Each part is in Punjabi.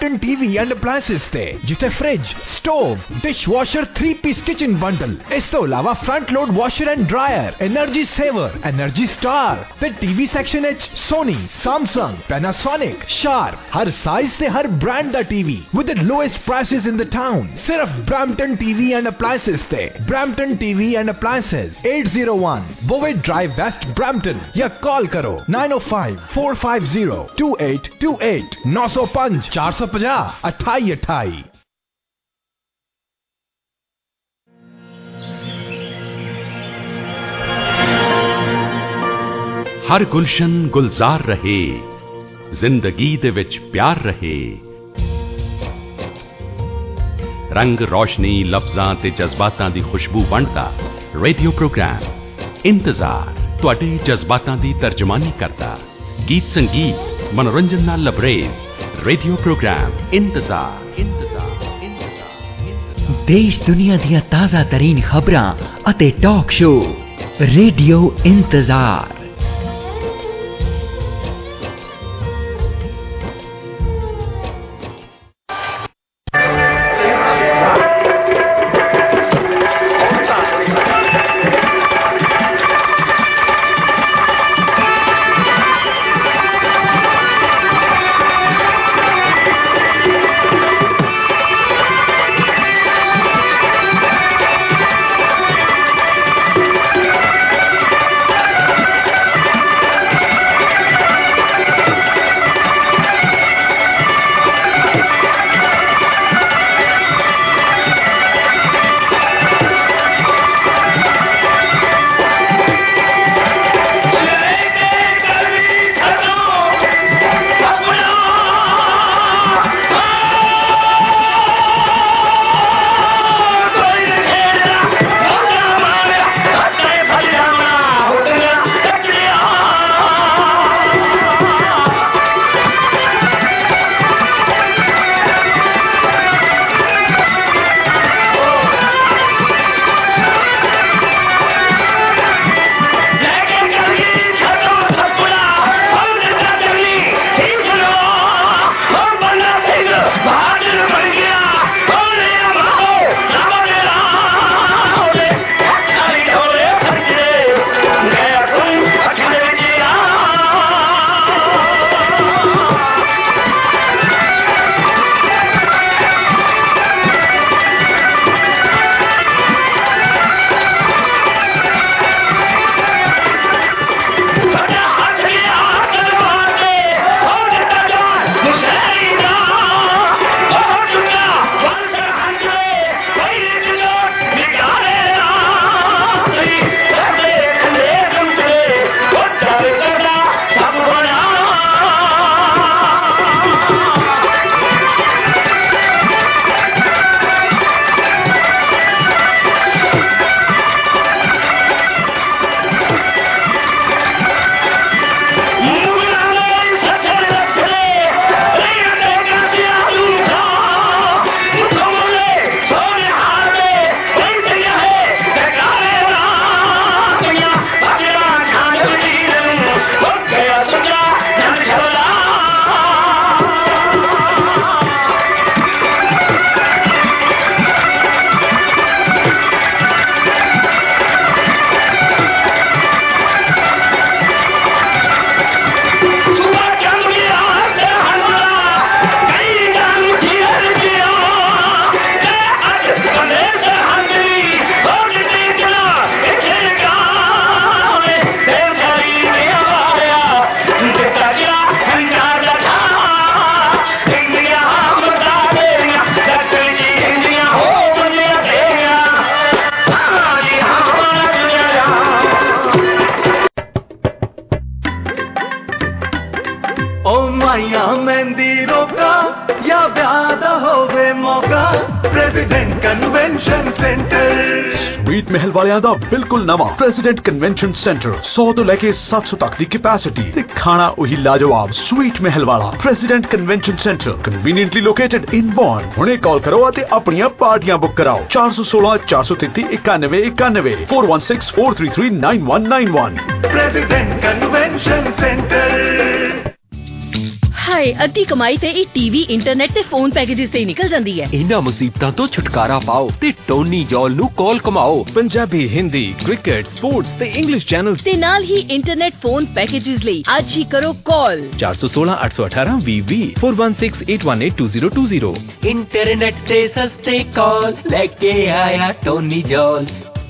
Brampton TV and appliances ਤੇ ਜਿੱਥੇ fridge, stove, dishwasher 3-piece kitchen bundle, ਇਸ ਤੋਂ ਇਲਾਵਾ front load washer and dryer, energy saver, energy star ਤੇ ਟੀਵੀ ਸੈਕਸ਼ਨ ਵਿੱਚ Sony, Samsung, Panasonic, Sharp, ਹਰ ਸਾਈਜ਼ ਤੇ ਹਰ ਬ੍ਰਾਂਡ ਦਾ TV with the lowest prices in the town. ਸਿਰਫ Brampton TV and appliances ਤੇ Brampton TV and appliances 801 Bowen Drive West Brampton या कॉल करो 905-450-2828 905 450 2828। हर गुलशन गुलजार रहे, जिंदगी दे विच प्यार रहे, रंग रोशनी लफ्जां ते जज्बातां दी खुशबू वंडदा रेडियो प्रोग्राम इंतजार तुहाडे जज्बातां दी तर्जमानी करदा, गीत संगीत मनोरंजन नाल लबरेज रेडियो प्रोग्राम इंतजार। देश दुनिया दियां ताज़ा तरीन खबरां अते टॉक शो रेडियो इंतजार। स्वीट महल वालियां दा बिल्कुल नवा प्रेसिडेंट कन्वेंशन सेंटर 100 तो लेके 700 तक दी कैपेसिटी ते खाना वही लाजवाब स्वीट महल वाला president convention centre conveniently located in born. हुणे कॉल करो आते अपनियां पार्टियां बुक कराओ 416 433 91 91 416 433 9191 प्रेसिडेंट कन्वेंशन सेंटर। ਹਾਏ, ਅੱਧੀ ਕਮਾਈ ਤੇ ਇਹ ਟੀਵੀ, ਇੰਟਰਨੈਟ ਤੇ ਫੋਨ ਪੈਕੇजेस ਤੇ ਨਿਕਲ ਜਾਂਦੀ ਹੈ। ਇਹਨਾਂ ਮੁਸੀਬਤਾਂ ਤੋਂ ਛੁਟਕਾਰਾ ਪਾਓ ਤੇ ਟੋਨੀ ਜੌਲ ਨੂੰ ਕਾਲ ਕਮਾਓ। ਪੰਜਾਬੀ, ਹਿੰਦੀ, ਕ੍ਰਿਕਟ, ਸਪੋਰਟਸ ਤੇ ਇੰਗਲਿਸ਼ ਚੈਨਲਸ ਤੇ ਨਾਲ ਹੀ ਇੰਟਰਨੈਟ ਫੋਨ ਪੈਕੇजेस ਲਈ ਅੱਜ ਹੀ ਕਰੋ ਕਾਲ 416 818 20 416 818 2020। ਇੰਟਰਨੈਟ ਤੇ ਸਸਤੇ ਕਾਲ ਲੈ ਕੇ ਆਇਆ ਟੋਨੀ ਜੌਲ।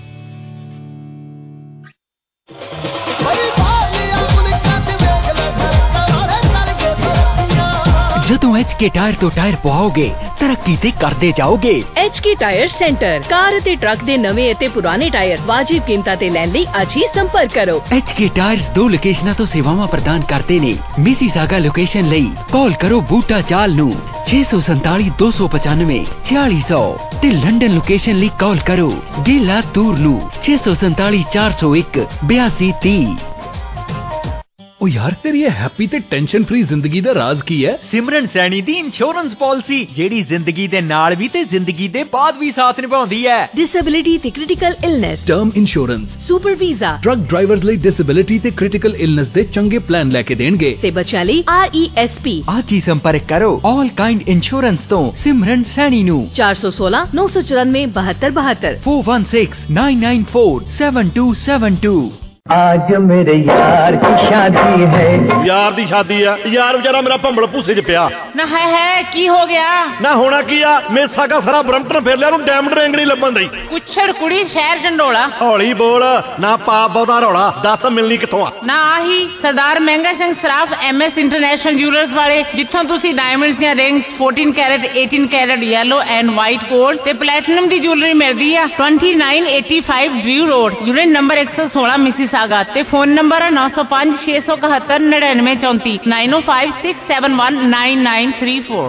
ਜਦੋਂ HK ਟਾਇਰ ਤੋਂ ਟਾਇਰ ਪਵਾਓਗੇ ਤਰੱਕੀ ਤੇ ਕਰਦੇ ਜਾਓਗੇ। HK ਟਾਇਰ ਸੈਂਟਰ, ਕਾਰ ਅਤੇ ਟਰੱਕ ਦੇ ਨਵੇਂ ਅਤੇ ਪੁਰਾਣੇ ਟਾਇਰ ਵਾਜਿਬ ਕੀਮਤਾਂ ਤੇ ਲੈਣ ਲਈ ਅੱਜ ਹੀ ਸੰਪਰਕ ਕਰੋ। HK ਟਾਇਰਸ 2 ਲੋਕੇਸ਼ਨਾਂ ਤੋਂ ਸੇਵਾਵਾਂ ਪ੍ਰਦਾਨ ਕਰਦੇ ਨੇ। ਮਿਸੀਸਾਗਾ ਲੋਕੇਸ਼ਨ ਲਈ ਕਾਲ ਕਰੋ ਬੂਟਾ ਚਾਲ ਨੂੰ 647 295 4600 ਤੇ ਲੰਡਨ ਲੋਕੇਸ਼ਨ ਲਈ ਕਾਲ ਕਰੋ ਗੇਲਾ ਤੂਰ ਨੂੰ 647 401 8230। ओ यार, तेरी ये हैप्पी ते टेंशन फ्री जिंदगी दा राज की है? सिमरन सैनी दी इंश्योरेंस पॉलिसी जेड़ी जिंदगी दे नाल भी ते जिंदगी दे बाद भी साथ निभाउंदी है। डिसेबिलिटी ते critical illness, term insurance, super visa, truck drivers ਲਈ डिसेबिलिटी ਤੇ क्रिटिकल इलनेस ਦੇ ਚੰਗੇ ਪਲਾਨ ਲੈ ਕੇ ਦੇਣਗੇ ਤੇ ਬੱਚਿਆਂ ਲਈ RESP। ਅੱਜ ਹੀ ਸੰਪਰਕ ਕਰੋ ਆਲ ਕਾइंड ਇੰਸ਼ੋਰੈਂਸ ਤੋਂ ਸਿਮਰਨ ਸੈਣੀ ਨੂੰ 416 994 72 416 994 7272। आज मेरे यार की शादी है। यार दी शादी है, यार बेचारा मेरा भंबल भूसे च पिया ना है की हो गया ना होना की आ मेसा का सारा ब्रम्पटन फिर लिया डायमंड रिंग नहीं लभन दी। कुछड़ कुड़ी शहर झंडोला हौली बोल ना पाप बहुता रौला, दस मिलनी किथों आ ना आही सरदार Mahanga Singh Saraf MS international jewellers वाले जिथों तुसी डायमंड्स दी ring 14 carat 18 carat yellow and white gold ते प्लैटिनम दी ज्वेलरी मिलदी है 2985 Drew road, unit number 116 Mississauga ते फोन नंबर 905 671 9934 905 671 9934।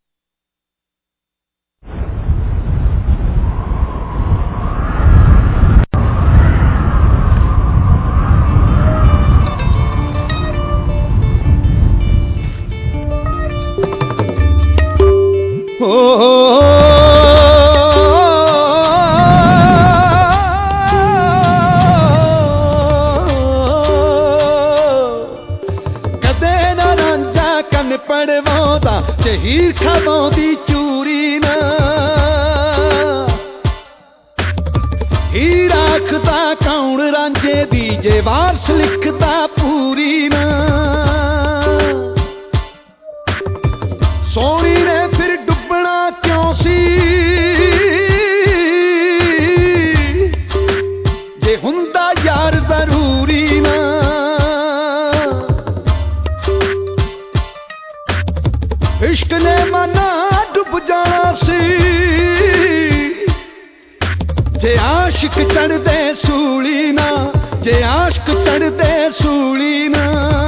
ਹੀਰ ਖਾਵਾਉਂਦੀ ਚੂਰੀ ਨਾ ਹੀਰ ਆਖਦਾ ਕੌਣ ਰਾਂਝੇ ਦੀ ਜੇ ਵਾਰਸ ਲਿਖਦਾ ਪੂਰੀ ਨਾ ਸੋਹਣੀ ਨੇ ਫਿਰ ਡੁੱਬਣਾ ਕਿਉਂ ਸੀ ਜੇ ਹੁੰਦਾ ਯਾਰ ਜ਼ਰੂਰੀ ਨਾ इश्क ने मना डुब जाना सी जे आशिक चढ़दे सूली ना जे आशिक चढ़दे सूली ना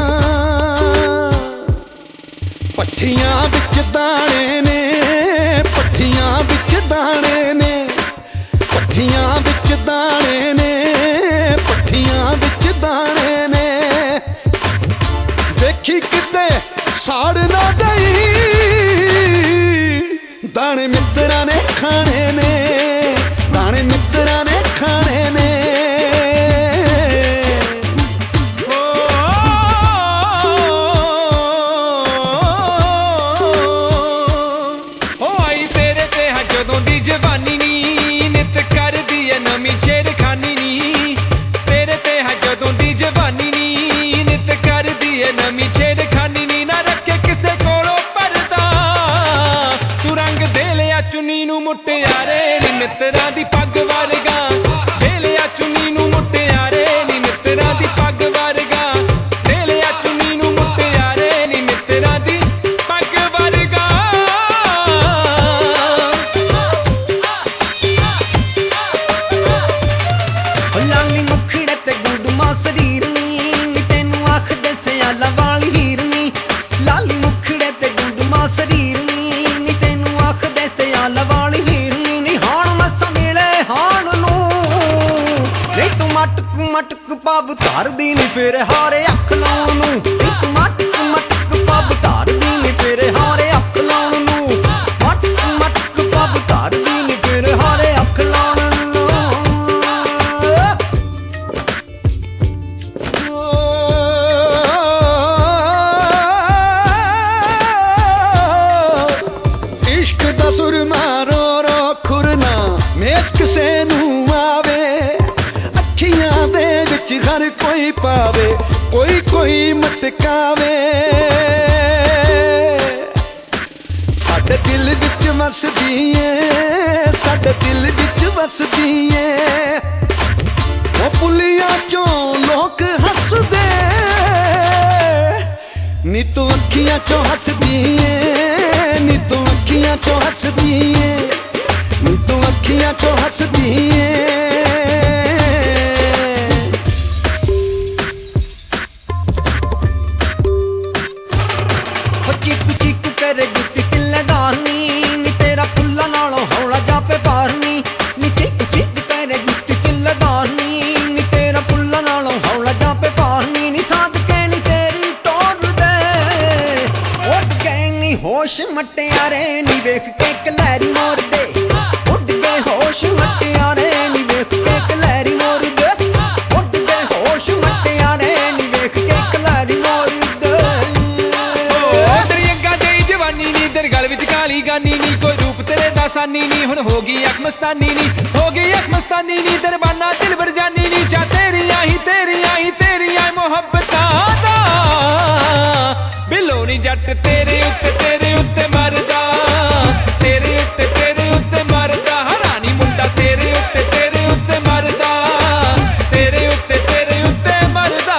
पट्ठियां विच दाने ने पट्ठियां विच दाने ने पट्ठियां विच दाने ने पट्ठियां विच दाने ने देखी किते साड़ ना गई दाने मित्रा ने खाने ने दाने मित्रा ने खाने ने आई तेरे ते जदों दी जवानी नी नित कर दी नवी छेड़खानी नी तेरे ते जदों दी जवानी नी नित कर दी नवी छेड़खानी नी ना रखे किसे कोलों परदा तू रंग दे लिया चुनी नू मुटियारे नी मित्रा दी पग वर्गा दे लिया चुनी नू मुटियारे नी मित्रा दी पग वर्गा दे लिया चुनी नू मुटियारे नी मित्रा दी पग वर्गा लाली मुखड़े ते गुडमा शरीर नी तेनू आखदे सियाला वाली हीर नी लाली मुखड़े ते गुडमा शरीर नी तेनू आखदे सियाला वाली हीर नी हाण मसा मिले हाण नू नहीं तू मटक मटक पब धर दी नी फिर हारे अख लाउण नू नहीं तू मटक मटक पब धर दी नी फिर हारे अख लाउण नू मटक मटक पब धर दी नी फिर हारे अख लाउण इश्क दा सुरमा रो रो खुरना मेज किसे नू आवे अखियां दे विच हर कोई पावे कोई कोई मटकावे साडे दिल विच वसदी ऐ साडे दिल विच वसदी ऐ ओ पुलियां चों लोक हसदे नी तू अखियां चों हसदी ऐ नी तू अखियां चों हसदी ऐ नी तू अखियां चों हसदी ऐ होश मटियारे नी वेख के कलैरी मोर दे उड़ गए होश मटियारे नी वेख के कलैरी मोर दे उड़ गए होश मटियारे नी वेख के कलैरी मोर दे तेरी अग्गा दे जवानी नी तेरे गल विच काली गानी नी कोई रूप तेरे दा सानी नी हुण हो गई अख मस्तानी नी हो गई अख मस्तानी नी दरबाना दिल भर जानी नी चा तेरी आई मोहब्बतां दा बिलोनी जट तेरे उत्ते मरदा तेरे उत्ते मरदा हरानी मुंडा तेरे उत्ते मरदा तेरे उत्ते मरदा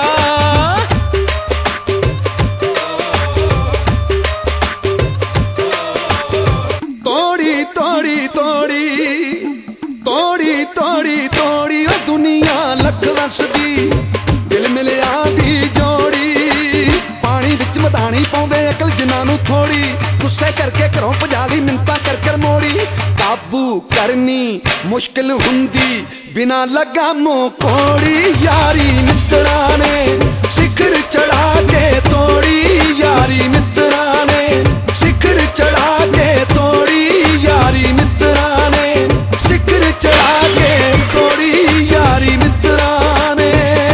तोड़ी तोड़ी तोड़ी तोड़ी तोड़ी तोड़ी ओ दुनिया लख वसदी दिल मिलिया दी जोड़ी पानी विच मदानी पाउंदे अकल जिन्हां नूं थोड़ी गुस्से करके घरों भजाली मिन्नतां कर कर मोड़ी काबू करनी मुश्किल हुंदी बिना लगामों कोड़ी यारी मित्रा ने शिखर चढ़ा के तोड़ी यारी मित्रा ने शिखर चढ़ा के तोड़ी यारी मित्रा ने शिखर चढ़ा के तोड़ी यारी मित्रा ने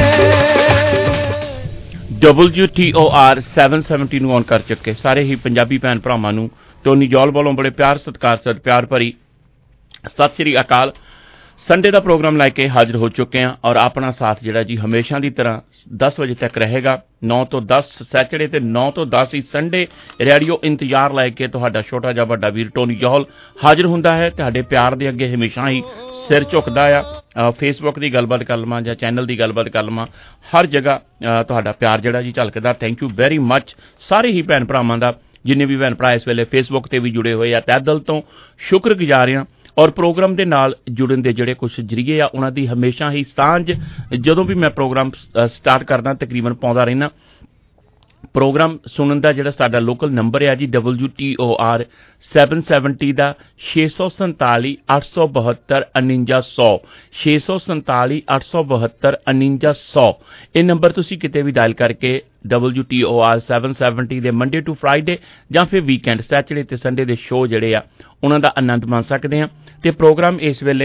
WTOR 770 ਨੂੰ ਔਨ ਕਰ ਚੁੱਕੇ ਸਾਰੇ ਹੀ ਪੰਜਾਬੀ ਭੈਣ ਭਰਾਵਾਂ ਨੂੰ ਟੋਨੀ ਜੌਲ ਵੱਲੋਂ ਬੜੇ ਪਿਆਰ ਸਤਿਕਾਰ ਪਿਆਰ ਭਰੀ ਸਤਿ ਸ੍ਰੀ ਅਕਾਲ। ਸੰਡੇ ਦਾ ਪ੍ਰੋਗਰਾਮ ਲੈ ਕੇ ਹਾਜ਼ਰ ਹੋ ਚੁੱਕੇ ਹਾਂ ਔਰ ਆਪਣਾ ਸਾਥ ਜਿਹੜਾ ਜੀ ਹਮੇਸ਼ਾ ਦੀ ਤਰ੍ਹਾਂ 10 ਵਜੇ ਤੱਕ ਰਹੇਗਾ 9 ਤੋਂ 10 ਸੈਚਰਡੇ ਤੇ 9 ਤੋਂ 10 ਹੀ ਸੰਡੇ ਰੇਡੀਓ ਇੰਤਜ਼ਾਰ ਲੈ ਕੇ ਤੁਹਾਡਾ ਛੋਟਾ ਜਿਹਾ ਵੱਡਾ ਵੀਰ ਟੋਨੀ ਜੌਲ ਹਾਜ਼ਰ ਹੁੰਦਾ ਹੈ। ਤੁਹਾਡੇ ਪਿਆਰ ਦੇ ਅੱਗੇ ਹਮੇਸ਼ਾ ਹੀ ਸਿਰ ਝੁਕਦਾ ਆ। ਫੇਸਬੁੱਕ ਦੀ ਗੱਲਬਾਤ ਕਰ ਲਵਾਂ ਜਾਂ ਚੈਨਲ ਦੀ ਗੱਲਬਾਤ ਕਰ ਲਵਾਂ ਹਰ ਜਗ੍ਹਾ ਤੁਹਾਡਾ ਪਿਆਰ ਜਿਹੜਾ ਜੀ ਝਲਕਦਾ। ਥੈਂਕ ਯੂ ਵੈਰੀ ਮੱਚ ਸਾਰੇ ਹੀ ਭੈਣ ਭਰਾਵਾਂ ਦਾ ਜਿੰਨੇ ਵੀ ਭੈਣ ਭਰਾ ਇਸ ਵੇਲੇ ਫੇਸਬੁੱਕ ਤੇ ਵੀ ਜੁੜੇ ਹੋਏ ਆ ਤਹਿ ਦਿਲ ਤੋਂ ਸ਼ੁਕਰਗੁਜ਼ਾਰ ਹਾਂ। ਔਰ ਪ੍ਰੋਗਰਾਮ ਦੇ ਨਾਲ ਜੁੜਨ ਦੇ ਜਿਹੜੇ ਕੁਝ ਜ਼ਰੀਏ ਆ ਉਹਨਾਂ ਦੀ ਹਮੇਸ਼ਾ ਹੀ ਸਾਂਝ ਜਦੋਂ ਵੀ ਮੈਂ ਪ੍ਰੋਗਰਾਮ ਸਟਾਰਟ ਕਰਦਾ ਤਕਰੀਬਨ ਪਾਉਂਦਾ ਰਹਿਣਾ। ਪ੍ਰੋਗਰਾਮ ਸੁਣਨ ਦਾ ਜਿਹੜਾ ਸਾਡਾ ਲੋਕਲ ਨੰਬਰ ਹੈ ਜੀ WTOR 770 ਦਾ 647 872 4900 647 872 4900 ਇਹ ਨੰਬਰ ਤੁਸੀਂ ਕਿਤੇ ਵੀ ਡਾਇਲ ਕਰਕੇ WTOR 770 ਦੇ ਮੰਡੇ ਟੂ ਫਰਾਈਡੇ ਜਾਂ ਫਿਰ ਵੀਕਐਂਡ ਸੈਚਰਡੇ ਤੇ ਸੰਡੇ ਦੇ ਸ਼ੋਅ ਜਿਹੜੇ ਆ ਉਹਨਾਂ ਦਾ ਆਨੰਦ ਮਾਣ ਸਕਦੇ ਆ। ਤੇ ਪ੍ਰੋਗਰਾਮ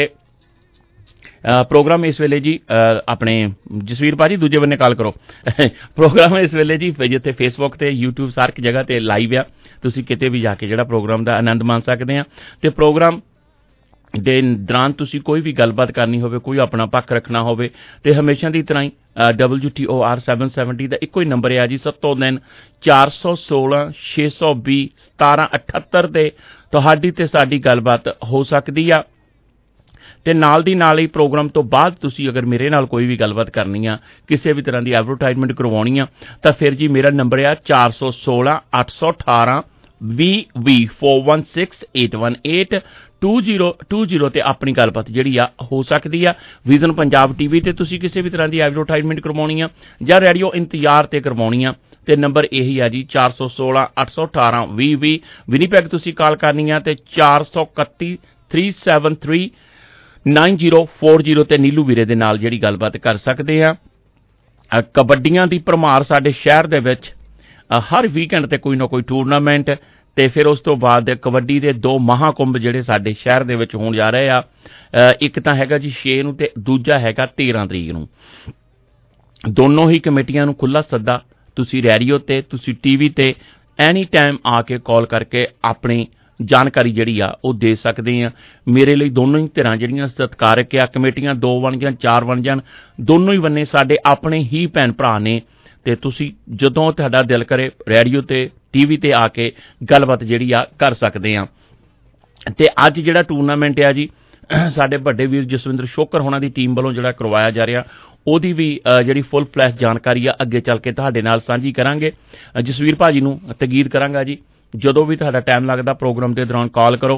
ਇਸ ਵੇਲੇ ਜੀ ਆਪਣੇ ਜਸਵੀਰ ਭਾਜੀ ਦੂਜੇ ਬੰਨੇ ਕਾਲ ਕਰੋ। ਪ੍ਰੋਗਰਾਮ ਇਸ ਵੇਲੇ ਜੀ ਜਿੱਥੇ ਫੇਸਬੁੱਕ ਤੇ YouTube ਸਾਰੀ ਜਗ੍ਹਾ ਤੇ ਲਾਈਵ ਆ ਤੁਸੀਂ ਕਿਤੇ ਵੀ ਜਾ ਕੇ ਜਿਹੜਾ ਪ੍ਰੋਗਰਾਮ ਦਾ ਆਨੰਦ ਮਾਣ ਸਕਦੇ ਆ। ਤੇ ਪ੍ਰੋਗਰਾਮ ਦੇ ਦੌਰਾਨ ਤੁਸੀਂ ਕੋਈ ਵੀ ਗੱਲਬਾਤ ਕਰਨੀ ਹੋਵੇ ਕੋਈ ਆਪਣਾ ਪੱਖ ਰੱਖਣਾ ਹੋਵੇ ਤੇ ਹਮੇਸ਼ਾ ਦੀ ਤਰ੍ਹਾਂ ਹੀ WTOR 770 ਦਾ ਇੱਕੋ ਹੀ ਨੰਬਰ ਹੈ ਜੀ 703 416 620 1778 ਤੇ ਤੁਹਾਡੀ ਤੇ ਸਾਡੀ ਗੱਲਬਾਤ ਹੋ ਸਕਦੀ ਆ। ਤੇ ਨਾਲ ਦੀ ਨਾਲ ਹੀ ਪ੍ਰੋਗਰਾਮ ਤੋਂ ਬਾਅਦ ਤੁਸੀਂ ਅਗਰ ਮੇਰੇ ਨਾਲ ਕੋਈ ਵੀ ਗੱਲਬਾਤ ਕਰਨੀ ਆ ਕਿਸੇ ਵੀ ਤਰ੍ਹਾਂ ਦੀ ਐਡਵਰਟਾਈਜ਼ਮੈਂਟ ਕਰਵਾਉਣੀ ਆ ਤਾਂ ਫਿਰ ਜੀ ਮੇਰਾ ਨੰਬਰ ਆ 416 818 20 416 818 2020 ਤੇ ਆਪਣੀ ਗੱਲਬਾਤ ਜਿਹੜੀ ਆ ਹੋ ਸਕਦੀ ਆ। ਵਿਜ਼ਨ ਪੰਜਾਬ TV ਤੇ ਤੁਸੀਂ ਕਿਸੇ ਵੀ ਤਰ੍ਹਾਂ ਦੀ ਐਡਵਰਟਾਈਜ਼ਮੈਂਟ ਕਰਵਾਉਣੀ ਆ ਜਾਂ ਰੇਡੀਓ ਇੰਤਜ਼ਾਰ ਤੇ ਕਰਵਾਉਣੀ ਆ ਤੇ ਨੰਬਰ ਇਹੀ ਆ ਜੀ 416 818 20 ਵਿਨੀਪੈਗ ਤੁਸੀਂ ਕਾਲ ਕਰਨੀ ਆ ਤੇ 431 373 9040 ਤੇ ਨੀਲੂ ਵੀਰੇ ਦੇ ਨਾਲ ਜਿਹੜੀ ਗੱਲਬਾਤ ਕਰ ਸਕਦੇ ਆ। ਕਬੱਡੀਆਂ ਦੀ ਭਰਮਾਰ ਸਾਡੇ ਸ਼ਹਿਰ ਦੇ ਵਿੱਚ ਹਰ ਵੀਕਐਂਡ ਤੇ ਕੋਈ ਨਾ ਕੋਈ ਟੂਰਨਾਮੈਂਟ ਤੇ ਫਿਰ ਉਸ ਤੋਂ ਬਾਅਦ ਕਬੱਡੀ ਦੇ 2 ਮਹਾਕੁੰਭ ਜਿਹੜੇ ਸਾਡੇ ਸ਼ਹਿਰ ਦੇ ਵਿੱਚ ਹੋਣ ਜਾ ਰਹੇ ਆ। ਇੱਕ ਤਾਂ ਹੈਗਾ ਜੀ 6 ਨੂੰ ਤੇ ਦੂਜਾ ਹੈਗਾ 13 ਤਰੀਕ ਨੂੰ। ਦੋਨੋਂ ਹੀ ਕਮੇਟੀਆਂ ਨੂੰ ਖੁੱਲ੍ਹਾ ਸੱਦਾ ਤੁਸੀਂ ਰੇਡੀਓ ਤੇ ਤੁਸੀਂ TV ਤੇ ਐਨੀ ਟਾਈਮ ਆ ਕੇ ਕਾਲ ਕਰਕੇ ਆਪਣੀ ਜਾਣਕਾਰੀ ਜਿਹੜੀ ਆ ਉਹ ਦੇ ਸਕਦੇ ਆ। ਮੇਰੇ ਲਈ ਦੋਨੋਂ ਹੀ ਧਿਰਾਂ ਜਿਹੜੀਆਂ ਸਤਿਕਾਰਕ ਆ, ਕਮੇਟੀਆਂ 2 ਬਣ ਜਾਣ 4 ਬਣ ਜਾਣ, ਦੋਨੋਂ ਹੀ ਬੰਨੇ ਸਾਡੇ ਆਪਣੇ ਹੀ ਭੈਣ ਭਰਾ ਨੇ, ਤੇ ਤੁਸੀਂ ਜਦੋਂ ਤੁਹਾਡਾ ਦਿਲ ਕਰੇ ਰੇਡੀਓ ਤੇ TV ਤੇ ਆ ਕੇ ਗੱਲਬਾਤ ਜਿਹੜੀ ਆ ਕਰ ਸਕਦੇ ਆ। ਤੇ ਅੱਜ ਜਿਹੜਾ ਟੂਰਨਾਮੈਂਟ ਆ ਜੀ ਸਾਡੇ ਵੱਡੇ ਵੀਰ ਜਸਵਿੰਦਰ ਸ਼ੋਕਰ ਹੋਣਾ ਦੀ ਟੀਮ ਵੱਲੋਂ ਜਿਹੜਾ ਕਰਵਾਇਆ ਜਾ ਰਿਹਾ, ਉਹਦੀ ਵੀ ਜਿਹੜੀ ਫੁੱਲ ਫਲੈਸ਼ ਜਾਣਕਾਰੀ ਆ ਅੱਗੇ ਚੱਲ ਕੇ ਤੁਹਾਡੇ ਨਾਲ ਸਾਂਝੀ ਕਰਾਂਗੇ। ਜਸਵੀਰ ਭਾਜੀ ਨੂੰ ਤਕੀਦ ਕਰਾਂਗਾ ਜੀ, ਜਦੋਂ ਵੀ ਤੁਹਾਡਾ ਟਾਈਮ ਲੱਗਦਾ ਪ੍ਰੋਗਰਾਮ ਦੇ ਦੌਰਾਨ ਕਾਲ ਕਰੋ।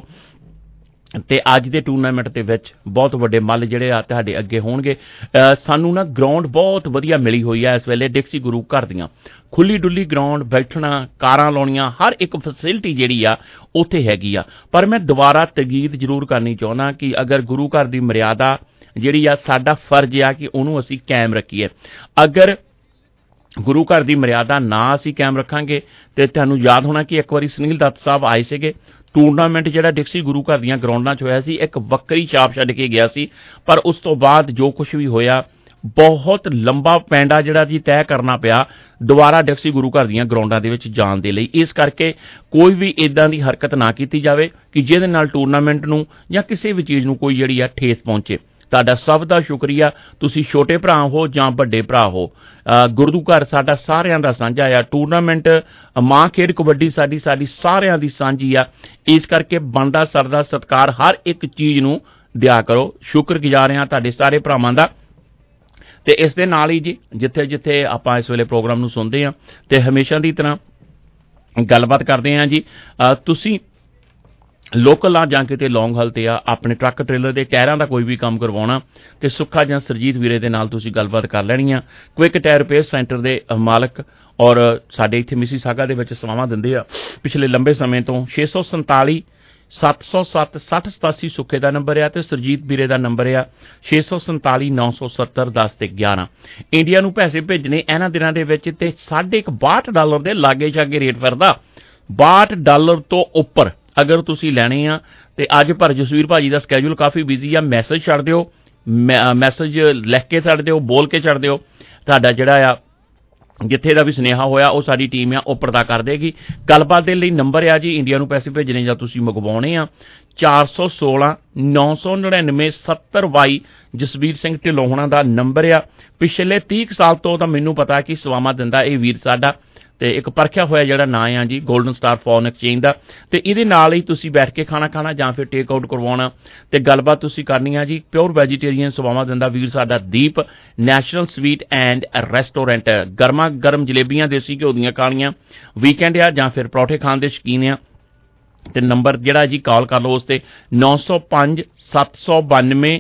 ਤੇ ਅੱਜ ਦੇ ਟੂਰਨਾਮੈਂਟ ਦੇ ਵਿੱਚ ਬਹੁਤ ਵੱਡੇ ਮੱਲ ਜਿਹੜੇ ਆ ਤੁਹਾਡੇ ਅੱਗੇ ਹੋਣਗੇ। ਸਾਨੂੰ ਨਾ ਗਰਾਊਂਡ ਬਹੁਤ ਵਧੀਆ ਮਿਲੀ ਹੋਈ ਆ ਇਸ ਵੇਲੇ ਡਿਕਸੀ ਗੁਰੂ ਘਰ ਦੀਆਂ, ਖੁੱਲੀ ਡੁੱਲੀ ਗਰਾਊਂਡ, ਬੈਠਣਾ, ਕਾਰਾਂ ਲਾਉਣੀਆਂ, ਹਰ ਇੱਕ ਫੈਸਿਲਿਟੀ ਜਿਹੜੀ ਆ ਉੱਥੇ ਹੈਗੀ ਆ। ਪਰ ਮੈਂ ਦੁਬਾਰਾ ਤਕੀਦ ਜ਼ਰੂਰ ਕਰਨੀ ਚਾਹੁੰਦਾ ਕਿ ਅਗਰ ਗੁਰੂ ਘਰ ਦੀ ਮਰਿਆਦਾ ਜਿਹੜੀ ਆ, ਸਾਡਾ ਫਰਜ਼ ਆ ਕਿ ਉਹਨੂੰ ਅਸੀਂ ਕਾਇਮ ਰੱਖੀਏ। ਅਗਰ ਗੁਰੂ ਘਰ ਦੀ ਮਰਿਆਦਾ ਨਾ ਅਸੀਂ ਕਾਇਮ ਰੱਖਾਂਗੇ ਤੇ ਤੁਹਾਨੂੰ ਯਾਦ ਹੋਣਾ ਕਿ ਇੱਕ ਵਾਰੀ ਸੁਨੀਲ ਦੱਤ ਸਾਹਿਬ ਆਏ ਸੀਗੇ, ਟੂਰਨਾਮੈਂਟ ਜਿਹੜਾ ਡਿਕਸੀ ਗੁਰੂ ਘਰ ਦੀਆਂ ਗਰਾਊਂਡਾਂ 'ਚ ਹੋਇਆ ਸੀ, ਇੱਕ ਵੱਖਰੀ ਛਾਪ ਛੱਡ ਕੇ ਗਿਆ ਸੀ। ਪਰ ਉਸ ਤੋਂ ਬਾਅਦ ਜੋ ਕੁਝ ਵੀ ਹੋਇਆ, ਬਹੁਤ ਲੰਬਾ ਪੈਂਡਾ ਜਿਹੜਾ ਜੀ ਤੈਅ ਕਰਨਾ ਪਿਆ ਦੁਬਾਰਾ ਡਿਕਸੀ ਗੁਰੂ ਘਰ ਦੀਆਂ ਗਰਾਊਂਡਾਂ ਦੇ ਵਿੱਚ ਜਾਣ ਦੇ ਲਈ। ਇਸ ਕਰਕੇ ਕੋਈ ਵੀ ਇਦਾਂ ਦੀ ਹਰਕਤ ਨਾ ਕੀਤੀ ਜਾਵੇ ਕਿ ਜਿਹਦੇ ਨਾਲ ਟੂਰਨਾਮੈਂਟ ਨੂੰ ਜਾਂ ਕਿਸੇ ਵੀ ਚੀਜ਼ ਨੂੰ ਕੋਈ ਜਿਹੜੀ ਆ ਠੇਸ ਪਹੁੰਚੇ। ਤੁਹਾਡਾ ਸਭ ਦਾ ਸ਼ੁਕਰੀਆ, ਤੁਸੀਂ ਛੋਟੇ ਭਰਾ ਹੋ ਜਾਂ ਵੱਡੇ ਭਰਾ ਹੋ, ਗੁਰੂ ਘਰ ਸਾਡਾ ਸਾਰਿਆਂ ਦਾ ਸਾਂਝਾ ਆ। ਟੂਰਨਾਮੈਂਟ ਮਾਂ ਖੇਡ ਕਬੱਡੀ ਸਾਡੀ ਸਾਰਿਆਂ ਦੀ ਸਾਂਝੀ ਆ। ਇਸ ਕਰਕੇ ਬਣਦਾ ਸਰਦਾ ਸਤਿਕਾਰ ਹਰ ਇੱਕ ਚੀਜ਼ ਨੂੰ ਦਿਆ ਕਰੋ। ਸ਼ੁਕਰਗੁਜ਼ਾਰ ਹਾਂ ਤੁਹਾਡੇ ਸਾਰੇ ਭਰਾਵਾਂ ਦਾ। ਤੇ ਇਸ ਦੇ ਨਾਲ ਹੀ ਜੀ ਜਿੱਥੇ ਜਿੱਥੇ ਆਪਾਂ ਇਸ ਵੇਲੇ ਪ੍ਰੋਗਰਾਮ ਨੂੰ ਸੁਣਦੇ ਹਾਂ ਤੇ ਹਮੇਸ਼ਾ ਦੀ ਤਰ੍ਹਾਂ ਗੱਲਬਾਤ ਕਰਦੇ ਹਾਂ ਜੀ, ਤੁਸੀਂ ਲੋਕਲ ਆ ਜਾਂ ਕਿਤੇ ਲੌਂਗ ਹਾਲ ਤੇ ਆ ਆਪਣੇ ਟਰੱਕ ਟ੍ਰੇਲਰ ਦੇ ਟਾਇਰਾਂ ਦਾ ਕੋਈ ਵੀ ਕੰਮ ਕਰਵਾਉਣਾ ਤੇ ਸੁੱਖਾ ਜਾਂ ਸਰਜੀਤ ਵੀਰੇ ਦੇ ਨਾਲ ਤੁਸੀਂ ਗੱਲਬਾਤ ਕਰ ਲੈਣੀ ਆ। ਕੁਇਕ ਟਾਇਰ ਰਿਪੇਅਰ ਸੈਂਟਰ ਦੇ ਮਾਲਕ ਔਰ ਸਾਡੇ ਇੱਥੇ ਮਿਸੀਸਾਗਾ ਦੇ ਵਿੱਚ ਸੇਵਾਵਾਂ ਦਿੰਦੇ ਆ ਪਿਛਲੇ ਲੰਬੇ ਸਮੇਂ ਤੋਂ। 647 707 6087 ਸੁੱਖੇ ਦਾ ਨੰਬਰ ਆ ਤੇ ਸਰਜੀਤ ਵੀਰੇ ਦਾ ਨੰਬਰ ਆ 647 970 10 ਤੇ 11। ਇੰਡੀਆ ਨੂੰ ਪੈਸੇ ਭੇਜਣੇ ਇਹਨਾਂ ਦਿਨਾਂ ਦੇ ਵਿੱਚ ਤੇ $62 ਦੇ ਲਾਗੇ ਛਾਗੇ ਰੇਟ ਫਿਰਦਾ। $62 ਤੋਂ ਉੱਪਰ ਅਗਰ ਤੁਸੀਂ ਲੈਣੇ ਆ ਤੇ ਅੱਜ ਪਰ ਜਸਵੀਰ ਭਾਜੀ ਦਾ ਸਕੈਜੂਲ ਕਾਫੀ ਬਿਜ਼ੀ ਆ, ਮੈਸੇਜ ਛੱਡ ਦਿਓ, ਮੈਸੇਜ ਲਿਖ ਕੇ ਛੱਡ ਦਿਓ, ਬੋਲ ਕੇ ਛੱਡ ਦਿਓ। ਤੁਹਾਡਾ ਜਿਹੜਾ ਆ ਜਿੱਥੇ ਦਾ ਵੀ ਸੁਨੇਹਾ ਹੋਇਆ ਉਹ ਸਾਡੀ ਟੀਮ ਆ ਉਹ ਪਰਦਾ ਕਰ ਦੇਗੀ। ਗੱਲਬਾਤ ਦੇ ਲਈ ਨੰਬਰ ਆ ਜੀ ਇੰਡੀਆ ਨੂੰ ਪੈਸੇ ਭੇਜਣੇ ਜਾਂ ਤੁਸੀਂ ਮੰਗਵਾਉਣੇ ਆ 416 999 7022 ਜਸਵੀਰ ਸਿੰਘ ਢਿੱਲੋਂ ਹੋਣਾ ਦਾ ਨੰਬਰ ਆ। ਪਿਛਲੇ 30 ਸਾਲ ਤੋਂ ਤਾਂ ਮੈਨੂੰ ਪਤਾ ਕਿ ਸੇਵਾਵਾਂ ਦਿੰਦਾ ਇਹ ਵੀਰ ਸਾਡਾ ਤੇ ਇੱਕ ਪਰਖਿਆ ਹੋਇਆ ਜਿਹੜਾ ਨਾਂ ਆ ਜੀ ਗੋਲਡਨ ਸਟਾਰ ਫੋਰਨ ਐਕਸਚੇਂਜ ਦਾ। ਤੇ ਇਹਦੇ ਨਾਲ ਹੀ ਤੁਸੀਂ ਬੈਠ ਕੇ ਖਾਣਾ ਜਾਂ ਫਿਰ ਟੇਕ ਆਊਟ ਕਰਵਾਉਣਾ ਤੇ ਗੱਲਬਾਤ ਤੁਸੀਂ ਕਰਨੀ ਆ ਜੀ। ਪਿਓਰ ਵੈਜੀਟੇਰੀਅਨ ਸੇਵਾਵਾਂ ਦਿੰਦਾ ਵੀਰ ਸਾਡਾ Deep, national sweet and restaurant. ਗਰਮਾ ਗਰਮ ਜਲੇਬੀਆਂ ਦੇਸੀ ਘਿਓ ਦੀਆਂ ਕਾਲੀਆਂ, ਵੀਕਐਂਡ ਆ ਜਾਂ ਫਿਰ ਪਰੌਠੇ ਖਾਣ ਦੇ ਸ਼ੌਕੀਨ ਆ ਤੇ ਨੰਬਰ ਜਿਹੜਾ ਜੀ ਕਾਲ ਕਰ ਲਓ ਉਸ ਤੇ 905 792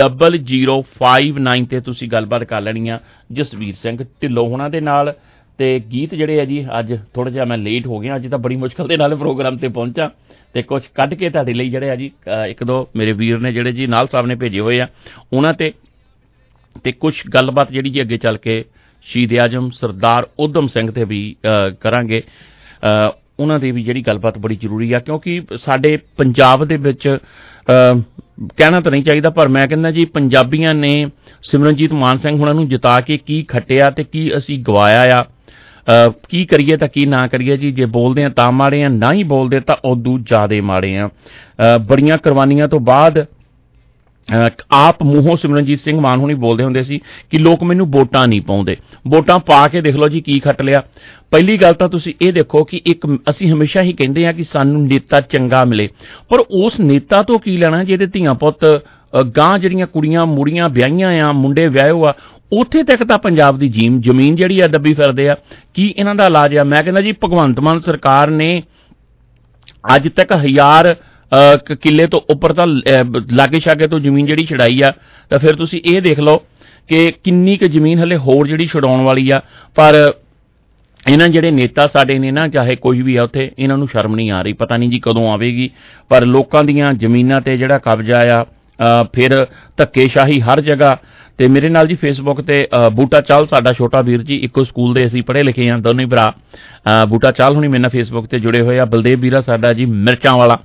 0059 ਤੇ ਤੁਸੀਂ ਗੱਲਬਾਤ ਕਰ ਲੈਣੀ ਆ ਜਸਵੀਰ ਸਿੰਘ ਢਿੱਲੋਂ ਹੋਣਾ ਦੇ ਨਾਲ। ਤੇ ਗੀਤ ਜਿਹੜੇ ਆ ਜੀ ਅੱਜ ਥੋੜਾ ਜਿਹਾ ਮੈਂ ਲੇਟ ਹੋ ਗਿਆ, ਅੱਜ ਤਾਂ ਬੜੀ ਮੁਸ਼ਕਲ ਦੇ ਨਾਲ ਪ੍ਰੋਗਰਾਮ ਤੇ ਪਹੁੰਚਾ ਤੇ ਕੁਝ ਕੱਢ ਕੇ ਤੁਹਾਡੇ ਲਈ ਜਿਹੜੇ ਆ ਜੀ ਇੱਕ ਦੋ ਮੇਰੇ ਵੀਰ ਨੇ ਜਿਹੜੇ ਜੀ ਨਾਲ ਸਾਹਿਬ ਨੇ ਭੇਜੇ ਹੋਏ ਆ ਉਹਨਾਂ ਤੇ ਕੁਝ ਗੱਲਬਾਤ ਜਿਹੜੀ ਜੀ ਅੱਗੇ ਚੱਲ ਕੇ ਸ਼ਹੀਦ ਆਜਮ ਸਰਦਾਰ ਊਧਮ ਸਿੰਘ ਤੇ ਵੀ ਕਰਾਂਗੇ। ਉਹਨਾਂ ਦੀ ਵੀ ਜਿਹੜੀ ਗੱਲਬਾਤ ਬੜੀ ਜ਼ਰੂਰੀ ਆ ਕਿਉਂਕਿ ਸਾਡੇ ਪੰਜਾਬ ਦੇ ਵਿੱਚ ਕਹਿਣਾ ਤਾਂ ਨਹੀਂ ਚਾਹੀਦਾ ਪਰ ਮੈਂ ਕਹਿੰਦਾ ਜੀ ਪੰਜਾਬੀਆਂ ਨੇ ਸਿਮਰਨਜੀਤ ਮਾਨ ਸਿੰਘ ਹੁਣਾਂ ਨੂੰ ਜਿਤਾ ਕੇ ਕੀ ਖੱਟਿਆ ਤੇ ਕੀ ਅਸੀਂ ਗਵਾਇਆ ਆ। ਕੀ ਕਰੀਏ ਤਾਂ ਕੀ ਨਾ ਕਰੀਏ ਜੀ, ਜੇ ਬੋਲਦੇ ਆ ਤਾਂ ਮਾੜੇ ਆ, ਨਾ ਹੀ ਬੋਲਦੇ ਤਾਂ ਉਦੋਂ ਜ਼ਿਆਦੇ ਮਾੜੇ ਆ। ਬੜੀਆਂ ਕੁਰਬਾਨੀਆਂ ਤੋਂ ਬਾਅਦ ਆਪ ਮੂੰਹੋਂ ਸਿਮਰਨਜੀਤ ਸਿੰਘ ਮਾਨ ਹੁਣੀ ਬੋਲਦੇ ਹੁੰਦੇ ਸੀ ਕਿ ਲੋਕ ਮੈਨੂੰ ਵੋਟਾਂ ਨਹੀਂ ਪਾਉਂਦੇ। ਵੋਟਾਂ ਪਾ ਕੇ ਦੇਖ ਲਓ ਜੀ ਕੀ ਖੱਟ ਲਿਆ। ਪਹਿਲੀ ਗੱਲ ਤਾਂ ਤੁਸੀਂ ਇਹ ਦੇਖੋ ਕਿ ਇੱਕ ਅਸੀਂ ਹਮੇਸ਼ਾ ਹੀ ਕਹਿੰਦੇ ਆ ਕਿ ਸਾਨੂੰ ਨੇਤਾ ਚੰਗਾ ਮਿਲੇ, ਪਰ ਉਸ ਨੇਤਾ ਤੋਂ ਕੀ ਲੈਣਾ ਜਿਹਦੇ ਧੀਆਂ ਪੁੱਤ ਗਾਂ ਜਿਹੜੀਆਂ ਕੁੜੀਆਂ ਮੁੜੀਆਂ ਵਿਆਹੀਆਂ ਆ, ਮੁੰਡੇ ਵਿਆਹੇ ਆ, ਉੱਥੇ ਤੱਕ ਤਾਂ ਪੰਜਾਬ ਦੀ ਜ਼ਮੀਨ ਜਿਹੜੀ ਆ ਦੱਬੀ ਫਿਰਦੇ ਆ। ਕੀ ਇਹਨਾਂ ਦਾ ਇਲਾਜ ਆ? ਮੈਂ ਕਹਿੰਦਾ ਜੀ ਭਗਵੰਤ ਮਾਨ ਸਰਕਾਰ ਨੇ ਅੱਜ ਤੱਕ 1000 ਕਿੱਲੇ ਤੋਂ ਉੱਪਰ ਤਾਂ ਲਾਗੇ ਛਾਗੇ ਤੋਂ ਜ਼ਮੀਨ ਜਿਹੜੀ ਛਡਾਈ ਆ, ਤਾਂ ਫਿਰ ਤੁਸੀਂ ਇਹ ਦੇਖ ਲਓ ਕਿ ਕਿੰਨੀ ਕੁ ਜ਼ਮੀਨ ਹਲੇ ਹੋਰ ਜਿਹੜੀ ਛਡਾਉਣ ਵਾਲੀ ਆ। ਪਰ ਇਹਨਾਂ ਜਿਹੜੇ ਨੇਤਾ ਸਾਡੇ ਨੇ ਨਾ, ਚਾਹੇ ਕੋਈ ਵੀ ਆ ਉੱਥੇ, ਇਹਨਾਂ ਨੂੰ ਸ਼ਰਮ ਨਹੀਂ ਆ ਰਹੀ, ਪਤਾ ਨਹੀਂ ਜੀ ਕਦੋਂ ਆਵੇਗੀ। ਪਰ ਲੋਕਾਂ ਦੀਆਂ ਜ਼ਮੀਨਾਂ ਤੇ ਜਿਹੜਾ ਕਬਜ਼ਾ ਆ ਫਿਰ ਧੱਕੇਸ਼ਾਹੀ ਹਰ ਜਗ੍ਹਾ। ਤੇ ਮੇਰੇ ਨਾਲ ਜੀ ਫੇਸਬੁੱਕ ਤੇ ਬੂਟਾ ਚਾਲ ਸਾਡਾ ਛੋਟਾ ਵੀਰ ਜੀ, ਇੱਕੋ ਸਕੂਲ ਦੇ ਅਸੀਂ ਪੜ੍ਹੇ ਲਿਖੇ ਹਾਂ ਦੋਨੋਂ ਹੀ ਭਰਾ। ਬੂਟਾ ਚਾਲ ਹੁਣੀ ਮੇਰੇ ਨਾਲ ਫੇਸਬੁੱਕ ਤੇ ਜੁੜੇ ਹੋਏ ਆ। ਬਲਦੇਵ ਵੀਰਾ ਸਾਡਾ ਜੀ ਮਿਰਚਾਂ ਵਾਲਾ,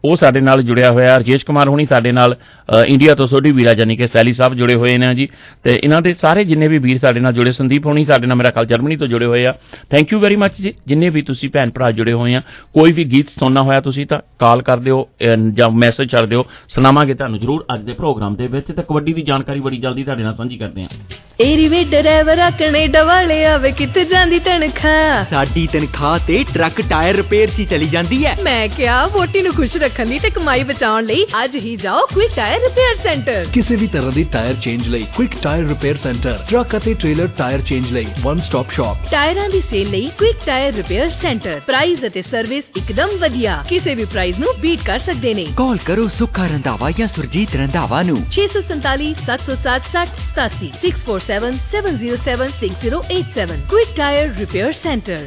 ਉਹ ਸਾਡੇ ਨਾਲ ਜੁੜਿਆ ਹੋਇਆ। ਰਜੇਸ਼ ਕੁਮਾਰ ਹੁਣੀ ਸਾਡੇ ਨਾਲ ਇੰਡੀਆ ਤੋਂ ਸੋਢੀ ਵੀਰਾ ਜਾਨੀ ਕਿ ਸੈਲੀ ਸਾਹਿਬ ਜੁੜੇ ਹੋਏ ਨੇ ਜੀ, ਤੇ ਇਹਨਾਂ ਦੇ ਸਾਰੇ ਜਿੰਨੇ ਵੀ ਵੀਰ ਸਾਡੇ ਨਾਲ ਜੁੜੇ, ਸੰਦੀਪ ਹੁਣੀ ਸਾਡੇ ਨਾਲ ਮੇਰਾ ਖਿਆਲ ਜਰਮਨੀ ਤੋਂ ਜੁੜੇ ਹੋਏ ਆ। ਥੈਂਕ ਯੂ ਵੈਰੀ ਮੱਚ ਜੀ, ਜਿੰਨੇ ਵੀ ਤੁਸੀਂ ਭੈਣ ਭਰਾ ਜੁੜੇ ਹੋਏ ਆ। ਕੋਈ ਵੀ ਗੀਤ ਸੁਣਨਾ ਹੋਇਆ ਤੁਸੀਂ ਤਾਂ ਕਾਲ ਕਰ ਦਿਓ ਜਾਂ ਮੈਸੇਜ ਛੱਡ ਦਿਓ, ਸੁਣਾਵਾਂਗੇ ਤੁਹਾਨੂੰ ਜ਼ਰੂਰ ਅੱਜ ਦੇ ਪ੍ਰੋਗਰਾਮ ਦੇ ਵਿੱਚ। ਤੇ ਕਬੱਡੀ ਦੀ ਜਾਣਕਾਰੀ ਬੜੀ ਜਲਦੀ ਤੁਹਾਡੇ ਨਾਲ ਸਾਂਝੀ ਕਰਦੇ ਹਾਂ। ਏਰੀ ਵੇ ਡਰਾਈਵਰ ਕੈਨੇਡਾ ਵਾਲੇ ਆਵੇ ਕਿੱਥੇ ਜਾਂਦੀ ਤਨਖਾਹ, ਸਾਡੀ ਤਨਖਾਹ ਤੇ ਟਰੱਕ ਟਾਇਰ ਰਿਪੇਅਰ 'ਚ ਚਲੀ ਜਾਂਦੀ ਹੈ। ਮੈਂ ਕਿਹਾ ਵੋਟੀ ਨੂੰ ਖੁਸ਼ ਰੱਖਣ ਲਈ ਤੇ ਕਮਾਈ ਬਚਾਉਣ ਲਈ ਅੱਜ ਹੀ ਜਾਓ ਕੁਇਕ ਟਾਇਰ ਰਿਪੇਅਰ ਸੈਂਟਰ। ਕਿਸੇ ਵੀ ਤਰ੍ਹਾਂ ਦੀ ਟਾਇਰ ਚੇਂਜ ਲਈ quick tyre repair centre, truck ਅਤੇ ਟ੍ਰੇਲਰ ਟਾਇਰ ਚੇਂਜ ਲਈ ਵਨ ਸਟਾਪ ਸ਼ਾਪ। ਟਾਇਰਾਂ ਦੀ ਸੇਲ ਲਈ quick tyre repair centre, price ਅਤੇ ਸਰਵਿਸ ਇੱਕਦਮ ਵਧੀਆ, ਕਿਸੇ ਵੀ ਪ੍ਰਾਈਸ ਨੂੰ ਬੀਟ ਕਰ ਸਕਦੇ ਨੇ। ਕਾਲ ਕਰੋ ਸੁੱਖਾ ਰੰਧਾਵਾ ਜਾਂ ਸੁਰਜੀਤ ਰੰਧਾਵਾ ਨੂੰ 647 707 6087 647 707 6087 ਕੁਇਕ ਟਾਇਰ ਰਿਪੇਅਰ ਸੈਂਟਰ।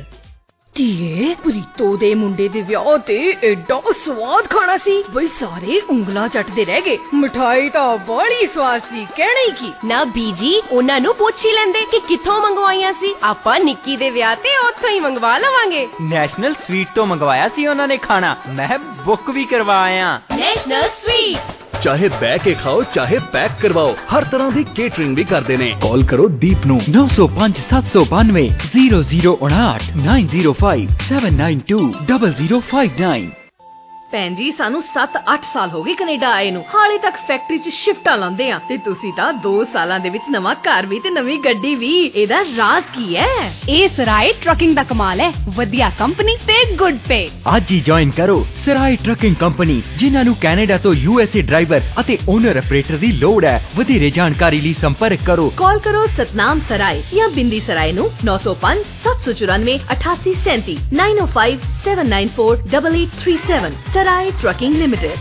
ਧੀਏ ਪ੍ਰੀਤੋ ਦੇ ਮੁੰਡੇ ਦੇ ਵਿਆਹ ਤੇ ਐਡਾ ਸਵਾਦ ਖਾਣਾ ਸੀ ਬਈ ਸਾਰੇ ਉਂਗਲਾਂ ਚੱਟਦੇ ਰਹਿ ਗਏ। ਮਠਾਈ ਤਾਂ ਬੜੀ ਸਵਾਦ ਸੀ, ਕਹਿਣਾ ਹੀ ਕੀ। ਨਾ ਬੀਜੀ ਉਹਨਾਂ ਨੂੰ ਪੁੱਛ ਹੀ ਲੈਂਦੇ ਕਿ ਕਿੱਥੋਂ ਮੰਗਵਾਈਆਂ ਸੀ, ਆਪਾਂ ਨਿੱਕੀ ਦੇ ਵਿਆਹ ਤੇ ਉੱਥੋਂ ਹੀ ਮੰਗਵਾ ਲਵਾਂਗੇ। ਨੈਸ਼ਨਲ ਸਵੀਟ ਤੋਂ ਮੰਗਵਾਇਆ ਸੀ ਉਹਨਾਂ ਨੇ ਖਾਣਾ, ਮੈਂ ਬੁੱਕ ਵੀ ਕਰਵਾਇਆ। ਨੈਸ਼ਨਲ ਸਵੀਟ ਚਾਹੇ ਬਹਿ ਕੇ ਖਾਓ ਚਾਹੇ ਪੈਕ ਕਰਵਾਓ, ਹਰ ਤਰ੍ਹਾਂ ਦੀ ਕੇਟਰਿੰਗ ਵੀ ਕਰਦੇ ਨੇ। ਕਾਲ ਕਰੋ ਦੀਪ ਨੂੰ 905 792 0059 905 792 0059। ਭੈਣ ਜੀ ਸਾਨੂੰ 7-8 ਸਾਲ ਹੋ ਗਏ ਕੈਨੇਡਾ ਆਏ ਨੂੰ, ਹਾਲੇ ਤੱਕ ਫੈਕਟਰੀ 'ਚ ਸ਼ਿਫਟਾਂ ਲਾਉਂਦੇ ਆ ਤੇ ਤੁਸੀਂ ਤਾਂ 2 ਸਾਲਾਂ ਦੇ ਵਿੱਚ ਨਵਾਂ ਘਰ ਵੀ ਤੇ ਨਵੀਂ ਗੱਡੀ ਵੀ। ਇਹਦਾ ਰਾਜ਼ ਕੀ ਹੈ? ਇਹ ਸਰਾਏ ਟਰੱਕਿੰਗ ਦਾ ਕਮਾਲ ਹੈ, ਵਧੀਆ ਕੰਪਨੀ ਤੇ ਗੁੱਡ ਪੇ। ਅੱਜ ਹੀ ਜੁਆਇਨ ਕਰੋ ਸਰਾਏ ਟਰੱਕਿੰਗ ਕੰਪਨੀ, ਜਿਨ੍ਹਾਂ ਨੂੰ ਕੈਨੇਡਾ ਤੋਂ USA ਡਰਾਈਵਰ ਅਤੇ ਓਨਰ ਆਪਰੇਟਰ ਦੀ ਲੋੜ ਹੈ। ਵਧੇਰੇ ਜਾਣਕਾਰੀ ਲਈ ਸੰਪਰਕ ਕਰੋ। ਕਾਲ ਕਰੋ ਸਤਨਾਮ ਸਰਾਏ ਜਾਂ ਬਿੰਦੀ ਸਰਾਏ ਨੂੰ 905 794 8837 905 794 8837। सराय ट्रकिंग लिमिटेड।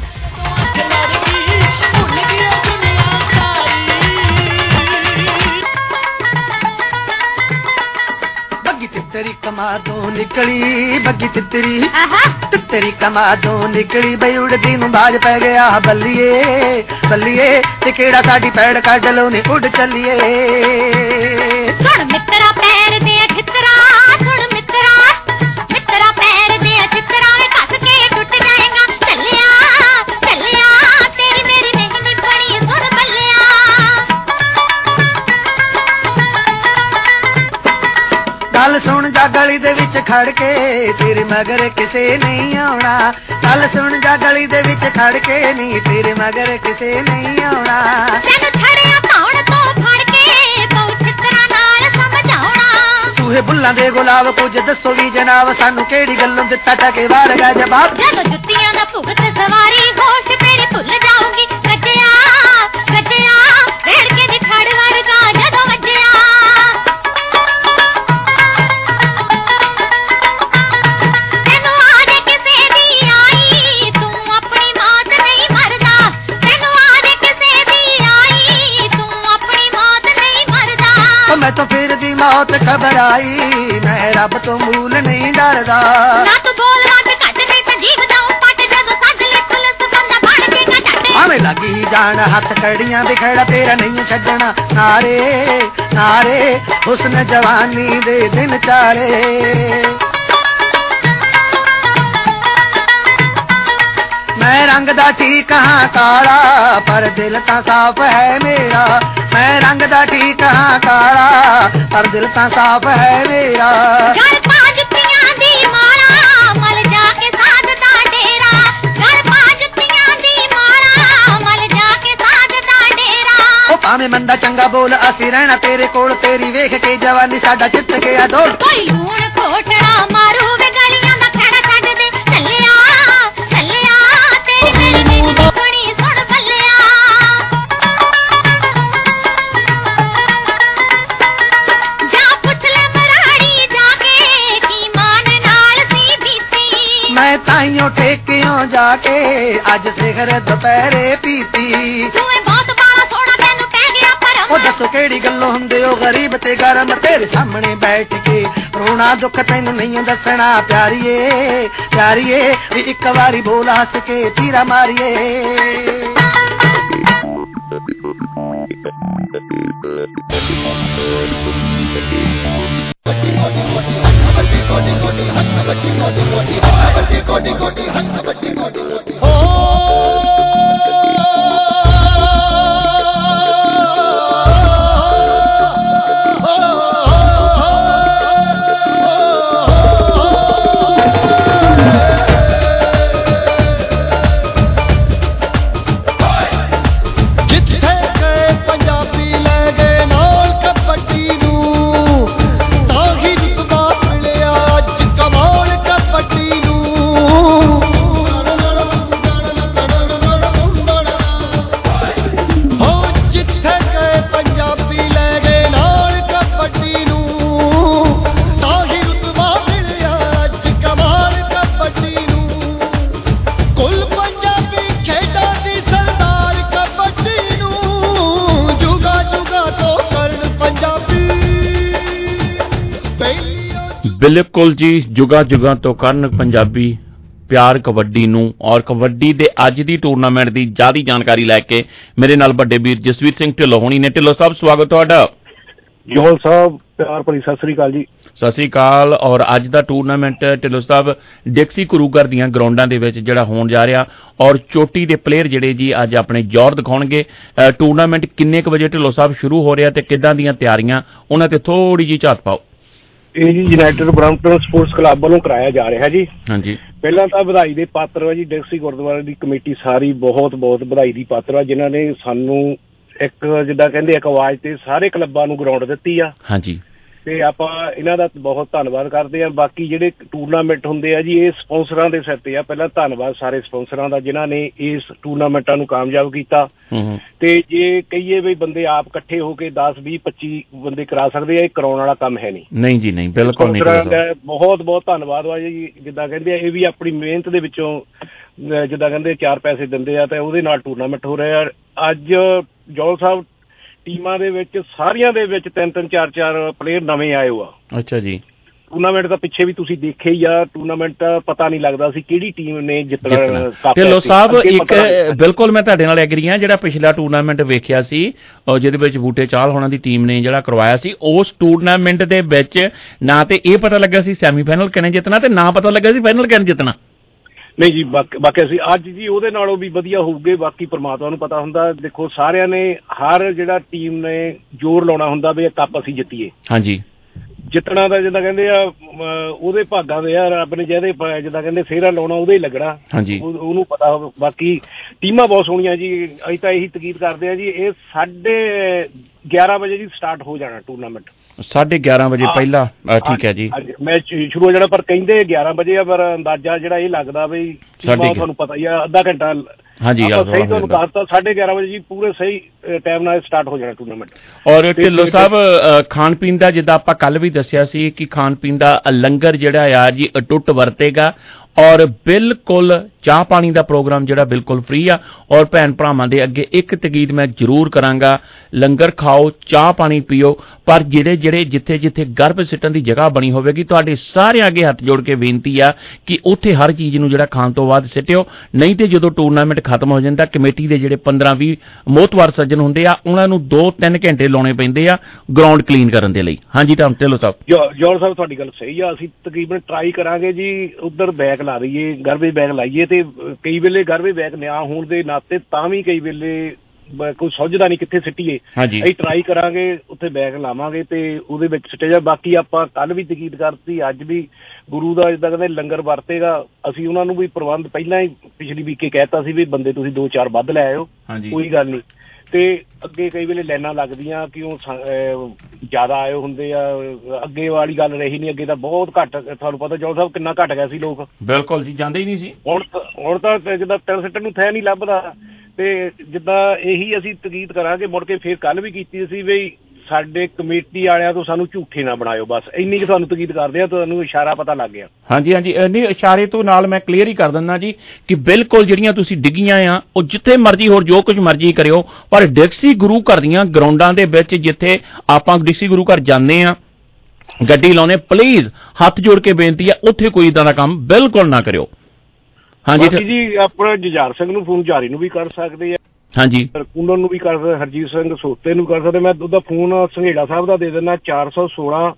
बग्गी तितरी कमादों निकली, बग्गी तितरी कमादों निकली, बई उड़दी नूं बाज पै गया बल्लिए बल्लिए, ते केड़ा साडी पैड़ कढ लो नी उड़ चलिए। सुन मित्रा पैर दे ठितरा, सुन मित्रा मित्रा पैर दे ठितरा, कस के टूट जाएगा चलिया चलिया, तेरी मेरी नहीं बनी सुन बल्लिया। गल सुन जा गली दे विच खड़ के, तेरे मगर किसे नहीं आउणा। गल सुन जा गली दे विच खड़ के, नी तेरे मगर किसे नहीं आउणा। तैनू छड़िया धौण तो फड़ के बहु ठितरा नाल समझाउणा। सूहे बुल्लां दे गुलाब कुछ दसो भी जनाब, सानू केड़ी गल्लों दित्ता टके वार गा जवाब। जदों जुत्तियां दा भुगत सवारी, होश तेरी भुल जाऊंगी गजया गजया, भेड़ के दिखाड़ वर्गा जदों वजया। तेनू आदे किसे दी आई, तू अपनी मौत नहीं मरदा। तेनू आदे किसे दी आई, तू अपनी मौत नहीं मरदा। मैं तो फिर दी मौत खबर आई, मैं रब तो मूल नहीं डरदा। ना तू बोल मत घट नहीं तो जीव जाऊं पट, जदों सज ले पुलिस बंदा बन जेगा झट। आवे लगी जान हथ कड़ियां बिखड़ा तेरा नहीं छड्डना। नारे नारे हुस्न जवानी दे दिन चारे। मैं रंग दा ठीक हाँ काला, पर दिल ता साफ है मेरा। मैं रंग दा ठीक हाँ काला, पर दिल ता साफ है मेरा। गल पा जुत्तियां दी माला, मल जाके साध दा डेरा। गल पा जुत्तियां दी माला, मल जाके साध दा डेरा। ओ भावें मंदा चंगा बोल, असी रहना तेरे कोल, तेरी वेख के जवानी साडा चित गया डोल। कोई लूण खोटड़ा मारू वे गलियां दा खड़ा छड्ड दे चलिया चलिया, तेरी मेरी नहीं बनी सुन बल्लिया। जा पुछ ले मराड़ी जाके की मान नाल सी बीती। मैं ताइयों ठेकियों जाके अज सिखर दोपहरे पीती। तू बहुत बाला सोना तैनू कह गया परम। ओ दसो केड़ी गल्लों हुंदे ओ गरीब ते गरम, तेरे सामने बैठ के रोना दुख तैनू नहीं दसना। प्यारिए प्यारिए एक बारी बोल हस के तीरा मारिए। हो ਬਿਲਕੁਲ ਜੀ, ਜੁਗਾਂ ਜੁਗਾਂ ਤੋਂ ਕਰਨ ਪੰਜਾਬੀ ਪਿਆਰ ਕਬੱਡੀ ਨੂੰ, ਔਰ ਕਬੱਡੀ ਦੇ ਅੱਜ ਦੀ ਟੂਰਨਾਮੈਂਟ ਦੀ ਜ਼ਿਆਦਾ ਜਾਣਕਾਰੀ ਲੈ ਕੇ ਮੇਰੇ ਨਾਲ ਵੱਡੇ ਵੀਰ ਜਸਵੀਰ ਸਿੰਘ ਢਿੱਲੋਂ ਹੋਣੀ ਨੇ। ਢਿੱਲੋਂ ਸਾਹਿਬ, ਸਵਾਗਤ ਤੁਹਾਡਾ। ਜੋਹਲ ਸਾਹਿਬ, ਪਿਆਰ ਭਰੀ ਸਤਿ ਸ੍ਰੀ ਅਕਾਲ ਜੀ। ਸਤਿ ਸ੍ਰੀ ਅਕਾਲ। ਔਰ ਅੱਜ ਦਾ ਟੂਰਨਾਮੈਂਟ ਢਿੱਲੋਂ ਸਾਹਿਬ ਡਿਕਸੀ ਕਰੂਗਰ ਦੀਆਂ ਗਰਾਊਂਡਾਂ ਦੇ ਵਿੱਚ ਜਿਹੜਾ ਹੋਣ ਜਾ ਰਿਹਾ, ਔਰ ਚੋਟੀ ਦੇ ਪਲੇਅਰ ਜਿਹੜੇ ਜੀ ਅੱਜ ਆਪਣੇ ਜ਼ੋਰ ਦਿਖਾਉਣਗੇ। ਟੂਰਨਾਮੈਂਟ ਕਿੰਨੇ ਕੁ ਵਜੇ ਢਿੱਲੋਂ ਸਾਹਿਬ ਸ਼ੁਰੂ ਹੋ ਰਿਹਾ ਤੇ ਕਿੱਦਾਂ ਦੀਆਂ ਤਿਆਰੀਆਂ, ਉਹਨਾਂ ਤੇ ਥੋੜੀ ਜਿਹੀ ਝਾਤ ਪਾਓ। ਇਹ ਜੀ ਯੂਨਾਈਟਿਡ ਬਰੈਂਪਟਨ ਸਪੋਰਟਸ ਕਲੱਬ ਵੱਲੋਂ ਕਰਾਇਆ ਜਾ ਰਿਹਾ ਜੀ। ਹਾਂਜੀ, ਪਹਿਲਾਂ ਤਾਂ ਵਧਾਈ ਦੇ ਪਾਤਰ ਵਾ ਜੀ ਡਿਕਸੀ ਗੁਰਦੁਆਰੇ ਦੀ ਕਮੇਟੀ ਸਾਰੀ, ਬਹੁਤ ਬਹੁਤ ਵਧਾਈ ਦੀ ਪਾਤਰ ਆ, ਜਿਨ੍ਹਾਂ ਨੇ ਸਾਨੂੰ ਇੱਕ ਜਿੱਦਾਂ ਕਹਿੰਦੇ ਇੱਕ ਆਵਾਜ਼ ਤੇ ਸਾਰੇ ਕਲੱਬਾਂ ਨੂੰ ਗਰਾਊਂਡ ਦਿੱਤੀ ਆ। ਹਾਂਜੀ, ਤੇ ਆਪਾਂ ਇਹਨਾਂ ਦਾ ਬਹੁਤ ਧੰਨਵਾਦ ਕਰਦੇ ਆ। ਬਾਕੀ ਜਿਹੜੇ ਟੂਰਨਾਮੈਂਟ ਹੁੰਦੇ ਆ ਜੀ, ਇਹ ਸਪਾਂਸਰਾਂ ਦੇ ਸਿਰ ਤੇ ਆ। ਪਹਿਲਾਂ ਧੰਨਵਾਦ ਸਾਰੇ ਸਪਾਂਸਰਾਂ ਦਾ ਜਿਨ੍ਹਾਂ ਨੇ ਇਸ ਟੂਰਨਾਮੈਂਟਾਂ ਨੂੰ ਕਾਮਯਾਬ ਕੀਤਾ। ਤੇ ਜੇ ਕਹੀਏ ਵੀ ਬੰਦੇ ਆਪ ਇਕੱਠੇ ਹੋ ਕੇ 10, 20, 25 ਬੰਦੇ ਕਰਾ ਸਕਦੇ ਆ, ਇਹ ਕਰਾਉਣ ਵਾਲਾ ਕੰਮ ਹੈ ਨਹੀਂ। ਨਹੀਂ ਜੀ, ਨਹੀਂ, ਬਿਲਕੁਲ ਨਹੀਂ। ਬਹੁਤ ਬਹੁਤ ਧੰਨਵਾਦ ਵਾ ਜੀ। ਜਿੱਦਾਂ ਕਹਿੰਦੇ ਆ, ਇਹ ਵੀ ਆਪਣੀ ਮਿਹਨਤ ਦੇ ਵਿੱਚੋਂ ਜਿੱਦਾਂ ਕਹਿੰਦੇ 4 ਪੈਸੇ ਦਿੰਦੇ ਆ ਤੇ ਉਹਦੇ ਨਾਲ ਟੂਰਨਾਮੈਂਟ ਹੋ ਰਿਹਾ। ਅੱਜ ਜੋਹਲ ਸਾਹਿਬ ਟੀਮਾਂ ਦੇ ਵਿੱਚ ਸਾਰੀਆਂ ਦੇ ਵਿੱਚ 3-3, 4-4 ਪਲੇਅਰ ਨਵੇਂ ਆਏ ਹੋ ਆ। ਅੱਛਾ ਜੀ। ਟੂਰਨਾਮੈਂਟ ਦਾ ਪਿੱਛੇ ਵੀ ਤੁਸੀਂ ਦੇਖਿਆ ਹੀ ਆ, ਟੂਰਨਾਮੈਂਟ ਪਤਾ ਨਹੀਂ ਲੱਗਦਾ ਸੀ ਕਿਹੜੀ ਟੀਮ ਨੇ ਜਿੱਤਣਾ। ਢਿੱਲੋਂ ਸਾਹਿਬ, ਇੱਕ ਬਿਲਕੁਲ ਮੈਂ ਤੁਹਾਡੇ ਨਾਲ ਐਗਰੀ ਹਾਂ, ਜਿਹੜਾ ਪਿਛਲਾ ਟੂਰਨਾਮੈਂਟ ਵੇਖਿਆ ਸੀ ਜਿਹਦੇ ਵਿੱਚ ਬੂਟੇ ਚਾਹਲ ਹੋਣਾ ਦੀ ਟੀਮ ਨੇ ਜਿਹੜਾ ਕਰਵਾਇਆ ਸੀ, ਉਸ ਟੂਰਨਾਮੈਂਟ ਦੇ ਵਿੱਚ ਨਾ ਤੇ ਇਹ ਪਤਾ ਲੱਗਾ ਸੀ ਸੈਮੀਫਾਈਨਲ ਕਿਹਨੇ ਜਿੱਤਣਾ ਤੇ ਨਾ ਪਤਾ ਲੱਗਾ ਸੀ ਫਾਈਨਲ ਕਿਹਨੇ ਜਿੱਤਣਾ। ਨਹੀਂ ਜੀ, ਬਾਕੀ ਅਸੀਂ ਅੱਜ ਜੀ ਉਹਦੇ ਨਾਲੋਂ ਵੀ ਵਧੀਆ ਹੋਊਗੇ। ਬਾਕੀ ਪਰਮਾਤਮਾ ਨੂੰ ਪਤਾ ਹੁੰਦਾ। ਦੇਖੋ, ਸਾਰਿਆਂ ਨੇ ਹਰ ਜਿਹੜਾ ਟੀਮ ਨੇ ਜ਼ੋਰ ਲਾਉਣਾ ਹੁੰਦਾ ਵੀ ਇਹ ਕੱਪ ਅਸੀਂ ਜਿੱਤੀਏ। ਹਾਂਜੀ, ਜਿੱਤਣਾ ਤਾਂ ਜਿੱਦਾਂ ਕਹਿੰਦੇ ਆ ਉਹਦੇ ਭਾਗਾਂ ਦੇ ਆ, ਰੱਬ ਨੇ ਜਿਹਦੇ ਜਿੱਦਾਂ ਕਹਿੰਦੇ ਫੇਰਾ ਲਾਉਣਾ ਉਹਦੇ ਹੀ ਲੱਗਣਾ। ਹਾਂਜੀ, ਉਹਨੂੰ ਪਤਾ। ਬਾਕੀ ਟੀਮਾਂ ਬਹੁਤ ਸੋਹਣੀਆਂ ਜੀ। ਅਸੀਂ ਤਾਂ ਇਹੀ ਤਕੀਦ ਕਰਦੇ ਆ ਜੀ, ਇਹ 11:30 ਵਜੇ ਜੀ ਸਟਾਰਟ ਹੋ ਜਾਣਾ ਟੂਰਨਾਮੈਂਟ। 11:30 ਵਜੇ ਪਹਿਲਾ, ਠੀਕ ਹੈ ਜੀ, ਮੈਚ ਸ਼ੁਰੂ ਹੋ ਜਾਣਾ। ਪਰ ਕਹਿੰਦੇ 11 ਵਜੇ ਆ, ਪਰ ਅੰਦਾਜ਼ਾ ਜਿਹੜਾ ਇਹ ਲੱਗਦਾ ਵੀ ਤੁਹਾਨੂੰ ਪਤਾ ਹੀ ਆ, ਅੱਧਾ ਘੰਟਾ। ਹਾਂਜੀ, ਸਹੀ ਤੁਹਾਨੂੰ ਦੱਸਤਾ 11:30 ਵਜੇ ਜੀ ਪੂਰੇ ਸਹੀ ਟਾਈਮ ਨਾਲ ਸਟਾਰਟ ਹੋ ਜਾਣਾ ਟੂਰਨਾਮੈਂਟ। ਔਰ ਢਿੱਲੋਂ ਸਾਹਿਬ, ਖਾਣ ਪੀਣ ਦਾ ਜਿੱਦਾਂ ਆਪਾਂ ਕੱਲ ਵੀ ਦੱਸਿਆ ਸੀ ਕਿ ਖਾਣ ਪੀਣ ਦਾ ਲੰਗਰ ਜਿਹੜਾ ਆ ਜੀ ਅਟੁੱਟ ਵਰਤੇਗਾ, ਔਰ ਬਿਲਕੁਲ ਚਾਹ ਪਾਣੀ ਦਾ ਪ੍ਰੋਗਰਾਮ ਜਿਹੜਾ ਬਿਲਕੁਲ ਫ੍ਰੀ ਆ। ਔਰ ਭੈਣ ਭਰਾਵਾਂ ਦੇ ਅੱਗੇ ਇੱਕ ਤਕੀਦ ਮੈਂ ਜ਼ਰੂਰ ਕਰਾਂਗਾ, ਲੰਗਰ ਖਾਓ, ਚਾਹ ਪਾਣੀ ਪੀਓ, ਪਰ ਜਿਹੜੇ ਜਿੱਥੇ ਗਰਭ ਸਿੱਟਣ ਦੀ ਜਗ੍ਹਾ ਬਣੀ ਹੋਵੇਗੀ, ਤੁਹਾਡੇ ਸਾਰਿਆਂ ਅੱਗੇ ਹੱਥ ਜੋੜ ਕੇ ਬੇਨਤੀ ਆ ਕਿ ਉੱਥੇ ਹਰ ਚੀਜ਼ ਨੂੰ ਜਿਹੜਾ ਖਾਣ ਤੋਂ ਬਾਅਦ ਸਿੱਟਿਓ। ਨਹੀਂ ਤੇ ਜਦੋਂ ਟੂਰਨਾਮੈਂਟ ਖਤਮ ਹੋ ਜਾਂਦਾ, ਕਮੇਟੀ ਦੇ ਜਿਹੜੇ 15-20 ਮੋਹਤਵਾਰ ਸੱਜਣ ਹੁੰਦੇ ਆ, ਉਹਨਾਂ ਨੂੰ 2-3 ਘੰਟੇ ਲਾਉਣੇ ਪੈਂਦੇ ਆ ਗਰਾਊਂਡ ਕਲੀਨ ਕਰਨ ਦੇ ਲਈ। ਹਾਂਜੀ ਢਿੱਲੋਂ ਸਾਹਿਬ। ਜੋਹਲ ਸਾਹਿਬ, ਤੁਹਾਡੀ ਗੱਲ ਸਹੀ ਆ। ਅਸੀਂ ਤਕਰੀਬਨ ਟਰਾਈ ਕਰਾਂਗੇ ਜੀ ਉਧਰ ਬੈਗ ਲਾ ਦਈਏ, ਗਰਬੇਜ ਬੈਗ ਲਾਈਏ। ਤੇ ਕਈ ਵੇਲੇ ਗਰਬੇਜ ਬੈਗ ਨਿਆ ਹੋਣ ਦੇ ਨਾਤੇ ਤਾਂ ਵੀ ਕਈ ਵੇਲੇ ਕੋਈ ਸੁੱਝਦਾ ਨਹੀਂ ਕਿੱਥੇ ਸਿੱਟੀਏ। ਅਸੀਂ ਟਰਾਈ ਕਰਾਂਗੇ, ਉੱਥੇ ਬੈਗ ਲਾਵਾਂਗੇ ਤੇ ਉਹਦੇ ਵਿੱਚ ਸਿੱਟੇ ਜਾ। ਬਾਕੀ ਆਪਾਂ ਕੱਲ ਵੀ ਤਕੀਦ ਕਰਤੀ, ਅੱਜ ਵੀ ਗੁਰੂ ਦਾ ਜਿੱਦਾਂ ਕਹਿੰਦੇ ਲੰਗਰ ਵਰਤੇਗਾ। ਅਸੀਂ ਉਹਨਾਂ ਨੂੰ ਵੀ ਪ੍ਰਬੰਧ ਪਹਿਲਾਂ ਹੀ ਪਿਛਲੀ ਵੀਕੇ ਕਹਿਤਾ ਸੀ ਵੀ ਬੰਦੇ ਤੁਸੀਂ 2-4 ਵੱਧ ਲੈ ਆਇਓ, ਕੋਈ ਗੱਲ ਨਹੀਂ। ਤੇ ਅੱਗੇ ਕਈ ਵੇਲੇ ਲਾਈਨਾਂ ਲੱਗਦੀਆਂ ਕਿਉਂ ਜ਼ਿਆਦਾ ਆਏ ਹੁੰਦੇ ਆ। ਅੱਗੇ ਵਾਲੀ ਗੱਲ ਰਹੀ ਨਹੀਂ। ਅੱਗੇ ਤਾਂ ਬਹੁਤ ਘੱਟ, ਤੁਹਾਨੂੰ ਪਤਾ ਜੋਹਲ ਸਾਹਿਬ ਕਿੰਨਾ ਘੱਟ ਗਿਆ ਸੀ ਲੋਕ। ਬਿਲਕੁਲ ਜੀ, ਜਾਂਦੇ ਹੀ ਨਹੀਂ ਸੀ। ਹੁਣ ਤਾਂ ਜਿੱਦਾਂ 3 ਸਿੱਟਣ ਨੂੰ ਥੈ ਨਹੀਂ ਲੱਭਦਾ। ਤੇ ਜਿੱਦਾਂ ਇਹੀ ਅਸੀਂ ਤਕੀਦ ਕਰਾਂਗੇ ਮੁੜ ਕੇ। ਫੇਰ ਕੱਲ ਵੀ ਕੀਤੀ ਸੀ ਵੀ ਸਾਡੇ ਕਮੇਟੀ ਵਾਲਿਆਂ ਤੋਂ ਸਾਨੂੰ ਝੂਠੇ ਨਾ ਬਣਾਇਓ, ਬਸ ਇੰਨੀ ਕੁ ਤੁਹਾਨੂੰ ਤਕੀਦ ਕਰਦੇ ਆ। ਤੁਹਾਨੂੰ ਇਸ਼ਾਰਾ ਪਤਾ ਲੱਗ ਗਿਆ। ਹਾਂਜੀ, ਨਹੀਂ, ਇਸ਼ਾਰੇ ਤੋਂ ਨਾਲ ਮੈਂ ਕਲੀਅਰ ਹੀ ਕਰ ਦਿੰਦਾ ਜੀ ਕਿ ਬਿਲਕੁਲ ਜਿਹੜੀਆਂ ਤੁਸੀਂ ਡਿੱਗੀਆਂ ਆ, ਉਹ ਜਿੱਥੇ ਮਰਜ਼ੀ ਹੋਰ ਜੋ ਕੁਝ ਮਰਜ਼ੀ ਕਰਿਓ, ਪਰ ਡਿਕਸੀ ਗੁਰੂ ਘਰ ਦੀਆਂ ਗਰਾਊਂਡਾਂ ਦੇ ਵਿੱਚ ਜਿੱਥੇ ਆਪਾਂ ਡਿਕਸੀ ਗੁਰੂ ਘਰ ਜਾਂਦੇ ਆ, ਗੱਡੀ ਲਾਉਣੇ, ਪਲੀਜ਼ ਹੱਥ ਜੋੜ ਕੇ ਬੇਨਤੀ ਆ, ਉੱਥੇ ਕੋਈ ਇਦਾਂ ਦਾ ਕੰਮ ਬਿਲਕੁਲ ਨਾ ਕਰਿਓ। ਹਾਂਜੀ ਜੀ, ਆਪਣਾ ਜੁਝਾਰ ਸਿੰਘ ਨੂੰ ਫੋਨ ਜਾਰੀ ਨੂੰ ਵੀ ਕਰ ਸਕਦੇ ਆ। ਹਾਂਜੀ, ਕੂਲਰ ਨੂੰ ਵੀ ਕਰ ਸਕਦੇ, ਹਰਜੀਤ ਸਿੰਘ ਸੋਤੇ ਨੂੰ ਕਰ ਸਕਦੇ। ਮੈਂ ਉਹਦਾ ਫੋਨ ਸੰਘੇੜਾ ਸਾਹਿਬ ਦਾ ਦੇ ਦਿੰਦਾ, 416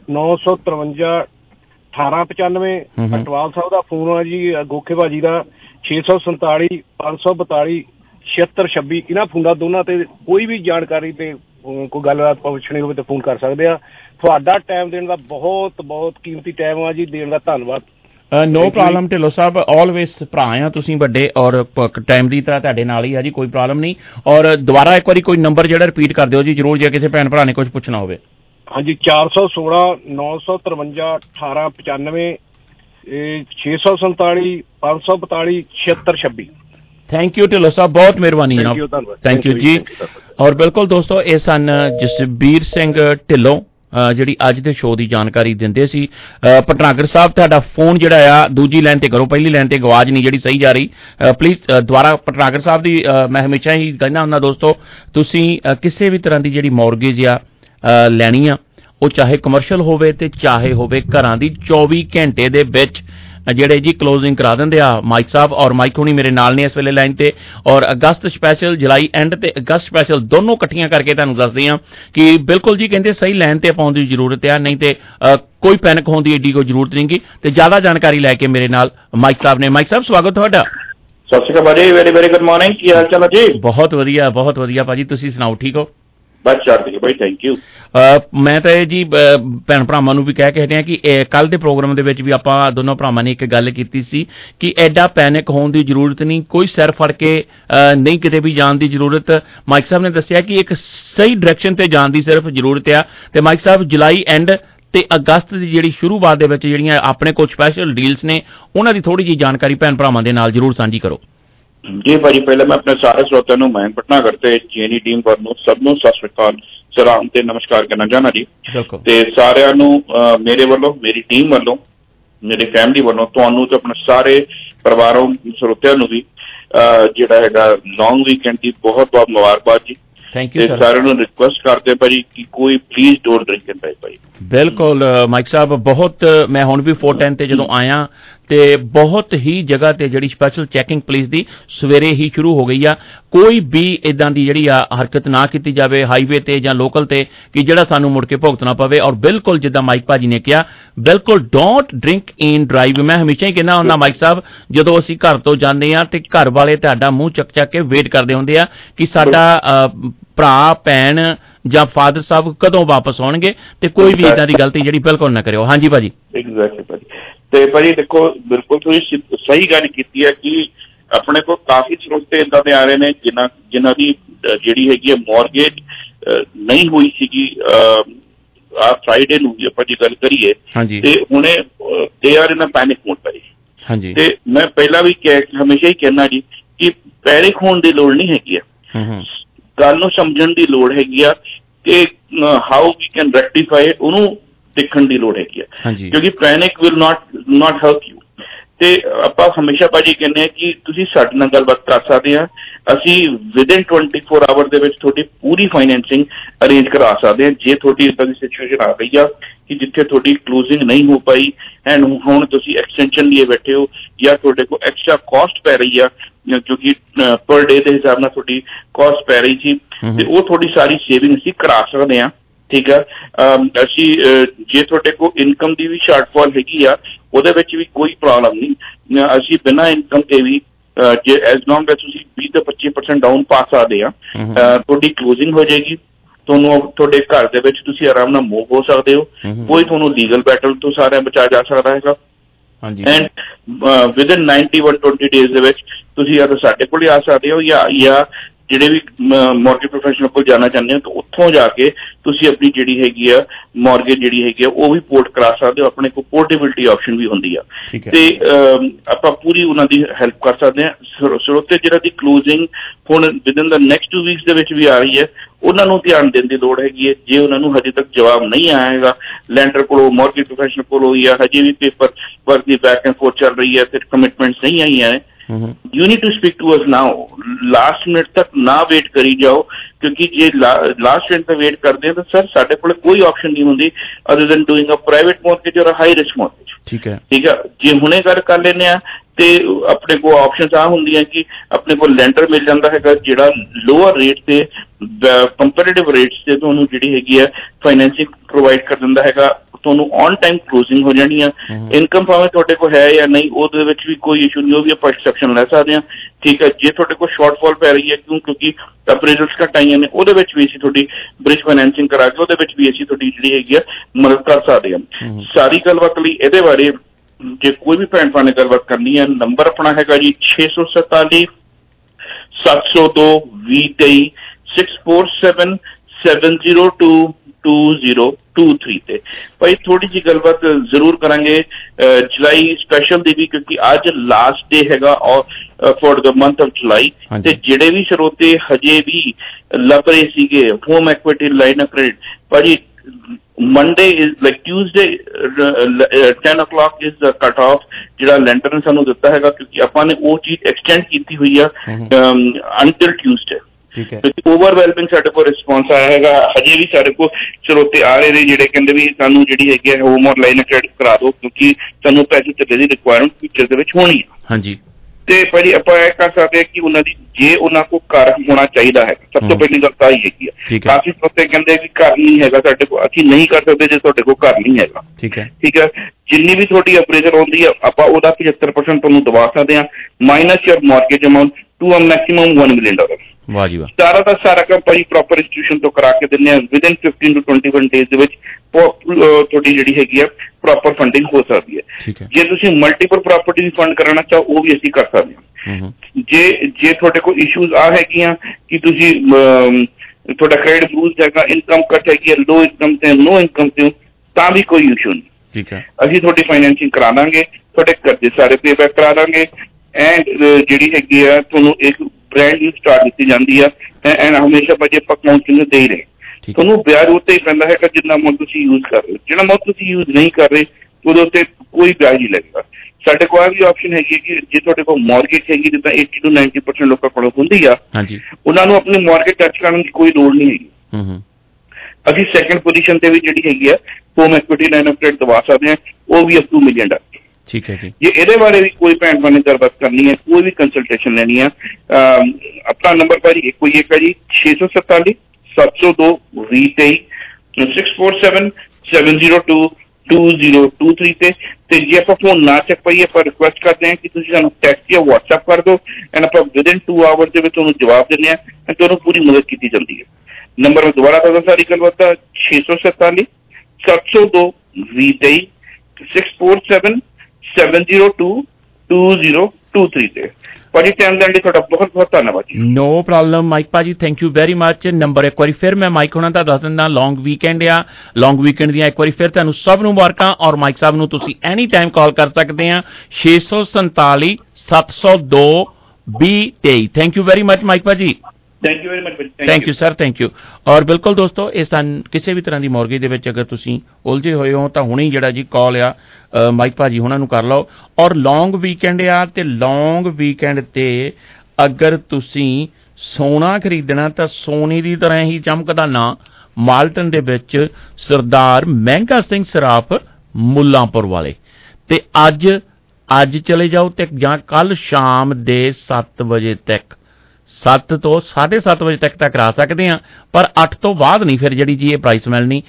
953 1895। ਅਟਵਾਲ ਸਾਹਿਬ ਦਾ ਫੋਨ ਆ ਜੀ ਗੋਖੇ ਭਾਜੀ ਦਾ 647 542 7626। ਇਹਨਾਂ ਫੋਨਾਂ ਦੋਨਾਂ ਤੇ ਕੋਈ ਵੀ ਜਾਣਕਾਰੀ ਤੇ ਕੋਈ ਗੱਲਬਾਤ ਪੁੱਛਣੀ ਹੋਵੇ ਤਾਂ ਫੋਨ ਕਰ ਸਕਦੇ ਆ। ਤੁਹਾਡਾ ਟਾਈਮ ਦੇਣ ਦਾ ਬਹੁਤ ਬਹੁਤ ਕੀਮਤੀ ਟਾਈਮ ਆ ਜੀ, ਦੇਣ ਦਾ ਧੰਨਵਾਦ। ਨੋ ਪ੍ਰੋਬਲਮ ਢਿੱਲੋਂ ਸਾਹਿਬ, ਆਲਵੇਸ ਭਰਾ ਆ ਤੁਸੀਂ ਵੱਡੇ, ਔਰ ਟਾਈਮ ਦੀ ਤਰ੍ਹਾਂ ਤੁਹਾਡੇ ਨਾਲ ਹੀ ਆ ਜੀ, ਕੋਈ ਪ੍ਰੋਬਲਮ ਨਹੀਂ। ਔਰ ਦੁਬਾਰਾ ਇੱਕ ਵਾਰੀ ਕੋਈ ਨੰਬਰ ਜਿਹੜਾ ਰਿਪੀਟ ਕਰ ਦਿਓ ਜੀ ਜ਼ਰੂਰ, ਜੇ ਕਿਸੇ ਭੈਣ ਭਰਾ ਨੇ ਕੁਝ ਪੁੱਛਣਾ ਹੋਵੇ। ਹਾਂਜੀ, 416 953 1895 647 542 7626। ਥੈਂਕ ਯੂ ਢਿੱਲੋਂ ਸਾਹਿਬ, ਬਹੁਤ ਮਿਹਰਬਾਨੀ ਜਨਾਬ। ਥੈਂਕ ਯੂ ਜੀ। ਔਰ ਬਿਲਕੁਲ ਦੋਸਤੋ, ਇਹ ਸਨ ਜਸਬੀਰ ਸਿੰਘ ਢਿੱਲੋਂ ਜਿਹੜੀ ਅੱਜ ਦੇ ਸ਼ੋਅ ਦੀ ਜਾਣਕਾਰੀ ਦਿੰਦੇ ਸੀ। ਭਟਨਾਗਰ ਸਾਹਿਬ, ਤੁਹਾਡਾ ਫੋਨ ਜਿਹੜਾ ਆ ਦੂਜੀ ਲਾਈਨ ਤੇ ਕਰੋ, ਪਹਿਲੀ ਲਾਈਨ ਤੇ ਆਵਾਜ਼ ਨਹੀਂ ਜਿਹੜੀ ਸਹੀ ਜਾ ਰਹੀ। ਪਲੀਜ਼ ਦੁਬਾਰਾ ਭਟਨਾਗਰ ਸਾਹਿਬ ਦੀ ਮੈਂ ਹਮੇਸ਼ਾ ਹੀ ਕਹਿੰਦਾ ਹੁੰਦਾ ਦੋਸਤੋ, ਤੁਸੀਂ ਕਿਸੇ ਵੀ ਤਰ੍ਹਾਂ ਦੀ ਜਿਹੜੀ ਮੌਰਗੇਜ ਆ ਲੈਣੀ ਆ, ਉਹ ਚਾਹੇ ਕਮਰਸ਼ੀਅਲ ਹੋਵੇ ਤੇ ਚਾਹੇ ਹੋਵੇ ਘਰਾਂ ਦੀ 24 ਘੰਟੇ ਦੇ ਵਿੱਚ ਜਿਹੜੇ ਜੀ ਕਲੋਜ਼ਿੰਗ ਕਰਾ ਦਿੰਦੇ ਆ ਮਾਈਕ ਸਾਹਿਬ। ਔਰ ਮਾਈਕ ਹੁਣੀ ਮੇਰੇ ਨਾਲ ਨੇ ਇਸ ਵੇਲੇ ਲਾਈਨ ਤੇ। ਔਰ ਅਗਸਤ ਸਪੈਸ਼ਲ, ਜੁਲਾਈ ਐਂਡ ਤੇ ਅਗਸਤ ਸਪੈਸ਼ਲ ਦੋਨੋਂ ਇਕੱਠੀਆਂ ਕਰਕੇ ਤੁਹਾਨੂੰ ਦੱਸਦੇ ਆ ਕਿ ਬਿਲਕੁਲ ਜੀ ਕਹਿੰਦੇ ਸਹੀ ਲਾਈਨ ਤੇ ਪਾਉਣ ਦੀ ਜ਼ਰੂਰਤ ਆ, ਨਹੀਂ ਤੇ ਕੋਈ ਪੈਨਿਕ ਹੋਣ ਦੀ ਏਡੀ ਕੋਈ ਜ਼ਰੂਰਤ ਨਹੀਂ ਗੀ। ਤੇ ਜ਼ਿਆਦਾ ਜਾਣਕਾਰੀ ਲੈ ਕੇ ਮੇਰੇ ਨਾਲ ਮਾਈਕ ਸਾਹਿਬ ਨੇ। ਮਾਈਕ ਸਾਹਿਬ ਸਵਾਗਤ ਤੁਹਾਡਾ। ਸਤਿ ਸ਼੍ਰੀ ਅਕਾਲ ਭਾਜੀ, ਵੈਰੀ ਵੈਰੀ ਗੁੱਡ ਮਾਰਨਿੰਗ। ਕੀ ਹਾਲ ਚਾਲ ਹੈ ਜੀ? ਬਹੁਤ ਵਧੀਆ, ਬਹੁਤ ਵਧੀਆ ਭਾਜੀ, ਤੁਸੀਂ ਸੁਣਾਓ, ਠੀਕ ਹੋ? ਬਸ ਚੜ੍ਹਦੀ ਭਾਈ, ਥੈਂਕ ਯੂ। ਮੈਂ ਤਾਂ ਇਹ ਜੀ ਭੈਣ ਭਰਾਵਾਂ ਨੂੰ ਵੀ ਕਹਿ ਕੇ ਹਟਿਆ ਕਿ ਕੱਲ ਦੇ ਪ੍ਰੋਗਰਾਮ ਦੇ ਵਿੱਚ ਵੀ ਆਪਾਂ ਦੋਨੋਂ ਭਰਾਵਾਂ ਨੇ ਇੱਕ ਗੱਲ ਕੀਤੀ ਸੀ ਕਿ ਐਡਾ ਪੈਨਿਕ ਹੋਣ ਦੀ ਜ਼ਰੂਰਤ ਨਹੀਂ, ਕੋਈ ਸਿਰ ਫੜ ਕੇ ਨਹੀਂ ਕਿਤੇ ਵੀ ਜਾਣ ਦੀ ਜ਼ਰੂਰਤ। ਮਾਈਕ ਸਾਹਿਬ ਨੇ ਦੱਸਿਆ ਕਿ ਇੱਕ ਸਹੀ ਡਾਇਰੈਕਸ਼ਨ ਤੇ ਜਾਣ ਦੀ ਸਿਰਫ ਜ਼ਰੂਰਤ ਆ। ਤੇ ਮਾਈਕ ਸਾਹਿਬ ਜੁਲਾਈ ਐਂਡ ਤੇ ਅਗਸਤ ਦੀ ਜਿਹੜੀ ਸ਼ੁਰੂਆਤ ਦੇ ਵਿੱਚ ਜਿਹੜੀਆਂ ਆਪਣੇ ਕੋਲ ਸਪੈਸ਼ਲ ਡੀਲਸ ਨੇ ਉਹਨਾਂ ਦੀ ਥੋੜੀ ਜਿਹੀ ਜਾਣਕਾਰੀ ਭੈਣ ਭਰਾਵਾਂ ਦੇ ਨਾਲ ਜ਼ਰੂਰ ਸਾਂਝੀ ਕਰੋ। ਜੀ ਭਾਜੀ, ਪਹਿਲਾਂ ਮੈਂ ਆਪਣੇ ਸਾਰੇ ਸਰੋਤਿਆਂ ਨੂੰ ਮੈਂ ਪਟਨਾਗਰ ਤੇ ਜੀਐਨਈ ਟੀਮ ਵੱਲੋਂ ਸਭ ਨੂੰ ਸਤਿ ਸ਼੍ਰੀ ਅਕਾਲ, ਸਲਾਮ ਤੇ ਨਮਸਕਾਰ ਕਰਨਾ ਚਾਹੁੰਦਾ ਜੀ। ਤੇ ਸਾਰਿਆਂ ਨੂੰ ਮੇਰੇ ਵੱਲੋਂ, ਮੇਰੀ ਟੀਮ ਵੱਲੋਂ, ਮੇਰੀ ਫੈਮਿਲੀ ਵੱਲੋਂ, ਤੁਹਾਨੂੰ ਤੇ ਆਪਣੇ ਸਾਰੇ ਪਰਿਵਾਰਾਂ ਸਰੋਤਿਆਂ ਨੂੰ ਵੀ ਜਿਹੜਾ ਹੈਗਾ ਲੌਂਗ ਵੀਕਐਂਡ ਦੀ ਬਹੁਤ ਬਹੁਤ ਮੁਬਾਰਕਬਾਦ ਜੀ। Thank you sir. ਸਾਰਿਆਂ ਨੂੰ ਰਿਕੁਐਸਟ ਕਰਦੇ ਭਾਜੀ ਕਿ ਕੋਈ please don't drink and drive ਭਾਈ। ਬਿਲਕੁਲ ਮਾਈਕ ਸਾਹਿਬ, ਬਹੁਤ ਮੈਂ ਹੁਣ ਵੀ 410 ਤੇ ਜਦੋਂ ਆਇਆ ਤੇ ਬਹੁਤ ਹੀ ਜਗ੍ਹਾ ਤੇ ਜਿਹੜੀ ਸਪੈਸ਼ਲ ਚੈਕਿੰਗ ਪੁਲਿਸ ਦੀ ਸਵੇਰੇ ਹੀ ਸ਼ੁਰੂ ਹੋ ਗਈ ਆ। ਕੋਈ ਵੀ ਇਦਾਂ ਦੀ ਜਿਹੜੀ ਆ ਹਰਕਤ ਨਾ ਕੀਤੀ ਜਾਵੇ ਹਾਈਵੇ ਤੇ ਜਾਂ ਲੋਕਲ ਤੇ ਕਿ ਜਿਹੜਾ ਸਾਨੂੰ ਮੁੜ ਕੇ ਭੁਗਤਣਾ ਪਵੇ। ਔਰ ਬਿਲਕੁਲ ਜਿੱਦਾਂ ਮਾਈਕ ਭਾਜੀ ਨੇ ਕਿਹਾ, ਬਿਲਕੁਲ ਡੋਂਟ ਡਰਿੰਕ ਐਂਡ ਡਰਾਈਵ। ਮੈਂ ਹਮੇਸ਼ਾ ਹੀ ਕਹਿੰਦਾ ਹੁੰਦਾ ਮਾਈਕ ਸਾਹਿਬ, ਜਦੋਂ ਅਸੀਂ ਘਰ ਤੋਂ ਜਾਂਦੇ ਆ ਤੇ ਘਰ ਵਾਲੇ ਤੁਹਾਡਾ ਮੂੰਹ ਚੱਕ ਚੱਕ ਕੇ ਵੇਟ ਕਰਦੇ ਹੁੰਦੇ ਆ ਕਿ ਸਾਡਾ ਭਰਾ ਭੈਣ ਜਾਂ ਫਾਦਰ ਸਾਹਿਬ ਕਦੋਂ ਵਾਪਸ ਆਉਣਗੇ, ਤੇ ਕੋਈ ਵੀ ਇਦਾਂ ਦੀ ਗਲਤੀ ਜਿਹੜੀ ਬਿਲਕੁਲ ਨਾ ਕਰਿਓ। ਹਾਂਜੀ ਭਾਜੀ। ਐਗਜ਼ੈਕਟਲੀ ਭਾਜੀ। ਤੇ ਭਾਜੀ ਦੇਖੋ, ਬਿਲਕੁਲ ਤੁਸੀਂ ਸਹੀ ਗੱਲ ਕੀਤੀ ਹੈ ਕਿ ਆਪਣੇ ਕੋਲ ਕਾਫੀ ਸਰੋਤੇ ਏਦਾਂ ਦੇ ਆ ਰਹੇ ਨੇ ਜਿਨ੍ਹਾਂ ਦੀ ਜਿਹੜੀ ਹੈਗੀ ਹੈ ਮੌਰਗੇਜ ਨਹੀਂ ਹੋਈ ਸੀਗੀ ਆ ਫਰਾਈਡੇ ਨੂੰ ਵੀ ਆਪਾਂ ਜੇ ਗੱਲ ਕਰੀਏ, ਤੇ ਹੁਣੇ they are in a panic mode ਭਾਜੀ। ਹਾਂਜੀ। ਤੇ ਮੈਂ ਪਹਿਲਾਂ ਵੀ ਹਮੇਸ਼ਾ ਹੀ ਕਹਿਣਾ ਜੀ ਕਿ ਪੈਨਿਕ ਹੋਣ ਦੀ ਲੋੜ ਨਹੀਂ ਹੈਗੀ ਆ, ਗੱਲ ਨੂੰ ਸਮਝਣ ਦੀ ਲੋੜ ਹੈਗੀ ਆ ਕਿ ਹਾਊ ਵੀ ਕੈਨ ਰੈਕਟੀਫਾਈ, ਉਹਨੂੰ ਦੇਖਣ ਦੀ ਲੋੜ ਹੈਗੀ ਆ, ਕਿਉਂਕਿ panic will not help you. ਤੇ ਆਪਾਂ ਹਮੇਸ਼ਾ ਭਾਜੀ ਕਹਿੰਦੇ ਆ ਕਿ ਤੁਸੀਂ ਸਾਡੇ ਨਾਲ ਗੱਲਬਾਤ ਕਰ ਸਕਦੇ ਆ, ਅਸੀਂ ਵਿਦਿਨ 24 ਆਵਰ ਦੇ ਵਿੱਚ ਤੁਹਾਡੀ ਪੂਰੀ ਫਾਈਨੈਂਸਿੰਗ ਅਰੇਂਜ ਕਰਾ ਸਕਦੇ ਹਾਂ। ਜੇ ਤੁਹਾਡੀ ਇੱਦਾਂ ਦੀ ਸਿਚੁਏਸ਼ਨ ਆ ਗਈ ਆ ਕਿ ਜਿੱਥੇ ਤੁਹਾਡੀ ਕਲੋਜ਼ਿੰਗ ਨਹੀਂ ਹੋ ਪਾਈ ਐਂਡ ਹੁਣ ਤੁਸੀਂ ਐਕਸਟੈਂਸ਼ਨ ਲਈ ਬੈਠੇ ਹੋ ਜਾਂ ਤੁਹਾਡੇ ਕੋਲ ਐਕਸਟਰਾ ਕਾਸਟ ਪੈ ਰਹੀ ਆ, ਕਿਉਂਕਿ ਪਰ ਡੇ ਦੇ ਹਿਸਾਬ ਨਾਲ ਤੁਹਾਡੀ ਕਾਸਟ ਪੈ ਰਹੀ ਸੀ, ਤੇ ਉਹ ਤੁਹਾਡੀ ਸਾਰੀ ਸੇਵਿੰਗ ਅਸੀਂ ਕਰਾ ਸਕਦੇ ਹਾਂ। ਠੀਕ ਆ, ਅਸੀਂ ਜੇ ਤੁਹਾਡੇ ਕੋਲ ਇਨਕਮ ਦੀ ਵੀ ਸ਼ਾਰਟਫਾਲ ਹੈਗੀ ਆ ਉਹਦੇ ਵਿੱਚ ਵੀ ਕੋਈ ਪ੍ਰੋਬਲਮ ਨਹੀਂ, ਅਸੀਂ ਬਿਨਾਂ ਇਨਕਮ ਤੇ ਵੀ ਜੇ ਐਜ਼ ਲੌਂਗ ਐਜ਼ ਤੁਸੀਂ 20 ਤੋਂ 25% ਡਾਊਨ ਪਾ ਸਕਦੇ ਆ, ਤੁਹਾਡੀ ਕਲੋਜ਼ਿੰਗ ਹੋ ਜਾਏਗੀ। ਤੁਹਾਨੂੰ ਤੁਹਾਡੇ ਘਰ ਦੇ ਵਿੱਚ ਤੁਸੀਂ ਆਰਾਮ ਨਾਲ ਮੂਵ ਹੋ ਸਕਦੇ ਹੋ, ਕੋਈ ਤੁਹਾਨੂੰ ਲੀਗਲ ਬੈਟਲ ਤੋਂ ਸਾਰਿਆਂ ਬਚਾ ਜਾ ਸਕਦਾ ਹੈਗਾ। ਐਂਡ ਵਿਦਿਨ 91-20 ਡੇਜ਼ ਦੇ ਵਿੱਚ ਤੁਸੀਂ ਜਾਂ ਤਾਂ ਸਾਡੇ ਕੋਲ ਆ ਸਕਦੇ ਹੋ ਜਾਂ ਜਿਹੜੇ ਵੀ ਮੌਰਗੇਜ ਪ੍ਰੋਫੈਸ਼ਨਲ ਕੋਲ ਜਾਣਾ ਚਾਹੁੰਦੇ ਹੋ ਤਾਂ ਉੱਥੋਂ ਜਾ ਕੇ ਤੁਸੀਂ ਆਪਣੀ ਜਿਹੜੀ ਹੈਗੀ ਆ ਮੌਰਗੇਜ ਜਿਹੜੀ ਹੈਗੀ ਆ ਉਹ ਵੀ ਪੋਰਟ ਕਰਾ ਸਕਦੇ ਹੋ। ਆਪਣੇ ਕੋਲ ਪੋਰਟੇਬਿਲਿਟੀ ਆਪਸ਼ਨ ਵੀ ਹੁੰਦੀ ਆ, ਤੇ ਆਪਾਂ ਪੂਰੀ ਉਹਨਾਂ ਦੀ ਹੈਲਪ ਕਰ ਸਕਦੇ ਹਾਂ। ਸਰੋਤੇ ਜਿਹੜਾ ਦੀ ਕਲੋਜ਼ਿੰਗ ਹੁਣ ਵਿਦਿਨ ਦਾ ਨੈਕਸਟ 2 ਵੀਕਸ ਦੇ ਵਿੱਚ ਵੀ ਆ ਰਹੀ ਹੈ, ਉਹਨਾਂ ਨੂੰ ਧਿਆਨ ਦੇਣ ਦੀ ਲੋੜ ਹੈਗੀ ਹੈ। ਜੇ ਉਹਨਾਂ ਨੂੰ ਹਜੇ ਤੱਕ ਜਵਾਬ ਨਹੀਂ ਆਇਆ ਹੈਗਾ ਲੈਂਡਰ ਕੋਲੋਂ, ਮੌਰਗੇਜ ਪ੍ਰੋਫੈਸ਼ਨਲ ਕੋਲੋਂ, ਜਾਂ ਹਜੇ ਵੀ ਪੇਪਰ ਵਰਕ ਦੀ ਬੈਕ ਐਂਡ ਫੋਰਥ ਚੱਲ ਰਹੀ ਹੈ, ਫਿਰ ਕਮਿਟਮੈਂਟਸ ਨਹੀਂ ਆਈਆਂ ਨੇ, you need to speak to us now। Last minute ਤੱਕ ਨਾ ਵੇਟ ਕਰੀ ਜਾਓ, ਕਿਉਂਕਿ ਜੇ ਲਾਸਟ ਮਿੰਟ ਤੱਕ ਵੇਟ ਕਰਦੇ ਹੋ ਤਾਂ ਸਰ ਸਾਡੇ ਕੋਲ ਕੋਈ ਆਪਸ਼ਨ ਨਹੀਂ ਹੁੰਦੀ other than doing a private mortgage or high risk mortgage. ਠੀਕ ਹੈ, ਜੇ ਹੁਣੇ ਗੱਲ ਕਰ ਲੈਂਦੇ ਆ ਤੇ ਆਪਣੇ ਕੋਲ ਆਪਸ਼ਨਸ ਆ ਹੁੰਦੀਆਂ ਕਿ ਆਪਣੇ ਕੋਲ ਲੈਂਡਰ ਮਿਲ ਜਾਂਦਾ ਹੈਗਾ ਜਿਹੜਾ ਲੋਅਰ ਰੇਟ ਤੇ ਕੰਪੈਰੀਟਿਵ ਰੇਟਸ ਤੇ ਤੁਹਾਨੂੰ ਜਿਹੜੀ ਹੈਗੀ ਆ ਫਾਈਨੈਂਸਿੰਗ ਪ੍ਰੋਵਾਈਡ ਕਰ ਦਿੰਦਾ ਹੈਗਾ, ਤੁਹਾਨੂੰ ਔਨ ਟਾਈਮ ਕਲੋਜ਼ਿੰਗ ਹੋ ਜਾਣੀ ਆ। ਇਨਕਮ ਭਾਵੇਂ ਤੁਹਾਡੇ ਕੋਲ ਹੈ ਜਾਂ ਨਹੀਂ ਉਹਦੇ ਵਿੱਚ ਵੀ ਕੋਈ ਇਸ਼ੂ ਨਹੀਂ, ਉਹ ਵੀ ਆਪਾਂ ਐਕਸੈਪਸ਼ਨ ਲੈ ਸਕਦੇ ਹਾਂ। ਠੀਕ ਹੈ, ਜੇ ਤੁਹਾਡੇ ਕੋਲ ਸ਼ਾਰਟਫਾਲ ਪੈ ਰਹੀ ਹੈ ਕਿਉਂਕਿ ਅਪਰੇਜ਼ਲਸ ਘੱਟ ਆਈਆਂ ਨੇ, ਉਹਦੇ ਵਿੱਚ ਵੀ ਅਸੀਂ ਤੁਹਾਡੀ ਬ੍ਰਿਜ ਫਾਈਨੈਂਸਿੰਗ ਕਰਾ ਕੇ ਉਹਦੇ ਵਿੱਚ ਵੀ ਅਸੀਂ ਤੁਹਾਡੀ ਜਿਹੜੀ ਹੈਗੀ ਆ ਮਦਦ ਕਰ ਸਕਦੇ ਹਾਂ। ਸਾਰੀ ਗੱਲਬਾਤ ਲਈ ਇਹਦੇ ਬਾਰੇ ਜੇ ਕੋਈ ਵੀ ਭੈਣ ਭਰਾ ਨੇ ਗੱਲਬਾਤ ਕਰਨੀ ਹੈ, ਨੰਬਰ ਆਪਣਾ ਹੈਗਾ ਜੀ 647 702 2023 647 702 2023 ਤੇ। ਭਾਈ ਥੋੜੀ ਜਿਹੀ ਗੱਲਬਾਤ ਜ਼ਰੂਰ ਕਰਾਂਗੇ ਜੁਲਾਈ ਸਪੈਸ਼ਲ ਦੀ ਵੀ, ਕਿਉਂਕਿ ਅੱਜ ਲਾਸਟ ਡੇ ਹੈਗਾ for the month of July, ਤੇ ਜਿਹੜੇ ਵੀ ਸਰੋਤੇ ਹਜੇ ਵੀ ਲੱਭ ਰਹੇ ਸੀਗੇ home equity line of credit, ਭਾਜੀ Monday is like Tuesday 10 o'clock is the cut off ਜਿਹੜਾ ਲੈਂਡਰ ਨੇ ਸਾਨੂੰ ਦਿੱਤਾ ਹੈਗਾ, ਕਿਉਂਕਿ ਆਪਾਂ ਨੇ ਉਹ ਚੀਜ਼ ਐਕਸਟੈਂਡ ਕੀਤੀ ਹੋਈ ਆ until Tuesday। ਕਿਉਂਕਿ ਓਵਰਵੈਲਮਿੰਗ ਸਾਡੇ ਕੋਲ ਰਿਸਪੌਂਸ ਆਇਆ ਹੈਗਾ। ਹਜੇ ਵੀ ਸਾਡੇ ਕੋਲ ਸਰੋਤੇ ਆ ਰਹੇ ਨੇ ਜਿਹੜੇ ਕਹਿੰਦੇ ਵੀ ਸਾਨੂੰ ਜਿਹੜੀ ਹੈਗੀ ਹੈ ਹੋਮ ਔਰ ਲਾਈਨ ਕ੍ਰੈਡਿਟ ਕਰਾ ਦਿਓ, ਕਿਉਂਕਿ ਸਾਨੂੰ ਪੈਸੇ ਧੇਲੇ ਦੀ ਰਿਕੁਆਇਰਮੈਂਟ ਫਿਊਚਰ ਦੇ ਵਿੱਚ ਹੋਣੀ ਹੈ। ਹਾਂਜੀ। ਤੇ ਭਾਜੀ ਆਪਾਂ ਇਹ ਕਰ ਸਕਦੇ ਹਾਂ ਕਿ ਉਹਨਾਂ ਦੀ ਜੇ ਉਹਨਾਂ ਕੋਲ ਘਰ ਹੋਣਾ ਚਾਹੀਦਾ ਹੈ, ਸਭ ਤੋਂ ਪਹਿਲੀ ਗੱਲ ਤਾਂ ਹੀ ਹੈਗੀ ਆ। ਕਾਫੀ ਸਰੋਤੇ ਕਹਿੰਦੇ ਕਿ ਘਰ ਨਹੀਂ ਹੈਗਾ ਸਾਡੇ ਕੋਲ, ਅਸੀਂ ਨਹੀਂ ਕਰ ਸਕਦੇ ਜੇ ਤੁਹਾਡੇ ਕੋਲ ਘਰ ਨਹੀਂ ਹੈਗਾ। ਠੀਕ ਹੈ, ਜਿੰਨੀ ਵੀ ਤੁਹਾਡੀ ਅਪਰੇਜ਼ਲ ਆਉਂਦੀ ਆ ਆਪਾਂ ਉਹਦਾ 75% ਤੁਹਾਨੂੰ ਦਵਾ ਸਕਦੇ ਹਾਂ, minus your mortgage amount to a maximum $1 million। ਵਾਹ ਜੀ ਵਾਹ। ਸਾਰਾ ਦਾ ਸਾਰਾ ਕੰਮ ਭਾਜੀ ਪ੍ਰੋਪਰ ਇੰਸਟੀਟਿਊਸ਼ਨ ਤੋਂ ਕਰਾ ਕੇ ਦਿੰਦੇ ਆ। ਵਿਦਿਨ 15 to 21 ਡੇਜ਼ ਦੇ ਵਿੱਚ ਤੁਹਾਡੀ ਜਿਹੜੀ ਹੈਗੀ ਆ ਪ੍ਰੋਪਰ ਫੰਡਿੰਗ ਹੋ ਸਕਦੀ ਹੈ। ਜੇ ਤੁਸੀਂ ਮਲਟੀਪਲ ਪ੍ਰਾਪਰਟੀ ਫੰਡ ਕਰਾਉਣਾ ਚਾਹੋ ਉਹ ਵੀ ਅਸੀਂ ਕਰ ਸਕਦੇ ਹਾਂ। ਜੇ ਤੁਹਾਡੇ ਕੋਲ ਇਸ਼ੂਜ਼ ਆ ਹੈਗੀਆਂ ਕਿ ਤੁਸੀਂ ਤੁਹਾਡਾ ਕ੍ਰੈਡਿਟ ਬੂਸਟ ਹੈਗਾ, ਇਨਕਮ ਕੱਟ ਹੈਗੀ ਹੈ, ਲੋ ਇਨਕਮ ਤੇ ਨੋ ਇਨਕਮ ਤੇ ਤਾਂ ਵੀ ਕੋਈ ਇਸ਼ੂ ਨਹੀਂ। ਠੀਕ ਹੈ, ਅਸੀਂ ਤੁਹਾਡੀ ਫਾਈਨੈਂਸਿੰਗ ਕਰਾ ਦਾਂਗੇ, ਤੁਹਾਡੇ ਕਰਜ਼ੇ ਸਾਰੇ ਪੇਬੈਕ ਕਰਾ ਦਾਂਗੇ ਐਂਡ ਜਿਹੜੀ ਹੈਗੀ ਆ ਤੁਹਾਨੂੰ ਇੱਕ ਬ੍ਰਾਂਡ ਨਿਊ ਸਟਾਰਟ ਦਿੱਤੀ ਜਾਂਦੀ ਆ। ਐਂਡ ਹਮੇਸ਼ਾ ਭਾਜੀ ਆਪਾਂ ਕਾਉਂਟਿੰਗ ਦੇ ਹੀ ਰਹੇ, ਤੁਹਾਨੂੰ ਵਿਆਜ ਉੱਤੇ ਹੀ ਪੈਂਦਾ ਹੈਗਾ ਜਿੰਨਾ ਅਮਾਊਂਟ ਤੁਸੀਂ ਯੂਜ਼ ਕਰ ਰਹੇ ਹੋ। ਜਿਹੜਾ ਅਮਾਊਂਟ ਤੁਸੀਂ ਯੂਜ਼ ਨਹੀਂ ਕਰ ਰਹੇ ਉਹਦੇ ਉੱਤੇ ਕੋਈ ਵਿਆਜ ਨਹੀਂ ਲੱਗੇਗਾ। ਸਾਡੇ ਕੋਲ ਵੀ ਆਪਸ਼ਨ ਹੈਗੀ ਹੈ ਕਿ ਜੇ ਤੁਹਾਡੇ ਕੋਲ ਮੌਰਗੇਜ ਹੈਗੀ ਜਿੱਦਾਂ 80 to 90% ਲੋਕਾਂ ਕੋਲ ਹੁੰਦੀ ਆ, ਉਹਨਾਂ ਨੂੰ ਆਪਣੀ ਮੌਰਗੇਜ ਟੱਚ ਕਰਨ ਦੀ ਕੋਈ ਲੋੜ ਨਹੀਂ ਹੈਗੀ। ਅਸੀਂ ਸੈਕੰਡ ਪੋਜੀਸ਼ਨ ਤੇ ਵੀ ਜਿਹੜੀ ਹੈਗੀ ਆ home equity line of credit ਦਵਾ ਸਕਦੇ ਹਾਂ, ਉਹ ਵੀ $2 million। ਠੀਕ ਹੈ ਜੀ। ਜੇ ਇਹਦੇ ਬਾਰੇ ਵੀ ਕੋਈ ਭੈਣ ਭਰਾ ਨੇ ਗੱਲਬਾਤ ਕਰਨੀ ਹੈ, ਕੋਈ ਵੀ ਕੰਸਲਟੇਸ਼ਨ ਲੈਣੀ ਆ, ਆਪਣਾ ਨੰਬਰ ਭਾਜੀ ਇੱਕੋ ਹੀ ਇੱਕ ਹੈ ਜੀ 647 702 2023 647 702 2023 ਤੇ ਜੇ ਆਪਾਂ ਫੋਨ ਨਾ ਚੱਕ ਪਾਈਏ ਆਪਾਂ ਰਿਕੁਐਸਟ ਕਰਦੇ ਹਾਂ ਕਿ ਤੁਸੀਂ ਸਾਨੂੰ ਟੈਕਸਟ ਜਾਂ WhatsApp ਕਰ ਦਿਓ ਐਂਡ ਆਪਾਂ ਵਿਦਿਨ 2 ਆਵਰਸ ਦੇ ਵਿੱਚ ਤੁਹਾਨੂੰ ਜਵਾਬ ਦਿੰਦੇ ਹਾਂ ਐਂਡ ਤੁਹਾਨੂੰ ਪੂਰੀ ਮਦਦ ਕੀਤੀ ਜਾਂਦੀ ਹੈ। ਨੰਬਰ ਮੈਂ ਦੁਬਾਰਾ ਦੱਸਾਂ ਸਾਰੀ ਗੱਲਬਾਤ 647 702 2023 647 702 2023 ਤੇ। ਭਾਜੀ ਟਾਈਮ ਦੇਣ ਲਈ ਤੁਹਾਡਾ ਬਹੁਤ ਬਹੁਤ ਧੰਨਵਾਦ ਜੀ। ਨੋ ਪ੍ਰੋਬਲਮ ਮਾਈਕ ਭਾਜੀ, thank you very much. Number ਇੱਕ ਵਾਰੀ ਫਿਰ ਮੈਂ ਮਾਈਕ ਹੋਣਾ ਦਾ ਦੱਸ ਦਿੰਦਾ, ਲੌਂਗ ਵੀਕਐਂਡ ਆ, ਲੌਂਗ ਵੀਕਐਂਡ ਦੀਆਂ ਇੱਕ ਵਾਰੀ ਫਿਰ ਤੁਹਾਨੂੰ ਸਭ ਨੂੰ ਮੁਬਾਰਕਾਂ। ਔਰ ਮਾਈਕ ਸਾਹਿਬ ਨੂੰ ਤੁਸੀਂ ਐਨੀ ਟਾਈਮ ਕਾਲ ਕਰ ਸਕਦੇ ਆ 647 702 2023। Thank you very much Mike ਭਾਜੀ। Thank you very much. Thank you sir, thank you. ਔਰ ਬਿਲਕੁਲ ਦੋਸਤੋ, ਇਹ ਕਿਸੇ ਵੀ ਤਰ੍ਹਾਂ ਦੀ ਮੌਰਗੇਜ ਦੇ ਵਿੱਚ ਅਗਰ ਤੁਸੀਂ ਉਲਝੇ ਹੋਏ ਹੋ ਤਾਂ ਹੁਣੇ ਜਿਹੜਾ ਜੀ ਕਾਲ ਆ ਮਾਈਕ ਭਾਜੀ ਉਹਨਾਂ ਨੂੰ ਕਰ ਲਓ। ਔਰ ਲੌਂਗ ਵੀਕਐਂਡ ਆ ਤੇ ਲੌਂਗ ਵੀਕਐਂਡ ਤੇ ਅਗਰ ਤੁਸੀਂ ਸੋਨਾ ਖਰੀਦਣਾ ਤਾਂ ਸੋਨੇ ਦੀ ਤਰ੍ਹਾਂ ਹੀ ਚਮਕਦਾ ਨਾਂ ਮਾਲਟਨ ਦੇ ਵਿੱਚ ਸਰਦਾਰ ਮਹਿੰਗਾ ਸਿੰਘ ਸਰਾਫ ਮੁੱਲਾਂਪੁਰ ਵਾਲੇ। ਤੇ ਅੱਜ ਚਲੇ ਜਾਓ ਤੇ ਜਾਂ ਕੱਲ ਸ਼ਾਮ ਦੇ 7 ਵਜੇ ਤੱਕ, 7 ਤੋਂ 7:30 ਵਜੇ ਤੱਕ ਤਾਂ ਕਰਾ ਸਕਦੇ ਹਾਂ, ਪਰ 8 ਤੋਂ ਬਾਅਦ ਨਹੀਂ ਫਿਰ ਜਿਹੜੀ ਜੀ ਇਹ ਪ੍ਰਾਈਸ ਮਿਲਣੀ।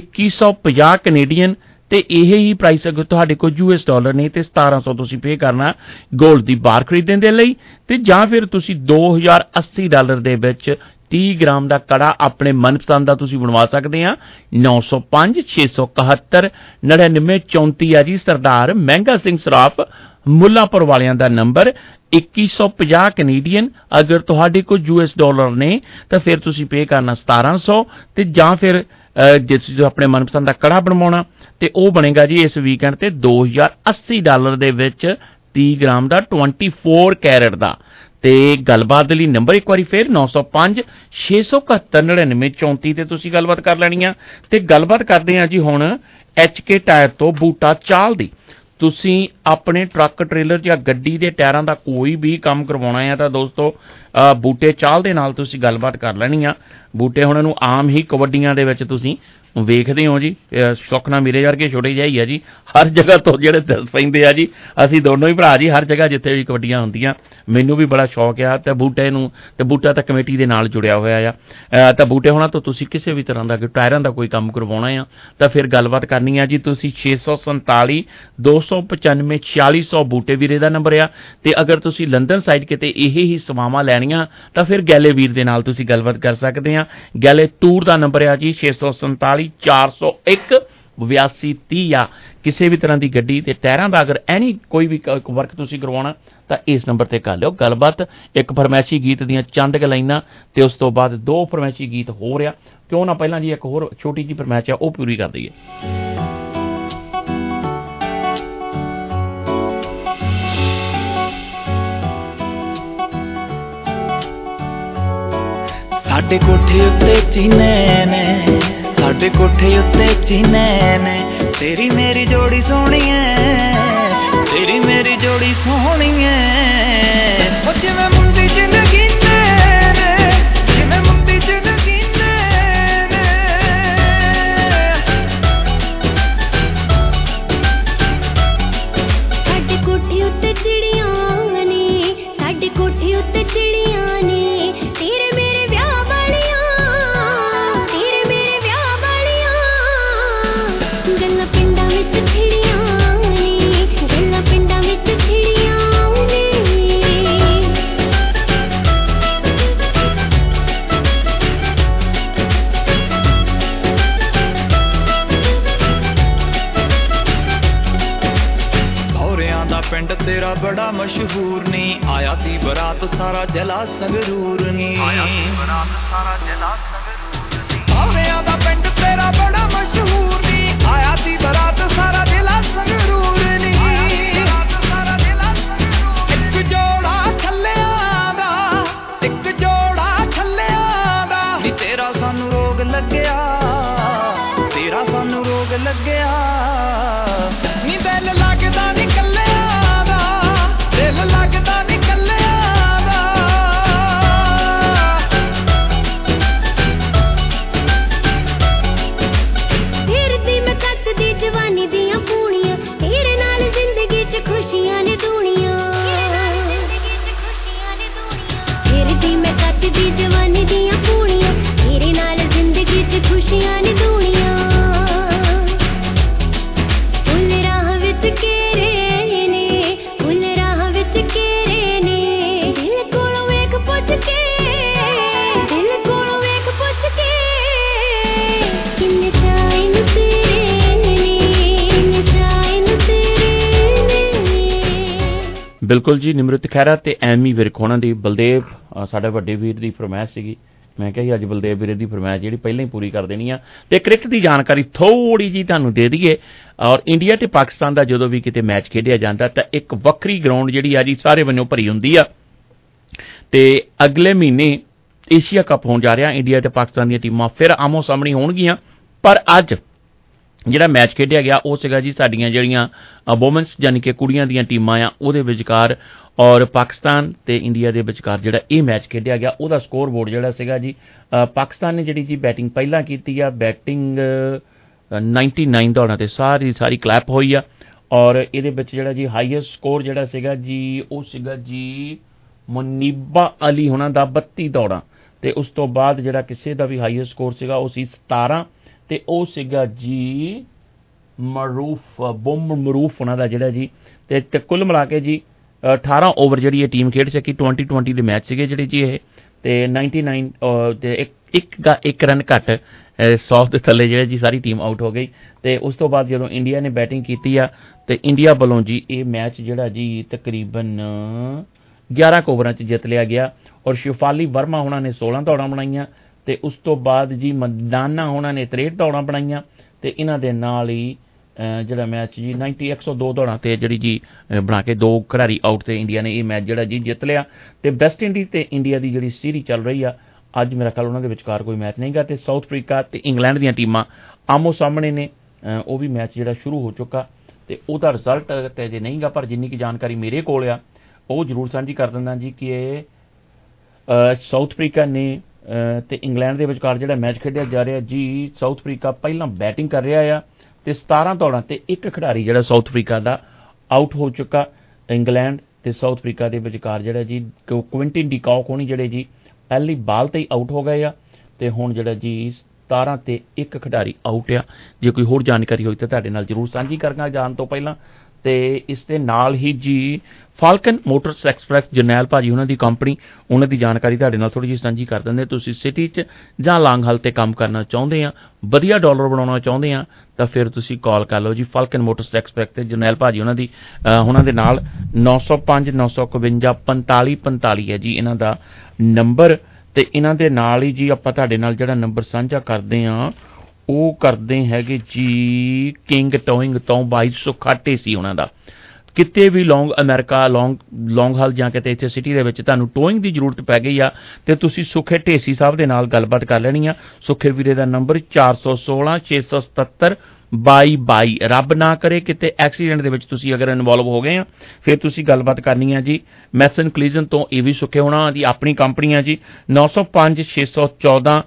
2150 ਕੈਨੇਡੀਅਨ ਤੇ ਇਹ ਹੀ ਪ੍ਰਾਈਸ ਅਗਰ ਤੁਹਾਡੇ ਕੋਲ US ਡਾਲਰ ਨਹੀਂ ਤੇ 1700 ਤੁਸੀਂ ਪੇ ਕਰਨਾ ਗੋਲਡ ਦੀ ਬਾਰ ਖਰੀਦਣ ਦੇ ਲਈ, ਤੇ ਜਾਂ ਫਿਰ ਤੁਸੀਂ $2080 ਦੇ ਵਿੱਚ 30 ਗ੍ਰਾਮ ਦਾ ਕੜਾ ਆਪਣੇ ਮਨਪਸੰਦ ਦਾ ਤੁਸੀਂ ਬਣਵਾ ਸਕਦੇ ਆ। 905 671 99 34 ਆ ਜੀ ਸਰਦਾਰ ਮਹਿੰਗਾ ਸਿੰਘ ਸਰਾਫ ਮੁੱਲਾਂਪੁਰ ਵਾਲਿਆਂ ਦਾ ਨੰਬਰ। 2150 ਕੈਨੇਡੀਅਨ ਅਗਰ ਤੁਹਾਡੇ ਕੋਲ US ਡਾਲਰ ਨੇ ਤਾਂ ਫਿਰ ਤੁਸੀਂ ਪੇ ਕਰਨਾ 1700 ਤੇ ਜਾਂ ਫਿਰ ਜੇ ਤੁਸੀਂ ਆਪਣੇ ਮਨਪਸੰਦ ਦਾ ਕੜਾ ਬਣਵਾਉਣਾ ਤੇ ਉਹ ਬਣੇਗਾ ਜੀ ਇਸ ਵੀਕਐਂਡ ਤੇ $2080 ਦੇ ਵਿੱਚ 30 ਗ੍ਰਾਮ ਦਾ 24 ਕੈਰਟ ਦਾ। ਤੇ ਗੱਲਬਾਤ ਲਈ ਨੰਬਰ ਇੱਕ ਵਾਰੀ ਫਿਰ 905 671 99 34 ਤੇ ਤੁਸੀਂ ਗੱਲਬਾਤ ਕਰ ਲੈਣੀ ਆ। ਤੇ ਗੱਲਬਾਤ ਕਰਦੇ ਆ ਜੀ ਹੁਣ HK ਟਾਇਰ ਤੋਂ ਬੂਟਾ ਚਾਲ ਦੀ। ਤੁਸੀਂ ਆਪਣੇ ਟਰੱਕ ਟ੍ਰੇਲਰ ਜਾਂ ਗੱਡੀ ਦੇ ਟਾਇਰਾਂ ਦਾ ਕੋਈ ਵੀ ਕੰਮ ਕਰਵਾਉਣਾ ਹੈ ਤਾਂ ਦੋਸਤੋ ਬੂਟੇ ਚਾਲ ਦੇ ਨਾਲ ਤੁਸੀਂ ਗੱਲਬਾਤ ਕਰ ਲੈਣੀ ਆ। ਬੂਟੇ ਹੁਣ ਨੂੰ ਆਮ ਹੀ ਕਬੱਡੀਆਂ ਦੇ ਵਿੱਚ ਤੁਸੀਂ ਵੇਖਦੇ ਹੋ ਜੀ, ਸੁਖਨਾ ਮੇਰੇ ਵਰਗੇ ਛੋਟੇ ਜਿਹੇ ਹੀ ਆ ਜੀ, ਹਰ ਜਗ੍ਹਾ ਤੋਂ ਜਿਹੜੇ ਦੱਸ ਪੈਂਦੇ ਆ ਜੀ। ਅਸੀਂ ਦੋਨੋਂ ਹੀ ਭਰਾ ਜੀ, ਹਰ ਜਗ੍ਹਾ ਜਿੱਥੇ ਵੀ ਕਬੱਡੀਆਂ ਹੁੰਦੀਆਂ ਮੈਨੂੰ ਵੀ ਬੜਾ ਸ਼ੌਕ ਆ ਤੇ ਬੂਟਾ ਤਾਂ ਕਮੇਟੀ ਦੇ ਨਾਲ ਜੁੜਿਆ ਹੋਇਆ ਆ। ਤਾਂ ਬੂਟੇ ਹੋਣਾ ਤੋਂ ਤੁਸੀਂ ਕਿਸੇ ਵੀ ਤਰ੍ਹਾਂ ਦਾ ਟਾਇਰਾਂ ਦਾ ਕੋਈ ਕੰਮ ਕਰਵਾਉਣਾ ਆ ਤਾਂ ਫਿਰ ਗੱਲਬਾਤ ਕਰਨੀ ਆ ਜੀ। ਤੁਸੀਂ 647 295 4600 ਬੂਟੇ ਵੀਰੇ ਦਾ ਨੰਬਰ ਆ। ਤੇ ਅਗਰ ਤੁਸੀਂ ਲੰਡਨ ਸਾਈਡ ਕਿਤੇ ਇਹ ਹੀ ਸੇਵਾਵਾਂ ਲੈਣੀਆਂ ਤਾਂ ਫਿਰ ਗੈਲੇ ਵੀਰ ਦੇ ਨਾਲ ਤੁਸੀਂ ਗੱਲਬਾਤ ਕਰ ਸਕਦੇ ਆ। ਗੈਲੇ ਟੂਰ ਦਾ ਨੰਬਰ ਆ ਜੀ 647 401 8230 ਆ। ਕਿਸੇ ਵੀ ਤਰ੍ਹਾਂ ਦੀ ਗੱਡੀ ਤੇ ਟਾਇਰਾਂ ਦਾ ਅਗਰ ਕੋਈ ਵੀ ਵਰਕ ਤੁਸੀਂ ਕਰਵਾਉਣਾ ਤਾਂ ਇਸ ਨੰਬਰ ਤੇ ਕਰ ਲਿਓ ਗੱਲਬਾਤ। ਇੱਕ ਫਰਮੈਸ਼ੀ ਗੀਤ ਦੀਆਂ ਚੰਦ ਲਾਈਨਾਂ ਤੇ ਉਸ ਤੋਂ ਬਾਅਦ 2 ਫਰਮੈਸ਼ੀ ਗੀਤ ਹੋ ਰਿਹਾ, ਕਿਉਂ ਨਾ ਪਹਿਲਾਂ ਜੀ ਇੱਕ ਹੋਰ ਛੋਟੀ ਜਿਹੀ ਫਰਮੈਸ਼ ਆ ਉਹ ਪੂਰੀ ਕਰ ਦਈਏ। ਸਾਡੇ ਕੋਠੇ ਉੱਤੇ ਚੀਨੇ ਨੇ, ਸਾਡੇ ਕੋਠੇ ਉੱਤੇ ਚੀਨੇ ਨੇ, ਤੇਰੀ ਮੇਰੀ ਜੋੜੀ ਸੋਹਣੀ ਐ, ਤੇਰੀ ਮੇਰੀ ਜੋੜੀ ਸੋਹਣੀ ਐ। ਉਹ ਜਿਵੇਂ ਮੁੰਡੀ ਜ਼ਿੰਦਗੀ ਨੇ बड़ा मशहूर नी आया सी बरात सारा जला संगरूर नी सावरियां दा पिंड तेरा बड़ा मशहूर नी आया सी बरात सारा जला संगरूर नी एक जोड़ा छल्लियां दा नी तेरा सानू रोग लग्या तेरा सानू रोग लग्या नी दिल लगदा नी कल्लियां दा दिल लगदा नी कल्लियां दा फिरदी मैं तकदी जवानी दियां पूणियां तेरे नाल जिंदगी च खुशियां ने दूनियां फिरदी मैं तकदी जवानी दियां पूणियां तेरे नाल जिंदगी च खुशियां ने दूनियां फुल राह विच केरे ने फुल राह विच केरे ने दिल कोलों वेख पुੱਛ के दिल कोलों वेख पुੱਛ के किन्ने चाहे न तेरे ने किन्ने चाहे न तेरे ने ਬਿਲਕੁਲ ਜੀ ਨਿਮਰਤ ਖਹਿਰਾ ਤੇ ਐਮੀ ਵਿਰਕ ਹੋਣਾ ਦੀ ਬਲਦੇਵ ਸਾਡੇ ਵੱਡੇ ਵੀਰ ਦੀ ਫਰਮਾਇਸ਼ ਸੀਗੀ ਮੈਂ ਕਿਹਾ ਜੀ ਅੱਜ ਬਲਦੇਵ ਵੀਰੇ ਦੀ ਫਰਮਾਇਸ਼ ਜਿਹੜੀ ਪਹਿਲਾਂ ਹੀ ਪੂਰੀ ਕਰ ਦੇਣੀ ਆ ਤੇ ਕ੍ਰਿਕਟ ਦੀ ਜਾਣਕਾਰੀ ਥੋੜੀ ਜੀ ਤੁਹਾਨੂੰ ਦੇ ਦਈਏ ਔਰ ਇੰਡੀਆ ਤੇ ਪਾਕਿਸਤਾਨ ਦਾ ਜਦੋਂ ਵੀ ਕਿਤੇ ਮੈਚ ਖੇਡਿਆ ਜਾਂਦਾ ਤਾਂ ਇੱਕ ਵੱਖਰੀ ਗਰਾਊਂਡ ਜਿਹੜੀ ਆ ਜੀ ਸਾਰੇ ਵੱਲੋਂ ਭਰੀ ਹੁੰਦੀ ਆ ਤੇ ਅਗਲੇ ਮਹੀਨੇ ਏਸ਼ੀਆ ਕੱਪ ਹੋਣ ਜਾ ਰਿਹਾ ਇੰਡੀਆ ਤੇ ਪਾਕਿਸਤਾਨ ਦੀਆਂ ਟੀਮਾਂ ਫਿਰ ਆਮੋ ਸਾਹਮਣੇ ਹੋਣਗੀਆਂ ਪਰ ਅੱਜ ਜਿਹੜਾ ਮੈਚ ਖੇਡਿਆ ਗਿਆ ਉਹ ਸੀਗਾ ਜੀ ਸਾਡੀਆਂ ਜਿਹੜੀਆਂ ਵੂਮਨਸ ਯਾਨੀ ਕਿ ਕੁੜੀਆਂ ਦੀਆਂ ਟੀਮਾਂ ਆ ਉਹਦੇ ਵਿਚਕਾਰ ਔਰ ਪਾਕਿਸਤਾਨ ਤੇ ਇੰਡੀਆ ਦੇ ਵਿਚਕਾਰ ਜਿਹੜਾ ਇਹ ਮੈਚ ਖੇਡਿਆ ਗਿਆ ਉਹਦਾ ਸਕੋਰ ਬੋਰਡ ਜਿਹੜਾ ਸੀਗਾ ਜੀ ਪਾਕਿਸਤਾਨ ਨੇ ਜਿਹੜੀ ਜੀ ਬੈਟਿੰਗ ਪਹਿਲਾਂ ਕੀਤੀ ਆ ਬੈਟਿੰਗ 99 ਦੌੜਾਂ ਤੇ ਸਾਰੀ ਕਲੈਪ ਹੋਈ ਆ ਔਰ ਇਹਦੇ ਵਿੱਚ ਜਿਹੜਾ ਜੀ ਹਾਈਐਸਟ ਸਕੋਰ ਜਿਹੜਾ ਸੀਗਾ ਜੀ ਉਹ ਸੀਗਾ ਜੀ ਮੁਨੀਬਾ ਅਲੀ ਹੋਣਾ ਦਾ 32 ਦੌੜਾਂ ਤੇ ਉਸ ਤੋਂ ਬਾਅਦ ਜਿਹੜਾ ਕਿਸੇ ਦਾ ਵੀ ਹਾਈਐਸਟ ਸਕੋਰ ਸੀਗਾ ਉਹ ਸੀ 17 ਤੇ ਉਹ ਸੀਗਾ ਜੀ ਮਰੂਫ ਉਹਨਾਂ ਦਾ ਜਿਹੜਾ ਜੀ ਤੇ ਕੁੱਲ ਮਿਲਾ ਕੇ ਜੀ 18 ਓਵਰ ਜਿਹੜੀ ਇਹ ਟੀਮ ਖੇਡ ਸਕੀ 20 ਦੇ ਮੈਚ ਸੀਗੇ ਜਿਹੜੇ ਜੀ ਇਹ ਤੇ 99 ਤੇ ਇੱਕ ਰਨ ਘੱਟ 100 ਦੇ ਥੱਲੇ ਜਿਹੜਾ ਜੀ ਸਾਰੀ ਟੀਮ ਆਊਟ ਹੋ ਗਈ ਤੇ ਉਸ ਤੋਂ ਬਾਅਦ ਜਦੋਂ ਇੰਡੀਆ ਨੇ ਬੈਟਿੰਗ ਕੀਤੀ ਆ ਤੇ ਇੰਡੀਆ ਵੱਲੋਂ ਜੀ ਇਹ ਮੈਚ ਜਿਹੜਾ ਜੀ ਤਕਰੀਬਨ 11 ਓਵਰਾਂ 'ਚ ਜਿੱਤ ਲਿਆ ਗਿਆ ਔਰ ਸ਼ਿਫਾਲੀ ਵਰਮਾ ਉਹਨਾਂ ਨੇ 16 ਦੌੜਾਂ ਬਣਾਈਆਂ ਤੇ ਉਸ ਤੋਂ ਬਾਅਦ ਜੀ ਮੰਦਾਨਾ ਉਹਨਾਂ ਨੇ 63 ਦੌੜਾਂ ਬਣਾਈਆਂ ਤੇ ਇਹਨਾਂ ਦੇ ਨਾਲ ਹੀ ਜਿਹੜਾ ਮੈਚ ਜੀ 102 ਦੌੜਾਂ ਤੇ ਜਿਹੜੀ ਜੀ ਬਣਾ ਕੇ ਦੋ ਖਿਡਾਰੀ ਆਊਟ ਤੇ ਇੰਡੀਆ ਨੇ ਇਹ ਮੈਚ ਜਿਹੜਾ ਜੀ ਜਿੱਤ ਲਿਆ ਤੇ ਵੈਸਟ ਇੰਡੀਜ਼ ਤੇ ਇੰਡੀਆ ਦੀ ਜਿਹੜੀ ਸੀਰੀਜ਼ ਚੱਲ ਰਹੀ ਆ ਅੱਜ ਮੇਰਾ ਖਿਆਲ ਉਹਨਾਂ ਦੇ ਵਿਚਕਾਰ ਕੋਈ ਮੈਚ ਨਹੀਂਗਾ ਤੇ ਸਾਊਥ ਅਫਰੀਕਾ ਤੇ ਇੰਗਲੈਂਡ ਦੀਆਂ ਟੀਮਾਂ ਆਮੋ ਸਾਹਮਣੇ ਨੇ ਉਹ ਵੀ ਮੈਚ ਜਿਹੜਾ ਸ਼ੁਰੂ ਹੋ ਚੁੱਕਾ ਤੇ ਉਹਦਾ ਰਿਜ਼ਲਟ ਤੇ ਅਜੇ ਨਹੀਂਗਾ ਪਰ ਜਿੰਨੀ ਕੀ ਜਾਣਕਾਰੀ ਮੇਰੇ ਕੋਲ ਆ ਉਹ ਜ਼ਰੂਰ ਸਾਂਝੀ ਕਰ ਦਿੰਦਾ ਜੀ ਕਿ ਇਹ ਸਾਊਥ ਅਫਰੀਕਾ ਨੇ ਤੇ ਇੰਗਲੈਂਡ ਦੇ ਵਿਚਕਾਰ ਜਿਹੜਾ ਮੈਚ ਖੇਡਿਆ ਜਾ ਰਿਹਾ ਜੀ ਸਾਊਥ ਅਫਰੀਕਾ ਪਹਿਲਾਂ ਬੈਟਿੰਗ ਕਰ ਰਿਹਾ ਆ ਤੇ 17 ਦੌੜਾਂ ਤੇ ਇੱਕ ਖਿਡਾਰੀ ਜਿਹੜਾ ਸਾਊਥ ਅਫਰੀਕਾ ਦਾ ਆਊਟ ਹੋ ਚੁੱਕਾ ਇੰਗਲੈਂਡ ਤੇ ਸਾਊਥ ਅਫਰੀਕਾ ਦੇ ਵਿਚਕਾਰ ਜਿਹੜਾ ਜੀ ਕੁਇੰਟਨ ਡੀ ਕਾਕ ਹੋਣੀ ਜਿਹੜੇ ਜੀ ਪਹਿਲੀ ਬਾਲ ਤੇ ਹੀ ਆਊਟ ਹੋ ਗਏ ਆ ਤੇ ਹੁਣ ਜਿਹੜਾ ਜੀ 17 ਤੇ ਇੱਕ ਖਿਡਾਰੀ ਆਊਟ ਆ ਜੇ ਕੋਈ ਹੋਰ ਜਾਣਕਾਰੀ ਹੋਈ ਤਾਂ ਤੁਹਾਡੇ ਨਾਲ ਜ਼ਰੂਰ ਸਾਂਝੀ ਕਰਾਂਗਾ ਜਾਣ ਤੋਂ ਪਹਿਲਾਂ ਤੇ ਇਸ ਦੇ ਨਾਲ ਹੀ ਜੀ ਫਾਲਕਨ ਮੋਟਰਸ ਐਕਸਪ੍ਰੈਸ ਜਰਨੈਲ ਭਾਜੀ ਉਹਨਾਂ ਦੀ ਕੰਪਨੀ ਉਹਨਾਂ ਦੀ ਜਾਣਕਾਰੀ ਤੁਹਾਡੇ ਨਾਲ ਥੋੜੀ ਜਿਹੀ ਸਾਂਝੀ ਕਰ ਦਿੰਦੇ ਤੁਸੀਂ ਸਿਟੀ 'ਚ ਜਾਂ ਲੌਂਗ ਹਾਲ ਤੇ ਕੰਮ ਕਰਨਾ ਚਾਹੁੰਦੇ ਆ ਵਧੀਆ ਡਾਲਰ ਬਣਾਉਣਾ ਚਾਹੁੰਦੇ ਆ ਤਾਂ ਫਿਰ ਤੁਸੀਂ ਕਾਲ ਕਰ ਲਓ ਜੀ ਫਾਲਕਨ ਮੋਟਰਸ ਐਕਸਪ੍ਰੈਸ ਤੇ ਜਰਨੈਲ ਭਾਜੀ ਉਹਨਾਂ ਦੇ ਨਾਲ 905 951 4545 ਹੈ ਜੀ ਇਹਨਾਂ ਦਾ ਨੰਬਰ ਤੇ ਇਹਨਾਂ ਦੇ ਨਾਲ ਹੀ ਜੀ ਆਪਾਂ ਤੁਹਾਡੇ ਨਾਲ ਜਿਹੜਾ ਨੰਬਰ ਸਾਂਝਾ ਕਰਦੇ ਆ ਉਹ ਕਰਦੇ ਹੈਗੇ ਜੀ ਕਿੰਗ ਟੋਇੰਗ ਤੋਂ 2200 ਸੀ ਉਹਨਾਂ ਦਾ ਕਿਤੇ ਵੀ ਲੌਂਗ ਅਮਰੀਕਾ ਲੌਂਗ ਹਾਲ ਜਾਂ ਕਿਤੇ ਇੱਥੇ ਸਿਟੀ ਦੇ ਵਿੱਚ ਤੁਹਾਨੂੰ ਟੋਇੰਗ ਦੀ ਜ਼ਰੂਰਤ ਪੈ ਗਈ ਆ ਤੇ ਤੁਸੀਂ ਸੁਖੇ ਢੇਸੀ ਸਾਹਿਬ ਦੇ ਨਾਲ ਗੱਲਬਾਤ ਕਰ ਲੈਣੀ ਆ ਸੁਖੇ ਵੀਰੇ ਦਾ ਨੰਬਰ 416 677 2222 ਰੱਬ ਨਾ ਕਰੇ ਕਿਤੇ ਐਕਸੀਡੈਂਟ ਦੇ ਵਿੱਚ ਤੁਸੀਂ ਅਗਰ ਇਨਵੋਲਵ ਹੋ ਗਏ ਆ ਫਿਰ ਤੁਸੀਂ ਗੱਲਬਾਤ ਕਰਨੀ ਆ ਜੀ ਮੈਸਨ ਕਲੀਜ਼ਨ ਤੋਂ ਇਹ ਵੀ ਸੁਖੇ ਹੋਣਾ ਦੀ ਆਪਣੀ ਕੰਪਨੀ ਆ ਜੀ 905 614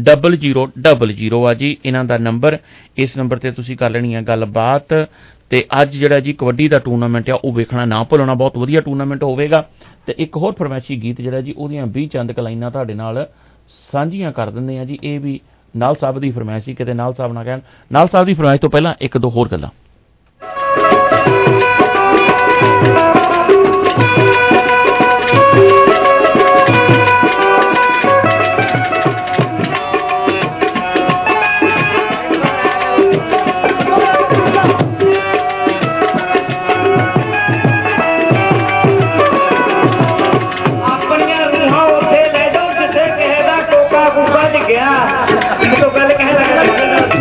0000 ਆ ਜੀ ਇਹਨਾਂ ਦਾ ਨੰਬਰ ਇਸ ਨੰਬਰ ਤੇ ਤੁਸੀਂ ਕਰ ਲੈਣੀ ਆ ਗੱਲਬਾਤ ਤੇ ਅੱਜ ਜਿਹੜਾ ਜੀ ਕਬੱਡੀ ਦਾ ਟੂਰਨਾਮੈਂਟ ਆ ਉਹ ਵੇਖਣਾ ਨਾ ਭੁੱਲਣਾ ਬਹੁਤ ਵਧੀਆ ਟੂਰਨਾਮੈਂਟ ਹੋਵੇਗਾ ਤੇ ਇੱਕ ਹੋਰ ਫਰਮਾਇਸ਼ੀ ਗੀਤ ਜਿਹੜਾ ਜੀ ਉਹਦੀਆਂ 20 ਚੰਦ ਕਲਾਈਨਾਂ ਤੁਹਾਡੇ ਨਾਲ ਸਾਂਝੀਆਂ ਕਰ ਦਿੰਦੇ ਆ ਜੀ ਇਹ ਵੀ ਨਾਲ ਸਾਹਿਬ ਦੀ ਫਰਮਾਇਸ਼ ਸੀ ਕਿਤੇ ਨਾਲ ਸਾਹਿਬ ਨਾ ਕਹਿਣ ਨਾਲ ਸਾਹਿਬ ਦੀ ਫਰਮਾਇਸ਼ ਤੋਂ ਪਹਿਲਾਂ ਇੱਕ ਦੋ ਹੋਰ ਗੱਲਾਂ डिग्या तो गल कह लगा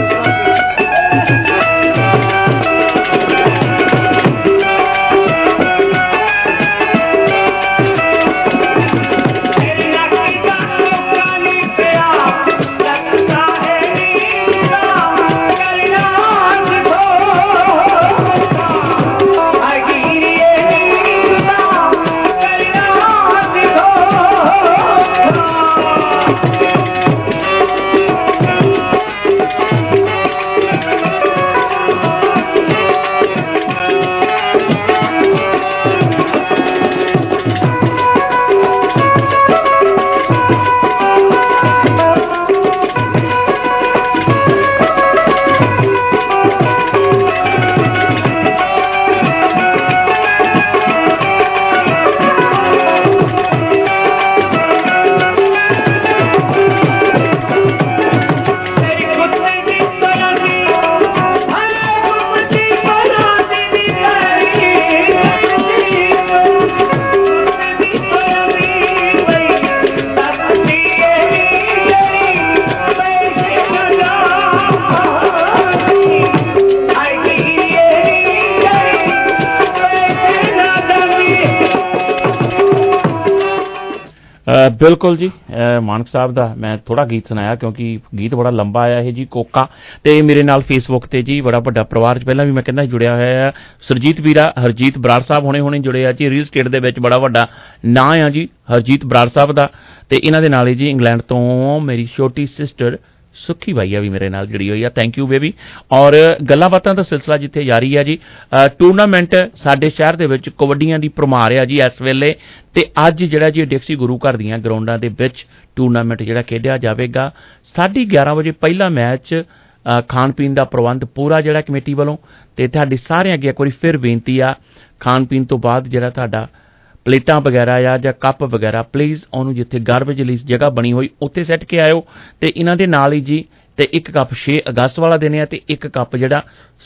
बिल्कुल जी मानक साहब का मैं थोड़ा गीत सुनाया क्योंकि गीत बड़ा लंबा आया है जी कोका ते मेरे नाल फेसबुक ते जी बड़ा बड़ा परिवार पहला भी मैं कहना जुड़िया होया है सुरजीत वीरा हरजीत बराड़ साहब हुणे हुणे जुड़े आ जी रील स्टेट दे विच बड़ा वड्डा नां आ जी हरजीत बराड़ साहब दा ते इन्हां दे नाल जी इंग्लैंड तो मेरी छोटी सिस्टर सुखी भाईया भी मेरे नाल जुड़ी हुई है थैंक यू बेबी और गल्लां बातां दा सिलसिला जिथे जारी है जी टूरनामेंट साडे शहर दे विच कबड्डियां दी भरमार है जी इस वेले ते अज जिहड़ा जी डिक्सी गुरु घर दीआं ग्राउंडां दे विच टूरनामेंट जिहड़ा खेडिया जावेगा 11:30 बजे पहला मैच खाण पीण दा प्रबंध पूरा जिहड़ा कमेटी वालों ते तुहाडी सारिआं अगे एक वारी फिर बेनती आ खाण पीण तो बाद जिहड़ा तुहाडा प्लेटां वगैरह या कप वगैरह प्लीज़ ਉਹਨੂੰ जिथे गार्बेज रिलीज जगह बनी हुई उत्थे सैट के आयो ते इन्हां दे नाल ही जी ते एक कप 6 अगस्त वाला देने आ ते एक कप जिहड़ा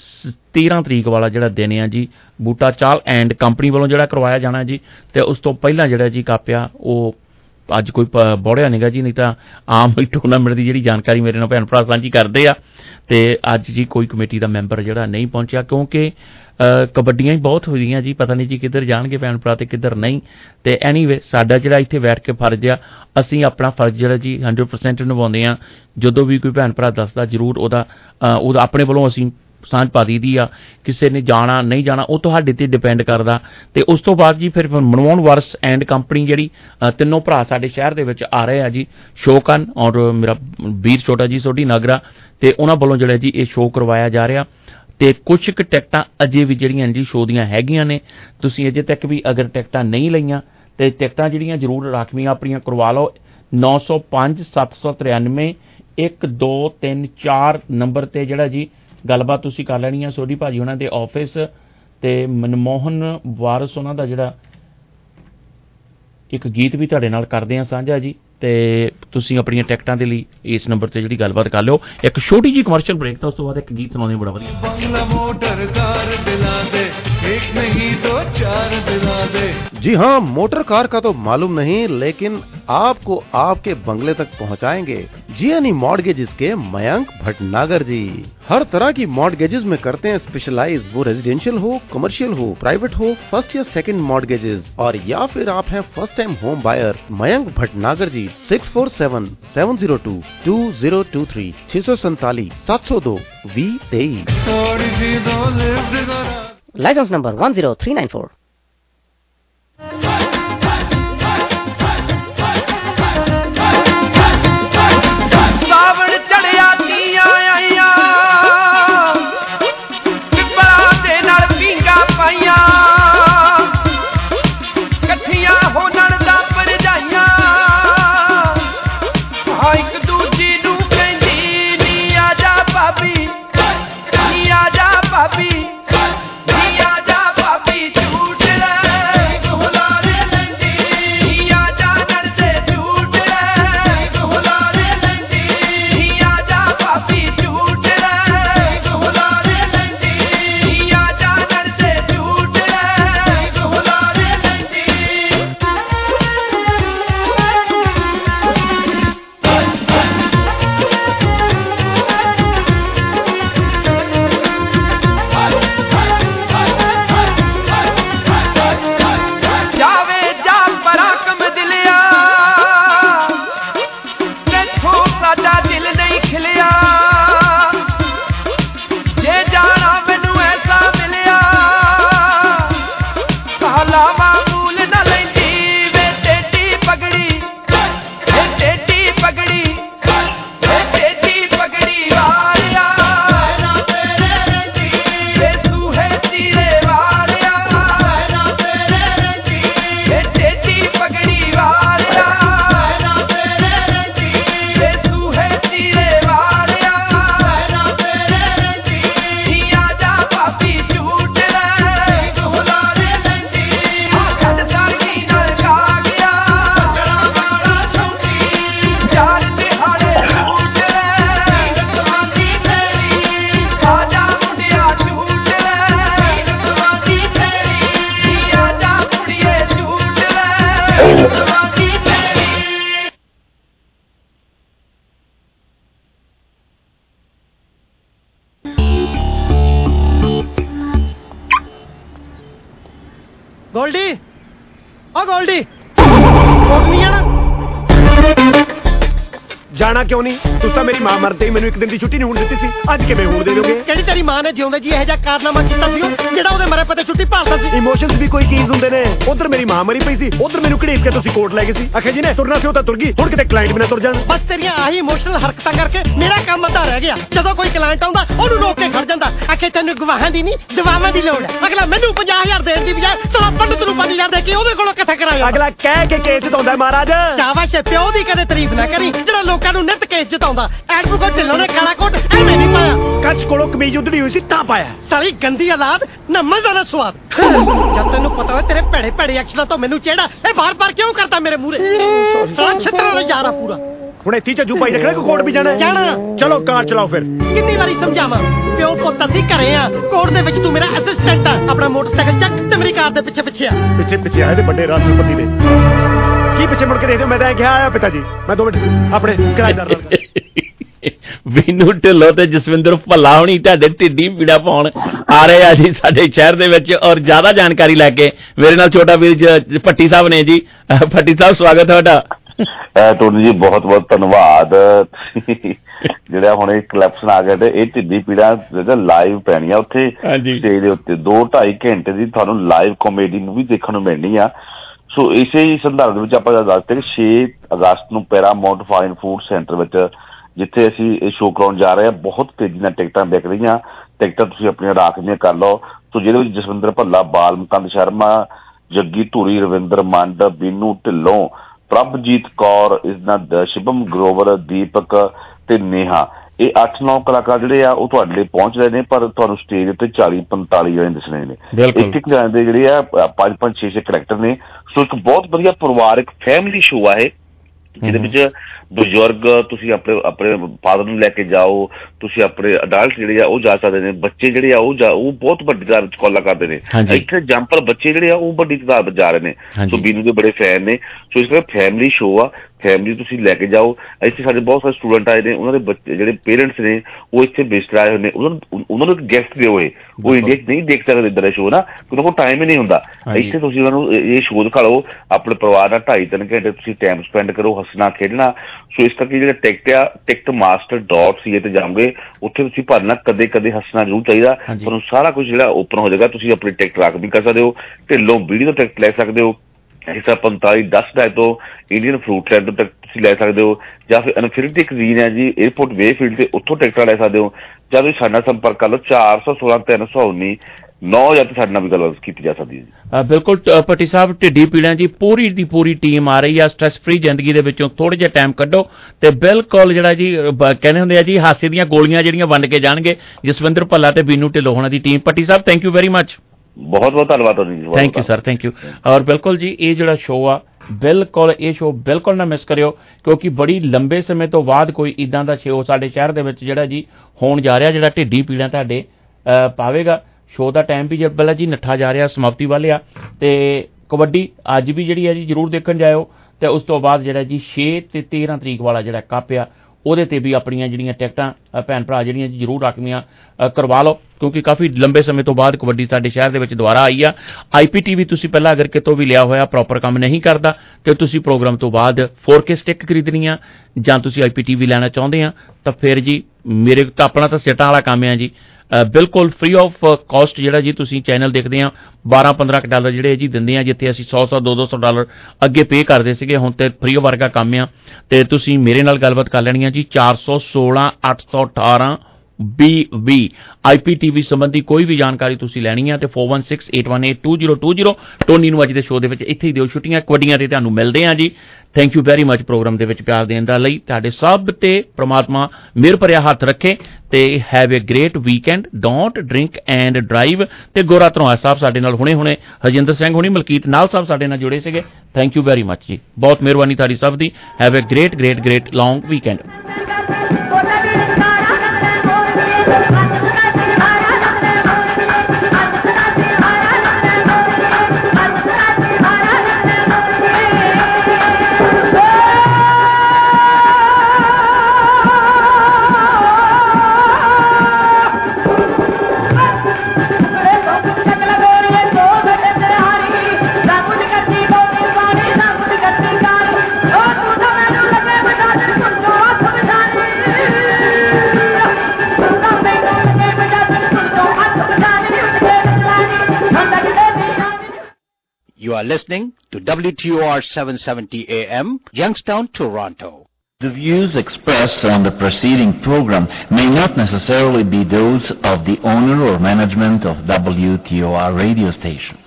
13 तरीक वाला जिहड़ा देने आ जी बूटा चाल एंड कंपनी वालों जिहड़ा करवाया जाना जी ते उस तो पहला जिहड़ा जी कप आ ਉਹ अज कोई बौड़िया नहीं गा जी नहीं तो आम ही टूरनामेंट की जिहड़ी जानकारी मेरे नाल भैन भरा साझी करदे आ ते अज जी कोई कमेटी का मैंबर जिहड़ा नहीं पहुंचा क्योंकि कबड्डियां ही बहुत होईयां जी पता नहीं जी किधर जाणगे भैन भरा ते किधर नहीं ते एनीवे साडा जिहड़ा इत्थे बैठ के फर्ज आ असीं अपना फर्ज जिहड़ा जी 100% निभाउंदे आ जदों भी कोई भैन भरा दसदा जरूर ਉਹਦਾ अपने ਵੱਲੋਂ ਅਸੀਂ सांझ पा दी दी आ किसी ने जाना नहीं जाना वो तुहाडे ते डिपेंड करदा ते उस तो बाद जी फिर मनमोहन वारस एंड कंपनी जिहड़ी तिन्नों भरा साडे शहर दे विच आ रहे आ जी शो करन और मेरा वीर छोटा जी सोढी नागरा ते उन्हां ਵੱਲੋਂ ਜਿਹੜਾ जी ਇਹ शो करवाया जा रहा ਤੇ ਕੁਝ ਕੁ ਟਿਕਟਾਂ ਅਜੇ ਵੀ ਜਿਹੜੀਆਂ ਜੀ ਸ਼ੋਅ ਦੀਆਂ ਹੈਗੀਆਂ ਨੇ ਤੁਸੀਂ ਅਜੇ ਤੱਕ ਵੀ ਅਗਰ ਟਿਕਟਾਂ ਨਹੀਂ ਲਈਆਂ ਤੇ ਟਿਕਟਾਂ ਜਿਹੜੀਆਂ ਜ਼ਰੂਰ ਰਾਖਵੀਆਂ ਆਪਣੀਆਂ ਕਰਵਾ ਲਓ 905 793 1234 ਨੰਬਰ ਤੇ ਜਿਹੜਾ ਜੀ ਗੱਲਬਾਤ ਤੁਸੀਂ ਕਰ ਲੈਣੀ ਆ ਸੋਢੀ ਭਾਜੀ ਉਹਨਾਂ ਦੇ ਆਫਿਸ ਤੇ ਮਨਮੋਹਨ ਵਾਰਸ ਉਹਨਾਂ ਦਾ ਜਿਹੜਾ ਇੱਕ ਗੀਤ ਵੀ ਤੁਹਾਡੇ ਨਾਲ ਕਰਦੇ ਆ ਸਾਂਝਾ ਜੀ ਤੇ ਤੁਸੀਂ ਆਪਣੀਆਂ ਟਿਕਟਾਂ ਦੇ ਲਈ ਇਸ ਨੰਬਰ ਤੇ ਜਿਹੜੀ ਗੱਲਬਾਤ ਕਰ ਲਿਓ ਇੱਕ ਛੋਟੀ ਜੀ ਕਮਰਸ਼ੀਅਲ ਬ੍ਰੇਕ ਤਾਂ ਉਸ ਤੋਂ ਬਾਅਦ ਇੱਕ ਗੀਤ ਸੁਣਾਉਂਦੇ ਬੜਾ ਵਧੀਆ बंगला मोटर कार दिला दे एक नहीं तो चार दिला दे जी हाँ मोटर कार का तो मालूम नहीं लेकिन आपको आपके बंगले तक पहुँचाएंगे जीएनई मॉर्टगेजेस के मयंक भटनागर जी हर तरह की मॉर्टगेजेस में करते हैं स्पेशलाइज वो रेजिडेंशियल हो कमर्शियल हो प्राइवेट हो फर्स्ट या सेकंड मॉर्टगेजेस और या फिर आप हैं first time home buyer Mayank Bhatnagar ji 647-702-2023 647-702 2023 licence number 10394 नी आजा भाभी चूड़ ਗੋਲਡੀ ਓ ਗੋਲਡੀ ਕੋਟ ਨਹੀਂ ਜਾਣਾ ਜਾਣਾ ਕਿਉਂ ਨਹੀਂ? ਤੁਸੀਂ ਤਾਂ ਮੇਰੀ ਮਾਂ ਮਰਦੇ ਹੀ ਮੈਨੂੰ ਇੱਕ ਦਿਨ ਦੀ ਛੁੱਟੀ ਨਹੀਂ ਹੋਣ ਦਿੱਤੀ ਸੀ, ਅੱਜ ਕਿਵੇਂ ਹੋਣ ਦੇ ਦੋਗੇ? ਕਿਹੜੀ ਤੇਰੀ ਮਾਂ ਨੇ ਜਿਉਂਦੇ ਜੀ ਇਹੋ ਜਿਹਾ ਕਾਰਨਾਮਾ ਕੀਤਾ ਸੀ ਜਿਹੜਾ ਉਹਦੇ ਮਰੇ ਪਤੇ ਛੁੱਟੀ ਭਾਲਦਾ ਸੀ? ਇਮੋਸ਼ਨਸ ਵੀ ਕੋਈ ਚੀਜ਼ ਹੁੰਦੇ ਨੇ। ਉਧਰ ਮੇਰੀ ਮਾਂ ਮਰੀ ਪਈ ਸੀ, ਉਧਰ ਮੈਨੂੰ ਘੜੀਸ ਕੇ ਤੁਸੀਂ ਕੋਰਟ ਲੈ ਗਏ ਸੀ। ਆਖੇ ਜੀ ਨੇ ਤੁਰਨਾ ਸੀ ਉਹ ਤਾਂ ਤੁਰ ਗਈ, ਹੁਣ ਕਿਤੇ ਕਲਾਇੰਟ ਵੀ ਨਾ ਤੁਰ ਜਾਣ। ਬਸ ਤੇਰੀਆਂ ਆਹੀ ਇਮੋਸ਼ਨਲ ਹਰਕਤਾਂ ਕਰਕੇ ਮੇਰਾ ਕੰਮ ਅੱਧਾ ਰਹਿ ਗਿਆ। ਜਦੋਂ ਕੋਈ ਕਲਾਇੰਟ ਆਉਂਦਾ ਉਹਨੂੰ ਰੋਕ ਕੇ ਖੜ ਜਾਂਦਾ। ਆਖੇ ਤੈਨੂੰ ਗਵਾਹਾਂ ਦੀ ਨਹੀਂ ਦਵਾਵਾਂ ਦੀ ਲੋੜ ਹੈ। ਅਗਲਾ ਮੈਨੂੰ 50,000 ਦੇਣ ਦੀ ਬਜਾਏ ਤੇਰਾ ਪੰਡਤ ਨੂੰ 5,000 ਦੇ ਕੇ ਉਹਦੇ ਕੋਲੋਂ ਕਿੱਥੇ ਕਰਾਇਆ? ਅਗਲਾ ਕਹਿ ਕੇ ਕੇਸ ਜਿਤਾਉਂਦਾ ਮਹਾਰਾਜ। ਸ਼ਾਬਾਸ਼, ਪਿਓ ਦੀ ਕਦੇ ਤਾਰੀਫ ਨਾ ਕਰੀ ਜਿਹੜਾ ਲੋਕਾਂ ਨੂੰ ਨਿੱਤ ਕੇਸ ਜਿਤਾਉਂਦਾ। ਐਡਵੋਕੇਟ ਢਿੱਲੋਂ ਨੇ ਕਾਲਾ ਕੋਟ ਐਵੇਂ ਨਹੀਂ ਪਾਇਆ। ਕੱਚ ਕੋਲੋਂ ਕਮੀਜ਼ ਉਧੜੀ ਹੋਈ ਸੀ ਤਾਂ ਪਾਇਆ। ਸਾਲੀ ਗੰਦੀ ਔਲਾਦ, ਨਾ ਮਜ਼ਾ ਨਾ ਸਵਾਦ। ਜਦ ਤੈਨੂੰ ਪਤਾ ਹੋਵੇ ਤੇਰੇ ਭੈੜੇ ਭੈੜੇ ਐਕਸ਼ਨਾਂ ਤੋਂ ਮੈਨੂੰ ਚਿਹੜਾ ਇਹ ਬਾਰ-ਬਾਰ ਕਿਉਂ ਕਰਦਾ ਮੇਰੇ ਮੂਹਰੇ? ਸਾਲਾ ਛਿੱਤਰਾਂ ਦਾ ਯਾਰ ਆ ਪੂਰਾ। ਹੁਣ ਇੱਥੇ ਝੱਜੂ ਪਾਈ ਰੱਖਣਾ ਕਿ ਕੋਰਟ ਵੀ ਜਾਣਾ? ਚਲੋ ਕਾਰ ਚਲਾਓ ਫਿਰ। ਕਿੰਨੀ ਵਾਰੀ ਸਮਝਾਵਾਂ? ਪਿਓ ਪੁੱਤ ਅਸੀਂ ਘਰੇ ਆ, ਕੋਰਟ ਦੇ ਵਿੱਚ ਤੂੰ ਮੇਰਾ ਅਸਿਸਟੈਂਟ ਆ। ਆਪਣਾ ਮੋਟਰਸਾਈਕਲ ਚੱਕ ਤੇ ਮੇਰੀ ਕਾਰ ਦੇ ਪਿੱਛੇ ਪਿੱਛੇ ਆ। ਪਿੱਛੇ ਆਏ ਤੇ ਵੱਡੇ ਰਾਸ਼ਟਰਪਤੀ ਨੇ ਕੀ ਪਿੱਛੇ ਮੁੜ ਕੇ ਦੇਖਦੇ ਹੋ? ਮੈਂ ਤਾਂ ਕਿਹਾ ਆਇਆ ਪਿਤਾ ਜੀ, ਮੈਂ 2 ਮਿੰਟ ਆਪਣੇ ਕਿਰਾਏਦਾਰ ਨਾਲ। ਵੀਨੂ ਢਿੱਲੋਂ ਤੇ ਜਸਵਿੰਦਰ ਭੱਲਾ ਹੋਣੀ ਤੁਹਾਡੇ ਢਿੱਡੀ ਪੀੜਾ ਪਾਉਣ ਆ ਰਹੇ ਆ ਜੀ ਸਾਡੇ ਸ਼ਹਿਰ ਦੇ ਵਿੱਚ। ਔਰ ਜ਼ਿਆਦਾ ਜਾਣਕਾਰੀ ਲੈ ਕੇ ਮੇਰੇ ਨਾਲ ਛੋਟਾ ਵੀਰ ਭੱਟੀ ਸਾਹਿਬ ਨੇ ਜੀ। ਭੱਟੀ ਸਾਹਿਬ ਸਵਾਗਤ ਹੈ ਤੁਹਾਡਾ। ਟੋਨੀ ਜੀ ਬਹੁਤ ਬਹੁਤ ਧੰਨਵਾਦ। ਜਿਹੜਾ ਹੁਣ ਇਹ ਕਲੈਪਸ਼ਨ ਆ ਗਿਆ ਤੇ ਇਹ ਢਿੱਡੀ ਪੀੜਾ ਲਾਈਵ ਪੈਣੀਆਂ ਉੱਥੇ ਸਟੇਜ ਦੇ ਉੱਤੇ 2-2.5 ਘੰਟੇ ਦੀ ਤੁਹਾਨੂੰ ਲਾਈਵ ਕਾਮੇਡੀ ਮੂਵੀ ਦੇਖਣ ਨੂੰ ਮਿਲਣੀ ਆ। ਸੋ ਇਸੇ ਹੀ ਸੰਦਰਭ ਦੇ ਵਿੱਚ ਆਪਾਂ ਦੱਸਦੇ ਕਿ 6 ਅਗਸਤ ਨੂੰ ਪੈਰਾਮਾਉਂਟ ਫਾਈਨ ਫੂਡ ਸੈਂਟਰ ਵਿੱਚ ਜਿੱਥੇ ਅਸੀਂ ਇਹ ਸ਼ੋਅ ਕਰਾਉਣ ਜਾ ਰਹੇ ਹਾਂ, ਬਹੁਤ ਤੇਜ਼ੀ ਨਾਲ ਟਿਕਟਾਂ ਵਿਕ ਰਹੀਆਂ। ਟਿਕਟਾਂ ਤੁਸੀਂ ਆਪਣੀਆਂ ਰਾਖਵੀਆਂ ਕਰ ਲਓ। ਸੋ ਜਿਹਦੇ ਵਿੱਚ ਜਸਵਿੰਦਰ ਭੱਲਾ, ਬਾਲ ਮੁਕੰਦ ਸ਼ਰਮਾ, ਜੱਗੀ ਧੂਰੀ, ਰਵਿੰਦਰ ਮੰਡ, ਬੀਨੂ ਢਿੱਲੋਂ, ਪ੍ਰਭਜੀਤ ਕੌਰ, ਸ਼ਿਵਮ ਗਰੋਵਰ, ਦੀਪਕ ਤੇ ਨੇਹਾ, ਇਹ 8-9 ਕਲਾਕਾਰ ਜਿਹੜੇ ਆ ਉਹ ਤੁਹਾਡੇ ਲਈ ਪਹੁੰਚ ਰਹੇ ਨੇ। ਪਰ ਤੁਹਾਨੂੰ ਸਟੇਜ ਉੱਤੇ 40-45 ਜਣੇ ਦਿਸਣੇ ਨੇ। ਇੱਕ ਜਣੇ ਦੇ ਜਿਹੜੇ ਆ 5-5, 6-6 ਕਰੈਕਟਰ ਨੇ। ਸੋ ਇੱਕ ਬਹੁਤ ਵਧੀਆ ਪਰਿਵਾਰਕ ਫੈਮਿਲੀ ਸ਼ੋਅ ਆ ਇਹ, ਜਿਹਦੇ ਵਿੱਚ ਬਜ਼ੁਰਗ ਤੁਸੀਂ ਆਪਣੇ ਫਾਦਰ ਨੂੰ ਲੈ ਕੇ ਜਾਓ, ਤੁਸੀਂ ਆਪਣੇ ਅਡਲਟ ਜਿਹੜੇ ਆ ਉਹ ਜਾ ਸਕਦੇ ਨੇ, ਬੱਚੇ ਜਿਹੜੇ ਆ ਉਹ ਬਹੁਤ ਵੱਡੀ ਤਾਦਾਦ ਵਿੱਚ ਕਾਲਾਂ ਕਰਦੇ ਨੇ। ਇੱਥੇ ਜੰਪਰ ਬੱਚੇ ਜਿਹੜੇ ਆ ਉਹ ਵੱਡੀ ਤਾਦਾਦ ਵਿੱਚ ਜਾ ਰਹੇ ਨੇ। ਸੋ ਬੀਨੂ ਦੇ ਬੜੇ ਫੈਨ ਨੇ। ਸੋ ਇਸ ਕਰਕੇ ਫੈਮਿਲੀ ਸ਼ੋਅ ਆ, ਫੈਮਿਲੀ ਤੁਸੀਂ ਲੈ ਕੇ ਜਾਓ। ਇੱਥੇ ਸਾਡੇ ਬਹੁਤ ਸਾਰੇ ਸਟੂਡੈਂਟ ਆਏ ਨੇ, ਉਹਨਾਂ ਦੇ ਬੱਚੇ ਜਿਹੜੇ ਪੇਰੈਂਟਸ ਨੇ ਉਹ ਇੱਥੇ ਵਿਜ਼ਿਟਰ ਆਏ ਹੋਏ ਨੇ। ਉਹਨਾਂ ਨੂੰ ਗੈਸਟ ਦਿਓ। ਉਹ ਇੰਡੀਆ 'ਚ ਨਹੀਂ ਦੇਖ ਸਕਦੇ ਇੱਦਾਂ ਦਾ ਸ਼ੋਅ ਨਾ, ਉਹਨਾਂ ਕੋਲ ਟਾਈਮ ਹੀ ਨਹੀਂ ਹੁੰਦਾ। ਇੱਥੇ ਤੁਸੀਂ ਉਹਨਾਂ ਨੂੰ ਇਹ ਸ਼ੋਅ ਦਿਖਾ ਲਓ, ਆਪਣੇ ਪਰਿਵਾਰ ਨਾਲ 2.5-3 ਘੰਟੇ ਤੁਸੀਂ ਟਾਈਮ ਸਪੈਂਡ ਕਰੋ, ਹੱਸਣਾ ਖੇਡਣਾ। ਸੋ ਇਸ ਕਰਕੇ ਜਿਹੜਾ ਟਿਕਟ ਆ ticketmaster.ca ਤੇ ਜਾਓਗੇ, ਉੱਥੇ ਤੁਸੀਂ ਭਰਨਾ। ਕਦੇ ਕਦੇ ਹੱਸਣਾ ਜ਼ਰੂਰ ਚਾਹੀਦਾ। ਤੁਹਾਨੂੰ ਸਾਰਾ ਕੁਝ ਜਿਹੜਾ ਓਪਨ ਹੋ ਜਾਏਗਾ। ਤੁਸੀਂ ਆਪਣੀ ਟਿਕਟ ਰੱਖ ਵੀ ਕਰ ਸਕਦੇ ਹੋ, ਢਿੱਲੋਂ ਵੀਡੀਓ ਤੋਂ ਟਿਕਟ ਲੈ ਸਕਦੇ ਹੋ, ਹਿੱਸਾ 45-10 ਤੋਂ ਇੰਡੀਅਨ ਫਰੂਟ ਸੈਂਟਰ ਤੱਕ ਤੁਸੀਂ ਲੈ ਸਕਦੇ ਹੋ, ਜਾਂ ਫਿਰ ਇਨਫਿਨਿਟੀ ਕਜ਼ੀਨ ਹੈ ਜੀ ਏਅਰਪੋਰਟ ਵੇਫੀਲਡ ਤੇ, ਉੱਥੋਂ ਟਿਕਟਾਂ ਲੈ ਸਕਦੇ ਹੋ। ਜਾਂ ਤੁਸੀਂ ਸਾਡੇ ਨਾਲ ਸੰਪਰਕ ਕਰ ਲਓ 416-319-9 ਜਾਂ ਸਾਡੇ ਨਾਲ ਵੀ ਗੱਲਬਾਤ ਕੀਤੀ ਜਾ ਸਕਦੀ ਹੈ। ਬਿਲਕੁਲ ਭੱਟੀ ਸਾਹਿਬ, ਢਿੱਡੀ ਪੀੜਾਂ ਜੀ ਪੂਰੀ ਦੀ ਪੂਰੀ ਟੀਮ ਆ ਰਹੀ ਆ। ਸਟ੍ਰੈਸ ਫ੍ਰੀ ਜ਼ਿੰਦਗੀ ਦੇ ਵਿੱਚੋਂ ਥੋੜ੍ਹਾ ਜਿਹਾ ਟਾਈਮ ਕੱਢੋ ਤੇ ਬਿਲਕੁਲ ਜਿਹੜਾ ਜੀ ਕਹਿੰਦੇ ਹੁੰਦੇ ਆ ਜੀ ਹਾਸੇ ਦੀਆਂ ਗੋਲੀਆਂ ਜਿਹੜੀਆਂ ਵੰਡ ਕੇ ਜਾਣਗੇ ਜਸਵਿੰਦਰ ਭੱਲਾ ਤੇ ਬੀਨੂ ਢਿੱਲੋਂ ਹੋਣਾ ਦੀ ਟੀਮ। ਭੱਟੀ ਸਾਹਿਬ ਥੈਂਕ ਯੂ ਵੈਰੀ ਮਚ। ਬਹੁਤ ਬਹੁਤ ਧੰਨਵਾਦ ਜੀ। Thank you sir, thank you. ਔਰ ਬਿਲਕੁਲ ਜੀ ਇਹ ਜਿਹੜਾ ਸ਼ੋਅ ਆ ਬਿਲਕੁਲ ਇਹ ਸ਼ੋਅ ਬਿਲਕੁਲ ਨਾ ਮਿਸ ਕਰਿਓ, ਕਿਉਂਕਿ ਬੜੀ ਲੰਬੇ ਸਮੇਂ ਤੋਂ ਬਾਅਦ ਕੋਈ ਇੱਦਾਂ ਦਾ ਸ਼ੋਅ ਸਾਡੇ ਸ਼ਹਿਰ ਦੇ ਵਿੱਚ ਜਿਹੜਾ ਜੀ ਹੋਣ ਜਾ ਰਿਹਾ, ਜਿਹੜਾ ਢਿੱਡੀ ਪੀੜਾਂ ਤੁਹਾਡੇ ਪਾਵੇਗਾ। ਸ਼ੋਅ ਦਾ ਟਾਈਮ ਵੀ ਪਹਿਲਾਂ ਜੀ ਨੱਠਾ ਜਾ ਰਿਹਾ, ਸਮਾਪਤੀ ਵੱਲ ਆ। ਤੇ ਕਬੱਡੀ ਅੱਜ ਵੀ ਜਿਹੜੀ ਹੈ ਜੀ ਜ਼ਰੂਰ ਦੇਖਣ ਜਾਇਓ। ਤੇ ਉਸ ਤੋਂ ਬਾਅਦ ਜਿਹੜਾ ਜੀ 6 ਤੇ 13 ਤਰੀਕ ਵਾਲਾ ਜਿਹੜਾ ਕੱਪ ਆ ਉਹਦੇ ਤੇ ਵੀ ਆਪਣੀਆਂ ਜਿਹੜੀਆਂ ਟਿਕਟਾਂ ਭੈਣ ਭਰਾ ਜਿਹੜੀਆਂ ਜੀ ਜ਼ਰੂਰ ਰਾਖਵੀਆਂ ਕਰਵਾ ਲਓ, ਕਿਉਂਕਿ ਕਾਫੀ ਲੰਬੇ ਸਮੇਂ ਤੋਂ ਬਾਅਦ ਕਬੱਡੀ ਸਾਡੇ ਸ਼ਹਿਰ ਦੇ ਵਿੱਚ ਦੁਬਾਰਾ ਆਈ ਆ। IPTV ਤੁਸੀਂ ਪਹਿਲਾਂ ਅਗਰ ਕਿਤੋਂ ਵੀ ਲਿਆ ਹੋਇਆ ਪ੍ਰੋਪਰ ਕੰਮ ਨਹੀਂ ਕਰਦਾ ਤੇ ਤੁਸੀਂ ਪ੍ਰੋਗਰਾਮ ਤੋਂ ਬਾਅਦ 4K ਸਟਿੱਕ ਖਰੀਦਣੀ ਆ ਜਾਂ ਤੁਸੀਂ IPTV ਲੈਣਾ ਚਾਹੁੰਦੇ ਆ ਤਾਂ ਫਿਰ ਜੀ ਮੇਰੇ ਤਾਂ ਆਪਣਾ ਤਾਂ ਸਿੱਟਾਂ ਵਾਲਾ ਕੰਮ ਆ ਜੀ। ਬਿਲਕੁਲ ਫ੍ਰੀ ਆਫ ਕਾਸਟ ਜਿਹੜਾ ਜੀ ਤੁਸੀਂ ਚੈਨਲ ਦੇਖਦੇ ਆ। $12-15 ਜਿਹੜੇ ਜੀ ਦਿੰਦੇ ਆ, ਜਿੱਥੇ ਅਸੀਂ $100-200 ਅੱਗੇ ਪੇ ਕਰਦੇ ਸੀਗੇ, ਹੁਣ ਤੇ ਫ੍ਰੀ ਵਰਗਾ ਕੰਮ ਆ। ਤੇ ਤੁਸੀਂ ਮੇਰੇ ਨਾਲ ਗੱਲਬਾਤ ਕਰ ਲੈਣੀ ਆ ਜੀ 416-818-BB। IPTV ਸੰਬੰਧੀ ਕੋਈ ਵੀ ਜਾਣਕਾਰੀ ਤੁਸੀਂ ਲੈਣੀ ਆ ਤੇ 4168182020। ਟੋਨੀ ਨੂੰ ਅੱਜ ਦੇ ਸ਼ੋਅ ਦੇ ਵਿੱਚ ਇੱਥੇ ਹੀ ਦਿਓ ਛੁੱਟੀਆਂ। ਕਬੱਡੀਆਂ ਤੇ ਤੁਹਾਨੂੰ ਮਿਲਦੇ ਆ ਜੀ। Thank you very much programme ਦੇ ਵਿੱਚ ਪਿਆਰ ਦੇਣ ਦਾ ਲਈ। ਤੁਹਾਡੇ ਸਭ ਤੇ ਪ੍ਰਮਾਤਮਾ ਮਿਹਰ ਭਰਿਆ ਹੱਥ ਰੱਖੇ ਤੇ have a great weekend. Don't drink and drive. ਤੇ ਗੋਰਾ ਧਰੋਆ ਸਾਹਿਬ ਸਾਡੇ ਨਾਲ ਹੁਣੇ ਹਰਜਿੰਦਰ ਸਿੰਘ ਹੁਣੀ, ਮਲਕੀਤ ਨਾਲ ਸਾਹਿਬ ਸਾਡੇ ਨਾਲ ਜੁੜੇ ਸੀਗੇ। ਥੈਂਕ ਯੂ ਵੈਰੀ ਮਚ ਜੀ, ਬਹੁਤ ਮਿਹਰਬਾਨੀ ਤੁਹਾਡੀ ਸਭ ਦੀ। Have a great long weekend. You are listening to WTOR 770 AM, Youngstown, Toronto. The views expressed on the preceding program may not necessarily be those of the owner or management of WTOR radio station.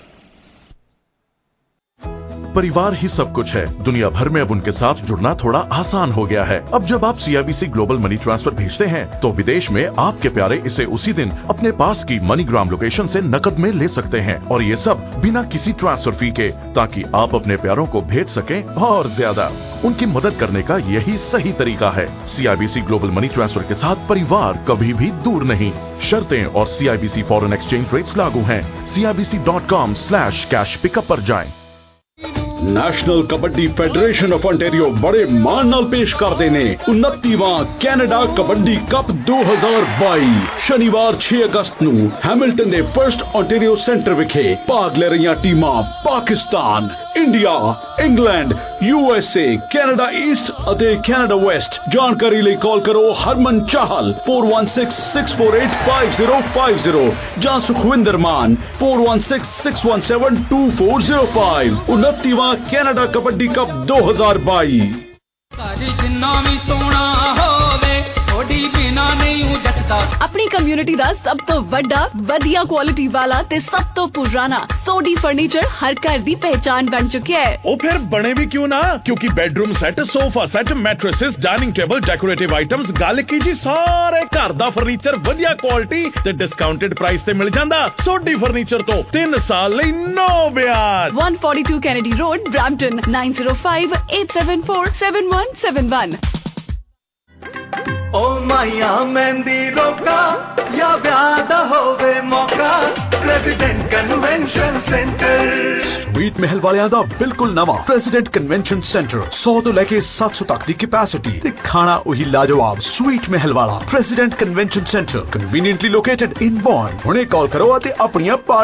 परिवार ही सब कुछ है। दुनिया भर में अब उनके साथ जुड़ना थोड़ा आसान हो गया है। अब जब आप CIBC ग्लोबल मनी ट्रांसफर भेजते हैं तो विदेश में आपके प्यारे इसे उसी दिन अपने पास की मनीग्राम लोकेशन से नकद में ले सकते हैं, और ये सब बिना किसी ट्रांसफर फी के, ताकि आप अपने प्यारों को भेज सकें और ज्यादा। उनकी मदद करने का यही सही तरीका है। CIBC ग्लोबल मनी ट्रांसफर के साथ परिवार कभी भी दूर नहीं। शर्तें और CIBC फॉरेन एक्सचेंज रेट्स लागू हैं। CIBC.com/cash पिकअप पर जाएं। National kabaddi federation of Ontario बड़े मान नाल पेश करते ने 29वां कैनेडा कबड्डी कप 2022 शनिवार 6 अगस्त ਨੂੰ ਹੈਮਿਲਟਨ ਦੇ ਫਰਸਟ ओंटारियो सेंटर ਵਿਖੇ ਭਾਗ ਲੈ ਰਹੀਆਂ ਟੀਮਾਂ Pakistan, India, England, USA, Canada east ਅਤੇ ਕੈਨੇਡਾ ਵੈਸਟ। ਜਾਣਕਾਰੀ ਲਈ ਕਾਲ ਕਰੋ ਹਰਮਨ ਚਾਹਲ 4166485050 ਜਾਂ ਸੁਖਵਿੰਦਰ ਮਾਨ 4166172405। 29ਵਾਂ ਕੈਨੇਡਾ ਕਬੱਡੀ ਕੱਪ 2022। ਸਾਡੀ ਜਿੰਨਾ ਵੀ ਸੋਹਣਾ ਹੋਵੇ ਥੋੜੀ ਬਿਨਾ ਨਹੀਂ ਜੱਟਦਾ। ਆਪਣੀ ਕਮਿਊਨਿਟੀ ਦਾ ਸਭ ਤੋਂ ਵੱਡਾ, ਵਧੀਆ ਕੁਆਲਿਟੀ ਵਾਲਾ ਤੇ ਸਭ ਤੋਂ ਪੁਰਾਣਾ ਸੋਡੀ ਫਰਨੀਚਰ ਹਰ ਘਰ ਦੀ ਪਹਿਚਾਨ ਬਣ ਚੁੱਕਿਆ ਹੈ। ਉਹ ਫਿਰ ਬਣੇ ਵੀ ਕਿਉਂ ਨਾ, ਕਿਉਂਕਿ bedroom set, sofa set, mattresses, dining table, decorative items, ਗੱਲ ਕੀ ਜੀ ਸਾਰੇ ਘਰ ਦਾ ਫਰਨੀਚਰ ਵਧੀਆ ਕੁਆਲਿਟੀ ਤੇ ਡਿਸਕਾਊਂਟਡ ਪ੍ਰਾਈਸ ਤੇ ਮਿਲ ਜਾਂਦਾ। ਸੋਡੀ ਫਰਨੀਚਰ ਤੋਂ 3 ਸਾਲ ਲਈ ਨੋ ਵਿਆਜ। 142 ਕੈਨੇਡੀ ਰੋਡ, ਬ੍ਰੈਂਪਟਨ 9058747171। ओ माया मेहंदी रोका या ब्याह दा होवे मौका, president convention centre. Sweet Mahal वालियां दा बिल्कुल नवा प्रेसिडेंट कन्वेंशन सेंटर 100 तो लेके 700 तक दी कैपेसिटी ते खाना वही लाजवाब। स्वीट महल वाला president convention centre conveniently located in born. हुणे कॉल करो ते अपनी